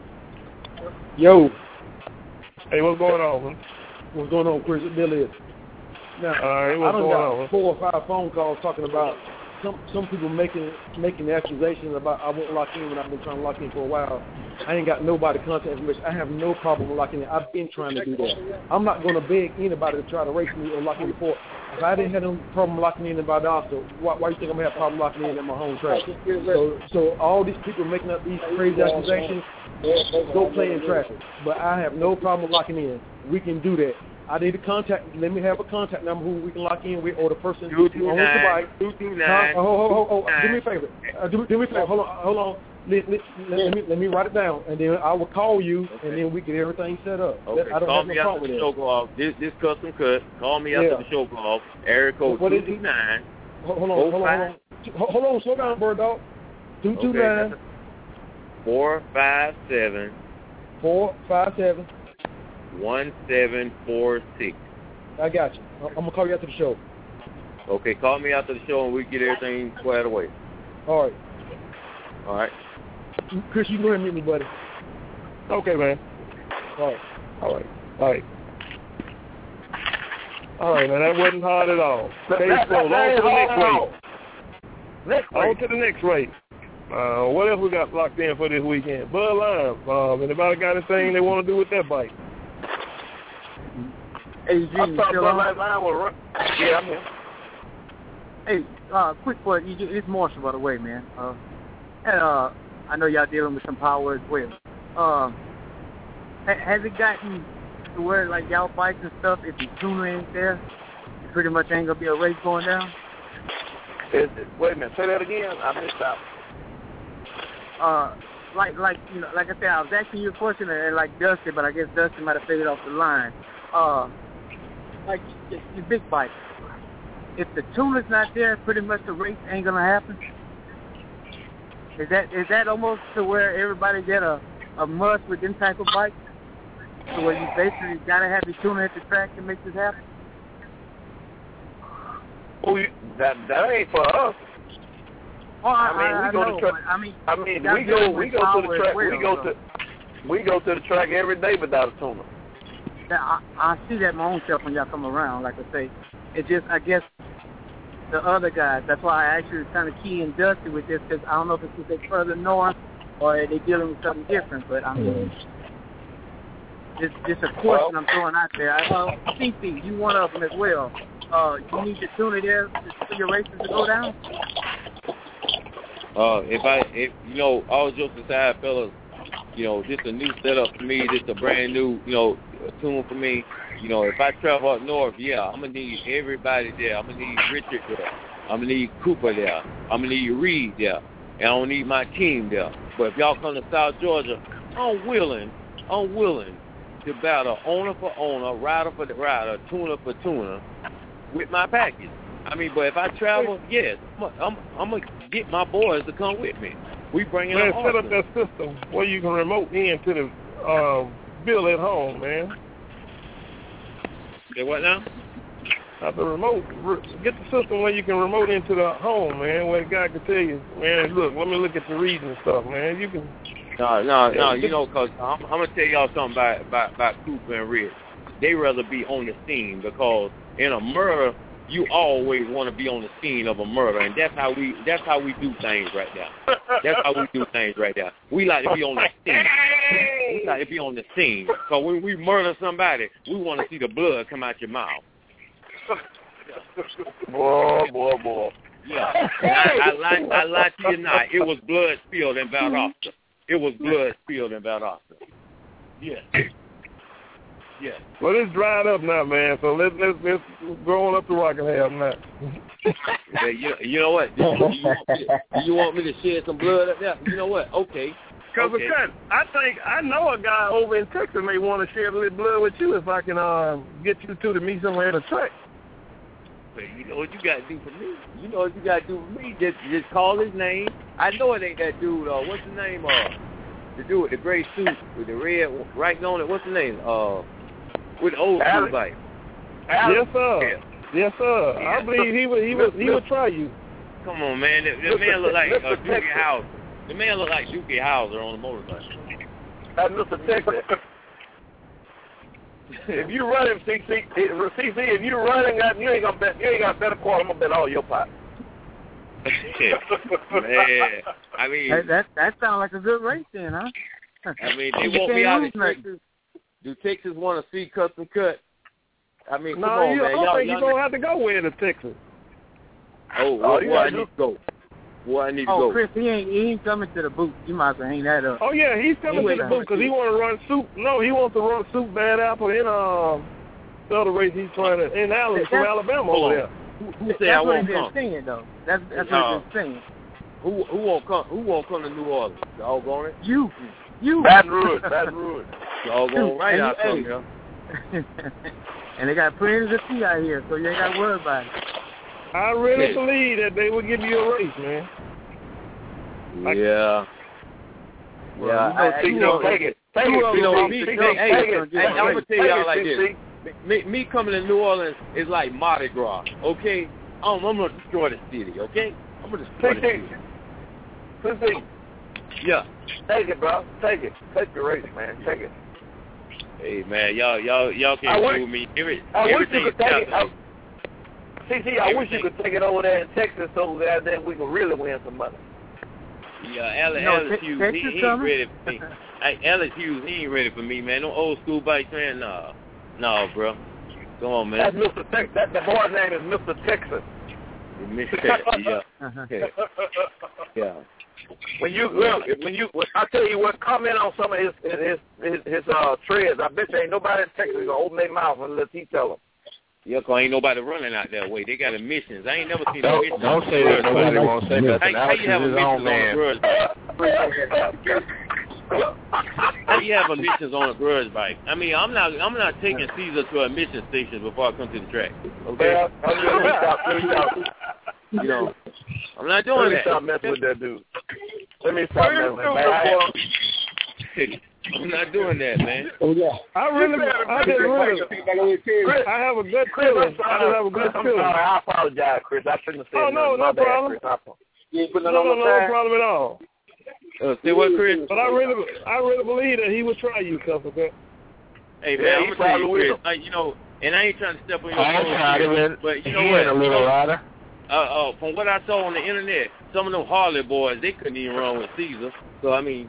Yo, Hey, what's going on, man? what's going on, Chris? It Bill is. Now, All right, I what's done going got on? four or five phone calls talking about some some people making making the accusations about I won't lock in when I've been trying to lock in for a while. I ain't got nobody contact information. I have no problem with locking in. I've been trying to do that. I'm not going to beg anybody to try to race me or lock in before. If I didn't have no problem locking in in Valdosta, why, why you think I'm going to have a problem locking in at my home track? So, so all these people making up these crazy accusations, go play in traffic. But I have no problem locking in. We can do that. I need a contact. Let me have a contact number who we can lock in with, or the person who owns the bike. two two Huh? nine. Oh, oh, oh, oh, oh. Do me a favor. Uh, do, do me a favor. Hold on. Hold on. Let, let, let, let me let me write it down, and then I will call you, Okay. and then we get everything set up. Okay, I don't call have me no after problem the with show that. go off. This this custom cut. Call me after Yeah. the show go off. Area code What two is it? two nine. Hold hold on. Hold on. Hold on. Hold hold on. Slow down, bird dog. Two two nine Four five seven four five seven. one seven four six. I got you. I- I'm gonna call you after the show. Okay, call me after the show and we get everything squared away. All right. All right. Chris, you can go ahead and meet me, buddy. Okay, man. All right. All right. All right. All right, now that wasn't hard at all. Stay That- slow. that- On to the that next ain't hard. race. Next On race. to the next race. Uh, what else we got locked in for this weekend? Bud Lime. Um, anybody got anything they want to do with that bike? Hey, I Eugene, you thought still Bud on? Light Line was run. Yeah, I'm here. Hey, uh, quick question. You, it's Marshall, by the way, man. Uh, and uh, I know y'all dealing with some power as well. Uh, ha- has it gotten to where, like, y'all bikes and stuff, if the tuner ain't there, it pretty much ain't going to be a race going down? Is it, wait a minute, say that again. I missed out. Uh, like, like you know, like I said, I was asking you a question, and like Dusty, but I guess Dusty might have figured off the line. Uh, like your, your big bike, if the tuner's not there, pretty much the race ain't gonna happen. Is that is that almost to where everybody get a a must with them type of bikes, to where you basically gotta have your tuner at the track to make this happen? Oh, you, that that ain't for us. Oh, I, I mean, I, we I go know, to tra- but I mean, I mean, y'all we go dealing we with go to power the as track. well, we go so. to we go to the track every day without a tuner. That I, I see that my own self when y'all come around. Like I say, it just I guess the other guys. That's why I actually kind of key and dusty with this, because I don't know if it's because they're further north or are they dealing with something different. But I'm just just just a question I'm throwing out there. I, uh, C C, you one of them as well. Uh, you need to tune it there for your races to go down. Uh, if I, if you know, all jokes aside, fellas, You know, this a new setup for me. This a brand new, you know, tune for me. You know, if I travel up north, yeah, I'm going to need everybody there. I'm going to need Richard there. I'm going to need Cooper there. I'm going to need Reed there. And I'm going to need my team there. But if y'all come to South Georgia, I'm willing, I'm willing to battle owner for owner, rider for the rider, tuner for tuner with my package. I mean, but if I travel, yes, I'm, I'm, I'm going to get my boys to come with me. We bring in Man, an set up that system where you can remote in to the um, bill at home, man. Say what now? Have the remote, get the system where you can remote into the home, man, where the guy can tell you, man, look, let me look at the reading and stuff, man. You can. No, no, no, you know, because I'm, I'm going to tell y'all something about, about, about Cooper and Rich. They rather be on the scene because in a murder, you always want to be on the scene of a murder, and that's how we that's how we do things right now. That's how we do things right now. We like to be on the scene. We like to be on the scene. So when we murder somebody, we want to see the blood come out your mouth. Boy, boy, boy. Yeah. And I, I, lie, I lie to you not. It was blood spilled in Valdosta. It was blood spilled in Valdosta. Yeah. Yeah. Well, it's dried up now, man. So let's let's let's go on up to Rockingham now. Yeah, you, you know what? Do you, you, you want me to shed some blood up there? You know what? Okay. Because okay. I think I know a guy over in Texas may want to share a little blood with you if I can um, get you two to meet somewhere at a track. But you know what you got to do for me? You know what you got to do for me? Just just call his name. I know it ain't that dude. Uh, what's his name? Uh, the dude with the gray suit with the red writing on it. What's his name? Uh, with the old school bike. Yes, sir. Yeah. Yes, sir. Yeah. I believe he would he would he would try you. Come on, man. The, the man look like uh, Dookie Howser. The man look like Dookie Howser on a motorcycle. That's Mister Texas. If you running C C, C C, if you running, you ain't gonna bet. You ain't got a better quarter. I'm gonna bet all your pot. Man, I mean that that, that sounds like a good race then, huh? I mean, they want me out of Texas. Do Texas want to see custom cut? I mean, come no, on, you, man. I don't y'all, think y'all you're gonna have to go with it to Texas. Oh, well, oh well I need to go. Well, I need to oh, go. Oh, Chris, he ain't he ain't coming to the booth. You might as well hang that up. Oh yeah, he's coming he to the booth because he want to run soup. No, he wants to run soup Bad Apple in um the other race he's trying to in Allen from Alabama over there. Who, who say I won't come? That's what he's saying though. That's that's no. what he's saying. Who who won't come? Who won't come to New Orleans? Y'all going? You, you. Baton Rouge, Baton Rouge. Y'all going right out hey. there. And they got plenty to see out here, so you ain't got to worry about it. I really yeah. believe that they will give you a race, man. Like, yeah. Well, yeah, you know, take it. Take it. You know, me, take hey, hey, it. hey, I'm going to tell y'all like this. Me, me coming to New Orleans is like Mardi Gras, okay? I'm, I'm going to destroy the city, okay? I'm going to destroy the city. fifteen. Yeah. Take it, bro. Take it. Take the race, man. Take it. Hey, man, y'all y'all, y'all can't wish, do me. Every, I wish everything you could take it. I, C C, I everything. wish you could take it over there in Texas so that then we can really win some money. Yeah, Alex, no, Alex t- Hughes, Texas he, he ain't coming? ready for me. Hey, Alex Hughes, he ain't ready for me, man. No old school bikes, man. Nah. No, bro. Come on, man. That's Mister Texas. That, the boy's name is Mister Texas. Mister Texas, yeah. yeah. Yeah. When you well, when you, when, I tell you what, comment on some of his his his, his uh, treads. I bet you ain't nobody in Texas gonna open their mouth unless he tell them. Yeah, cause ain't nobody running out that way. They got emissions. I ain't never seen don't, emissions. Don't say that nobody won't say nothing. How, how you have his own emissions man. on a grudge bike? How you have emissions on a grudge bike? I mean, I'm not I'm not taking Caesar to an emission station before I come to the track. Okay. Well, let me stop. Let me stop. You know, I'm not doing Let me that. stop messing with that dude. Let me stop messing with that. I'm not doing that, man. Oh yeah. I really, I just really, Chris, I have a good feeling. I just have a good I'm feeling. sorry. I apologize, Chris. I shouldn't have said Oh no, no problem. You ain't putting No, it on no, the no side? problem at all. Uh, say what, Chris? But I really, I really believe that he would try you, cuz of that. Hey man, Yeah, I'm he gonna tell you, probably Chris. will. Like, you know, and I ain't trying to step on your I toes, tried it, but you he know what? ain't a little rider. Uh, uh, from what I saw on the internet, some of them Harley boys, they couldn't even run with Caesar. So I mean,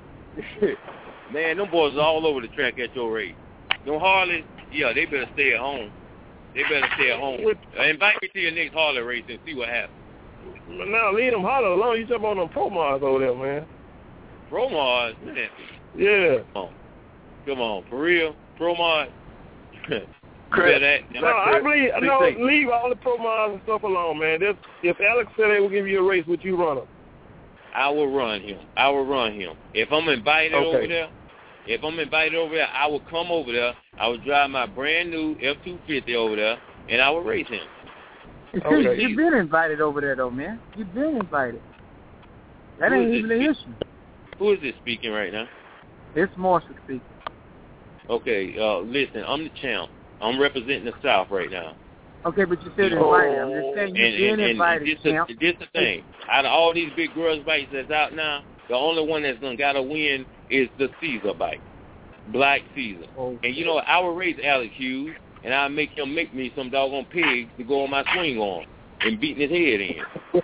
man, them boys are all over the track at your race. Them Harleys, yeah, they better stay at home. They better stay at home. Uh, invite me to your next Harley race and see what happens. Now leave them Harley alone. You jump on them Pro Mars over there, man. Pro Mars, man. Yeah. Come on, come on, for real, Pro Mod. Chris, that, no, I believe no. Leave all the pro mods and stuff alone, man. If, if Alex said they will give you a race, would you run him? I will run him. I will run him. If I'm invited okay. over there, if I'm invited over there, I will come over there. I will drive my brand new F two fifty over there, and I will race him. Okay. You've been invited over there, though, man. You've been invited. That Who ain't even an issue. Who is this speaking right now? It's Marshall speaking. Okay, uh, listen, I'm the champ. I'm representing the South right now. Okay, but you said invited. I'm just saying you've and, been and, and invited, this champ. Is, this the thing. Out of all these big girls bikes that's out now, the only one that's gonna gotta win is the Caesar bike, Black Caesar. Okay. And you know, I will race Alex Hughes, and I'll make him make me some doggone pigs to go on my swing arm and beating his head in.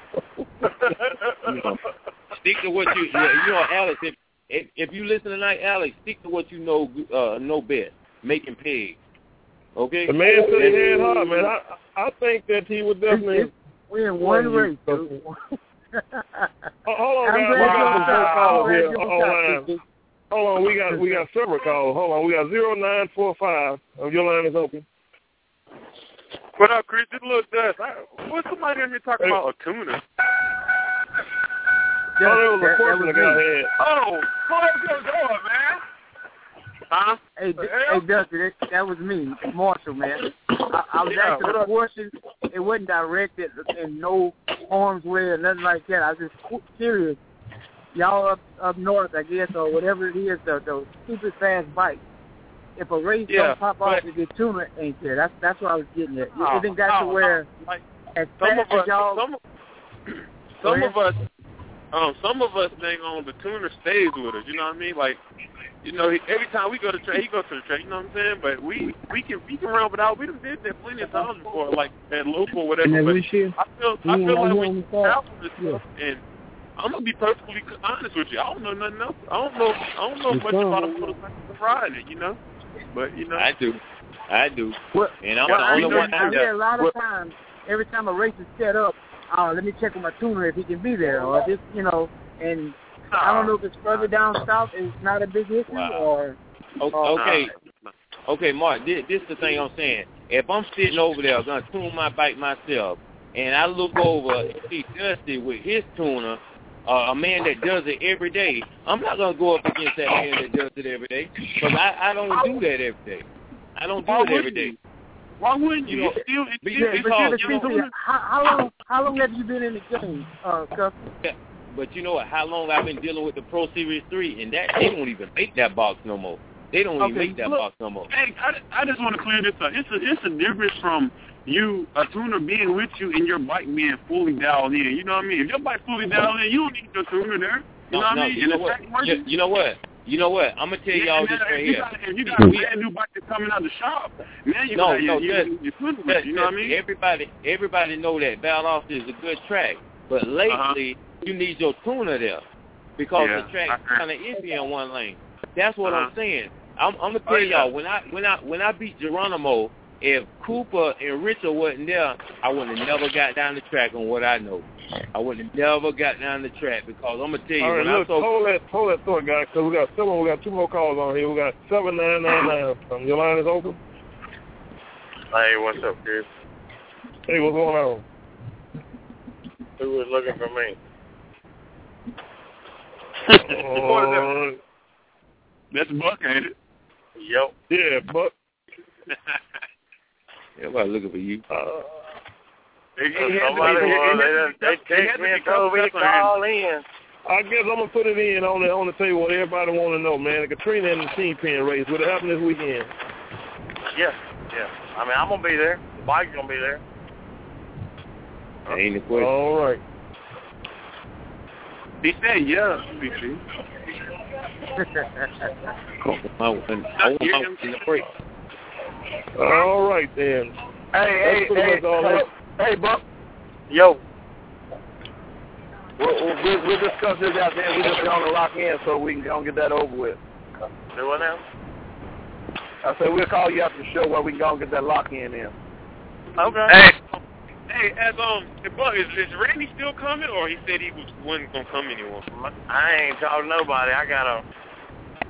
You know, stick to what you, you know, Alex. If, if if you listen tonight, Alex, stick to what you know, uh, know best, making pigs. Okay. The man said he had hard, man. I I think that he would definitely win one race. Dude. Oh, hold on, guys. We got some phone calls here online. Hold on, we got we got several calls. Hold on, we got zero nine four five. Oh, your line is open. What up, Chris? It's Lil Dust. I, what's somebody in here talking hey. about a tuner? Yeah, oh, there was a question that got ahead. Oh, what's going on, man? Huh? Hey, D- hey, Dusty, that, that was me, Marshall, man. I, I was yeah, asking a question. It wasn't directed in no harm's way or nothing like that. I was just curious. Y'all up up north, I guess, or whatever it is, the, the super fast bike. If a race yeah, don't pop off, the tuner ain't there. That's that's what I was getting at. Oh, it didn't got oh, to where like, as some fast of us, as y'all. Some, some of us, um, some of us think on the tuner stays with us. You know what I mean? Like, you know, he, every time we go to track, he goes to the track. You know what I'm saying? But we we can we can run without. We done did that plenty of times before, like at local or whatever. But I feel I feel like when you travel this stuff, and I'm gonna be perfectly honest with you. I don't know nothing else. I don't know. I don't know much about a motorcycle riding it. You know, but you know. I do. I do. What? And I'm well, the only I one out there. there. A lot of what? times, every time a race is set up, uh, let me check with my tuner if he can be there, or just you know, and I don't know if it's further down south. It's not a big issue, wow. or. Okay. Okay, Mark. This, this is the thing I'm saying. If I'm sitting over there, gonna tune my bike myself, and I look over and see Dusty with his tuner. Uh, a man that does it every day, I'm not going to go up against that man that does it every day because I, I don't do that every day. I don't do Why it every day. Why wouldn't you? You know, it's still, it's but still, yeah, it's but all, you're the you know, how, how long? How long have you been in the game, uh, Cuff? Yeah, but you know what? How long I've been dealing with the Pro Series three, and that they don't even make that box no more. They don't okay, even make that look, box no more. Hey, I, I just want to clear this up. It's a it's a difference from you, a tuner, being with you and your bike being fully dialed in. You know what I mean? If your bike's fully dialed in, you don't need your tuner there. You No, know what no, I mean? you know what? You, you know what? You know what? I'm gonna tell yeah, y'all man, this right if you here. got, if you got a brand new bike that's coming out of the shop, man, you no, got no, your, just, your, your tuner with just, you. You know what I mean? Everybody, everybody know that Valdosta is a good track, but lately uh-huh. you need your tuner there because yeah, the track's kind of iffy in one lane. That's what uh-huh. I'm saying. I'm, I'm gonna tell oh, yeah. y'all when I when I when I beat Geronimo, if Cooper and Richard wasn't there, I would have never got down the track on what I know. I would have never got down the track because I'm gonna tell you all right, when look, I saw. hold that, hold that thought, guys, because we got several, we got two more calls on here. We got seven nine nine nine. Um, your line is open. Hey, what's up, Chris? Hey, what's going on? Who was looking for me? uh, That's Buck, ain't it? Yep. Yeah, Buck. Everybody looking for you. Uh, They, somebody, well, they, they, they text me and told me to call in. I guess I'm gonna put it in on the on the table. What everybody want to know, man. The Katrina and the Kingpin race. Will it happen this weekend? Yeah, yeah. I mean, I'm gonna be there. The bike's gonna be there. That ain't the question. All right. He said, "Yeah, B C." I want in the break. All right then. Hey, hey, hey, hey, hey, Buck. Yo. We'll, we'll, we'll discuss this out there. We're just going to lock in so we can go and get that over with. Do what now? I said we'll call you after the show where we can go and get that lock in in. Okay. Hey, hey, as um, Buck, is, is Randy still coming, or he said he was wasn't gonna come anymore? I ain't talking to nobody. I got a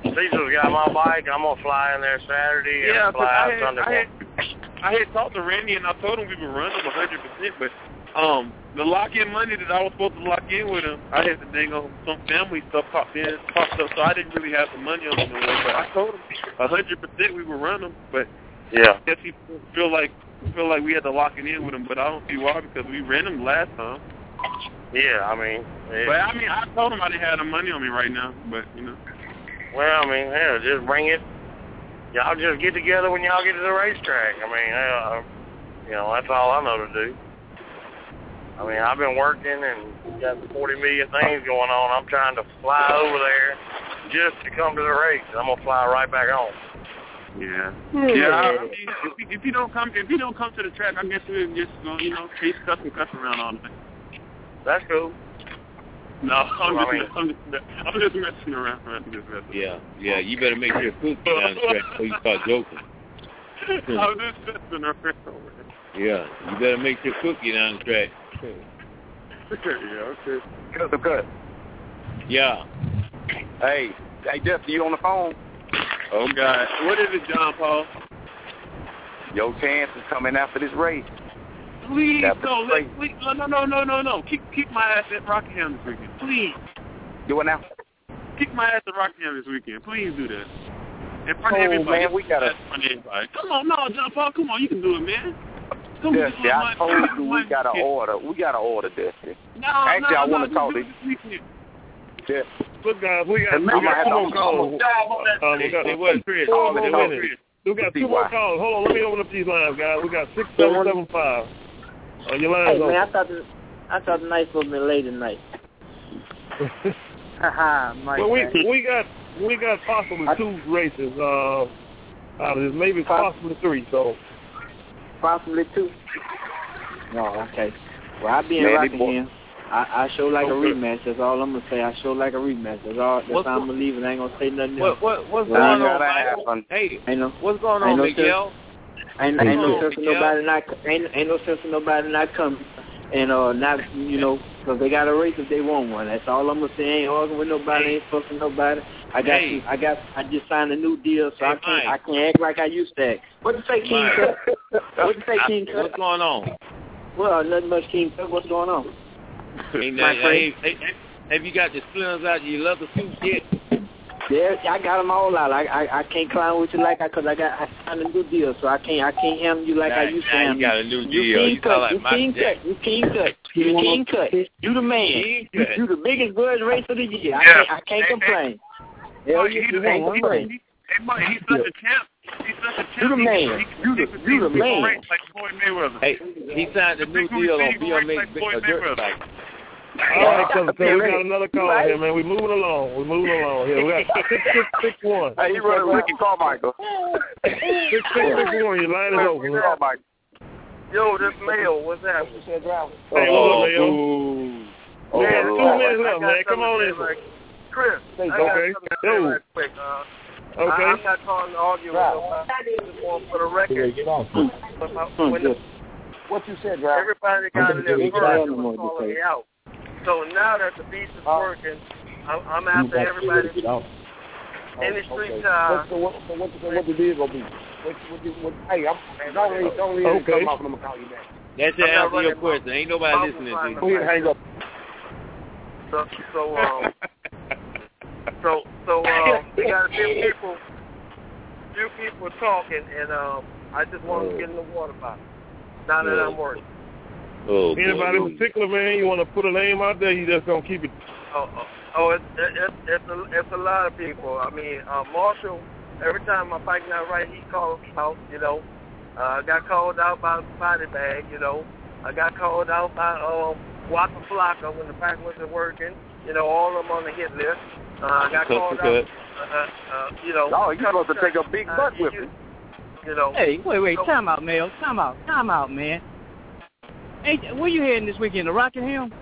Cecil's got my bike. I'm gonna fly in there Saturday Yeah, and 'cause fly I out had, Sunday I morning. had, I had talked to Randy and I told him we would run him one hundred percent, but um, the lock-in money that I was supposed to lock in with him, I had to dang on some family stuff popped in, popped up, so I didn't really have the money on him no more. But I told him one hundred percent we would run him, but yeah, I guess he feel like feel like we had to lock it in with him, but I don't see why because we ran him last time. Yeah, I mean, it, But I mean, I told him I didn't have the money on me right now, but you know. well, I mean, hell, just bring it. Y'all just get together when y'all get to the racetrack. I mean, hell, you know, that's all I know to do. I mean, I've been working and got forty million things going on. I'm trying to fly over there just to come to the race. I'm gonna fly right back home. Yeah, yeah. I mean, if, if you don't come, if you don't come to the track, I guess we're just gonna, you know, chase cuss and cuss around all day. That's cool. No, I'm Well, just, I mean, I'm just, I'm just messing around. I'm just messing. Yeah, yeah. You better make sure Cook get down the track before you start joking. I'm just messing around. Yeah, you better make sure Cook get down the track. Yeah, okay. Cut the cut. Yeah. Hey, hey, Jeff, you on the phone? Oh God, what is it, John Paul? Your chance is coming after this race. Please That's no, great. let, please, no, no, no, no, no, no. Keep keep my ass at Rockingham this weekend, please. Do it now. Keep my ass at Rockingham this weekend, please do that. In front Oh, of everybody. man, we gotta- In front of everybody. Come on, no, John Paul, come on, you can do it, man. Come Yes, on, yeah, come I on, told come you on, we got to yeah. order. We got to order this. No, Actually, no, I no, want to talk do to it this weekend. Yeah. Look, guys, we got, And we I'm got gonna two have more to- calls. Um, we got It was Chris. four It more was minutes. Chris. We got See two more why. calls. Hold on, let me open up these lines, guys. We got six seven seven five. Uh, your lines Hey, open. man, I thought the, I thought the night supposed to be late tonight. Haha, Mike. Well, we man. we got we got possibly two races uh, out of this, maybe possibly three. So Possibly two. No, okay. Well, I'll be in Man, they Rockingham. I, I show like a Okay. rematch. That's all I'm gonna say. I show like a rematch. That's all. That's What's all I'm go- gonna leave it. I ain't gonna say nothing else. What what what's Well, going ain't on, gotta Mike? Hey, Ain't no. what's going ain't on, no Miguel? Ain't, What's ain't no going on, sense in Miguel? nobody not ain't ain't no sense in nobody not coming and uh not you know because they got a race if they want one. That's all I'm gonna say. Ain't arguing with nobody. Ain't fucking nobody. I got Hey. some, I got I just signed a new deal, so Hey, I can't Mike. I can't act like I used to act. What you say, King? Mike. Tut? What you say, King? Tut? What's going on? Well, nothing much, King. Tut. What's going on? Ain't My that, friend. hey, hey, hey, have you got the splinters out of your leather suit yet? Yeah, I got them all out. I I, I can't climb with you like I, cause I got I signed a new deal, so I can't I can't handle you like I Now- used to now you handle got a new You deal. King You Cut. sound like You Michael King Jackson. Cut. You King Cut. You King Cut. You the man. King You, Cut. you the biggest grudge race of the year. I Yeah. can't I can't Hey, complain. Hell, Mike, you he you the- can't he- complain. he- Hey, Mike, he's such a champ. He's such a champ. You the He- man. he- You the he- you the he- he man. race like Floyd Mayweather. Hey, he signed a new deal on B M X uh, dirt bike. all right, so, so we got another call here, man. We moving along. We moving along here. We got six six six one. Hey, you running Ricky Carmichael. Six six six one. Your line is open. Carmichael. Yo, this Mayo, what's that? Hey, what's up, Leo? Ooh. Oh, Man, two Lord. minutes I left, got man. Come something on to in. say, like, Chris, I got Okay. something to say Yo. right quick. Uh, I, Okay. I'm not calling to argue with nobody. I just want for the record. But my- when the, What you said, Ralph? everybody got in their Get first out and of was the calling way. me out. So now that the beast is working, I'm, I'm after everybody in the street time. So what, so what, so what the deal gonna be? What, what, you- what, hey, I'm, don't leave, don't leave Okay. come off and I'm gonna call you back. That's the I'm not answer to your running my- question. Ain't nobody my- listening my- to Go you. ahead, hang up. So, so, um, so, so, um, we got a few people, few people talking, and um, I just want to get in the water bottle. Now that I'm working. Oh, Anybody boy. in particular, man? You want to put a name out there? You just gonna keep it. Oh, oh, oh it's it, it, it's a it's a lot of people. I mean, uh, Marshall. Every time my bike not right, he calls me out. You know, uh, I got called out by body bag. You know, I got called out by um, Waka Flocka when the bike wasn't working. You know, all of them on the hit list. Uh, I got Cut called for out. cut. Uh, uh, you know, Oh, you supposed to take a big butt with you. You know. Hey, wait, wait, so, time out, Mel. Time out, time out, man. Hey, where you heading this weekend? To Rockingham?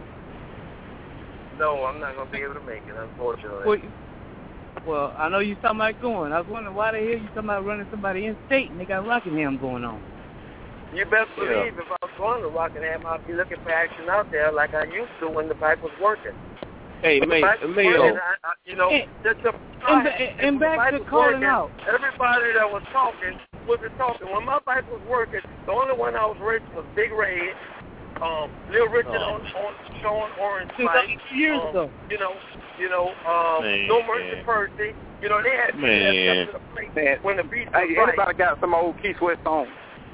No, I'm not gonna be able to make it, unfortunately. Well, well, I know you talking about going. I was wondering why the hell you talking about running somebody in state and they got Rockingham going on. You best believe if I was going to Rockingham, I'd be looking for action out there like I used to when the bike was working. Hey, man, Mayo. You know, and, the, the, and, and, and back to calling out. Everybody that was talking wasn't talking. When my bike was working, the only one I was racing was Big Red, um, Lil Richard oh. on, on showing orange light. Years um, ago. You know, you know, um, No Mercy Percy. You know, they had man. to the place when the beat was hey, right. Everybody got some old Keith Sweat songs.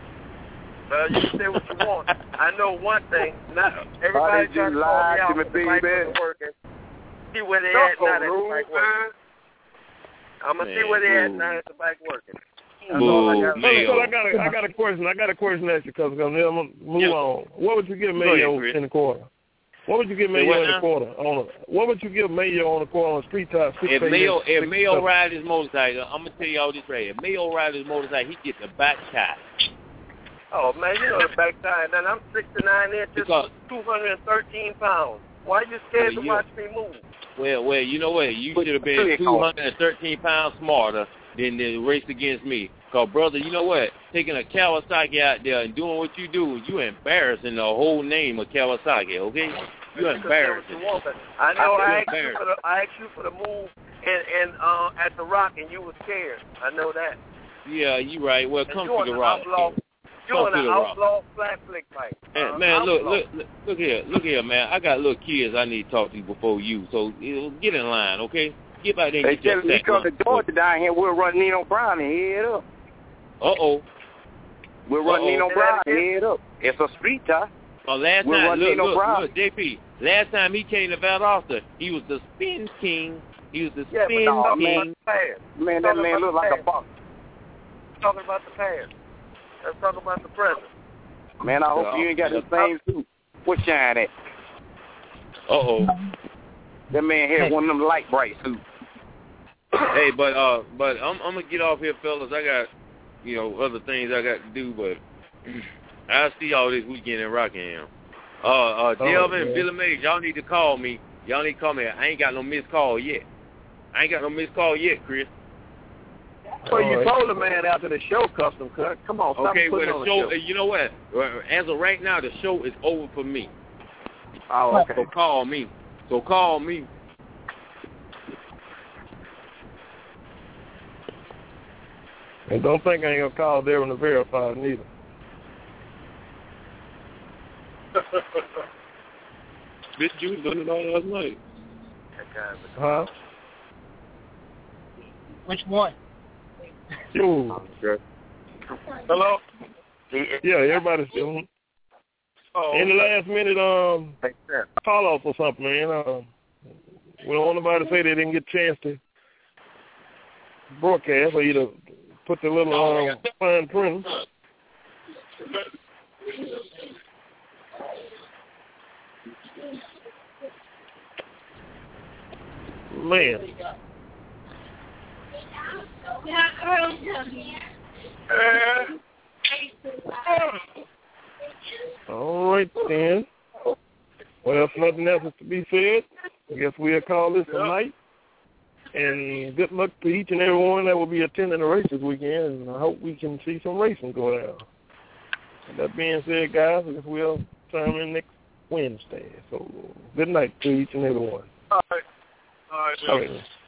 Uh, you can say what you want. I know one thing. Not everybody trying to call me out when the bike wasn't working. See where they at now that the bike working. I'm gonna see where they at now that the bike working. That's all I got. So I got a, I got a question. I got a question to ask you, because I'm gonna move yeah. on. What would you give Mayo in the quarter? What would you give Mayo in the quarter on a, What would you give Mayo on the quarter on a street top? If Mayo, if Mayo ride his motorcycle, I'm gonna tell you all this right. If Mayo ride his motorcycle, he get the back shot. Oh man, you know the back side. And I'm sixty-nine inches, because, two hundred thirteen pounds. Why are you scared well, to watch me move? Well, well, you know what? You should have been two hundred thirteen pounds smarter than the race against me. Cause brother, you know what? Taking a Kawasaki out there and doing what you do, you embarrassing the whole name of Kawasaki. Okay? You embarrassing. I know. I asked, you for the, I asked you for the move and and uh, at the Rock, and you were scared. I know that. Yeah, you right. Well, come to the Rock. You're an outlaw flat flick bike. Uh, man, look, look, look, look here, look here, man. I got little kids I need to talk to before you, so you know, get in line, okay? Get back there and they get your said, sack. Because the Georgia down here, we'll run Nino Brown and head up. Uh-oh. We'll run Uh-oh. Nino Brown and head up. It's a street tie. Oh, last we'll time, look, look, Brown. look, J P, last time he came to Valdosta, he was the spin king. He was the yeah, spin no, king. Man, man that man look like a box. Talking about the past. Let's talk about the present. Man, I hope uh, you ain't got the same suit. What shine at? Uh-oh. That man had one of them light bright suits. Hey, but uh, but I'm I'm gonna get off here, fellas. I got, you know, other things I got to do, but I'll see y'all this weekend in Rockingham. Uh, uh, Delvin and Billy Mays, y'all need to call me. Y'all need to call me. I ain't got no missed call yet. I ain't got no missed call yet, Chris. Well, you told the man after the show, Custom Cut. Come on, stop okay, putting well, the on show, the show. You know what? As of right now, the show is over for me. Oh, okay. So call me. So call me. And don't think I ain't gonna call Darren to verify it neither. Bitch, you was doing it all last night. Huh? Which one? You. Okay. Hello? Yeah, everybody's still. Oh, in the last minute, um, call off or something, man. Uh, we don't want nobody to say they didn't get a chance to broadcast or either put the little um, fine print. Man. All right, then. Well, if nothing else is to be said, I guess we'll call this a night. And good luck to each and every one that will be attending the race this weekend. And I hope we can see some racing go down. And that being said, guys, I guess we'll chime in next Wednesday. So good night to each and every one. All right. All right. All right.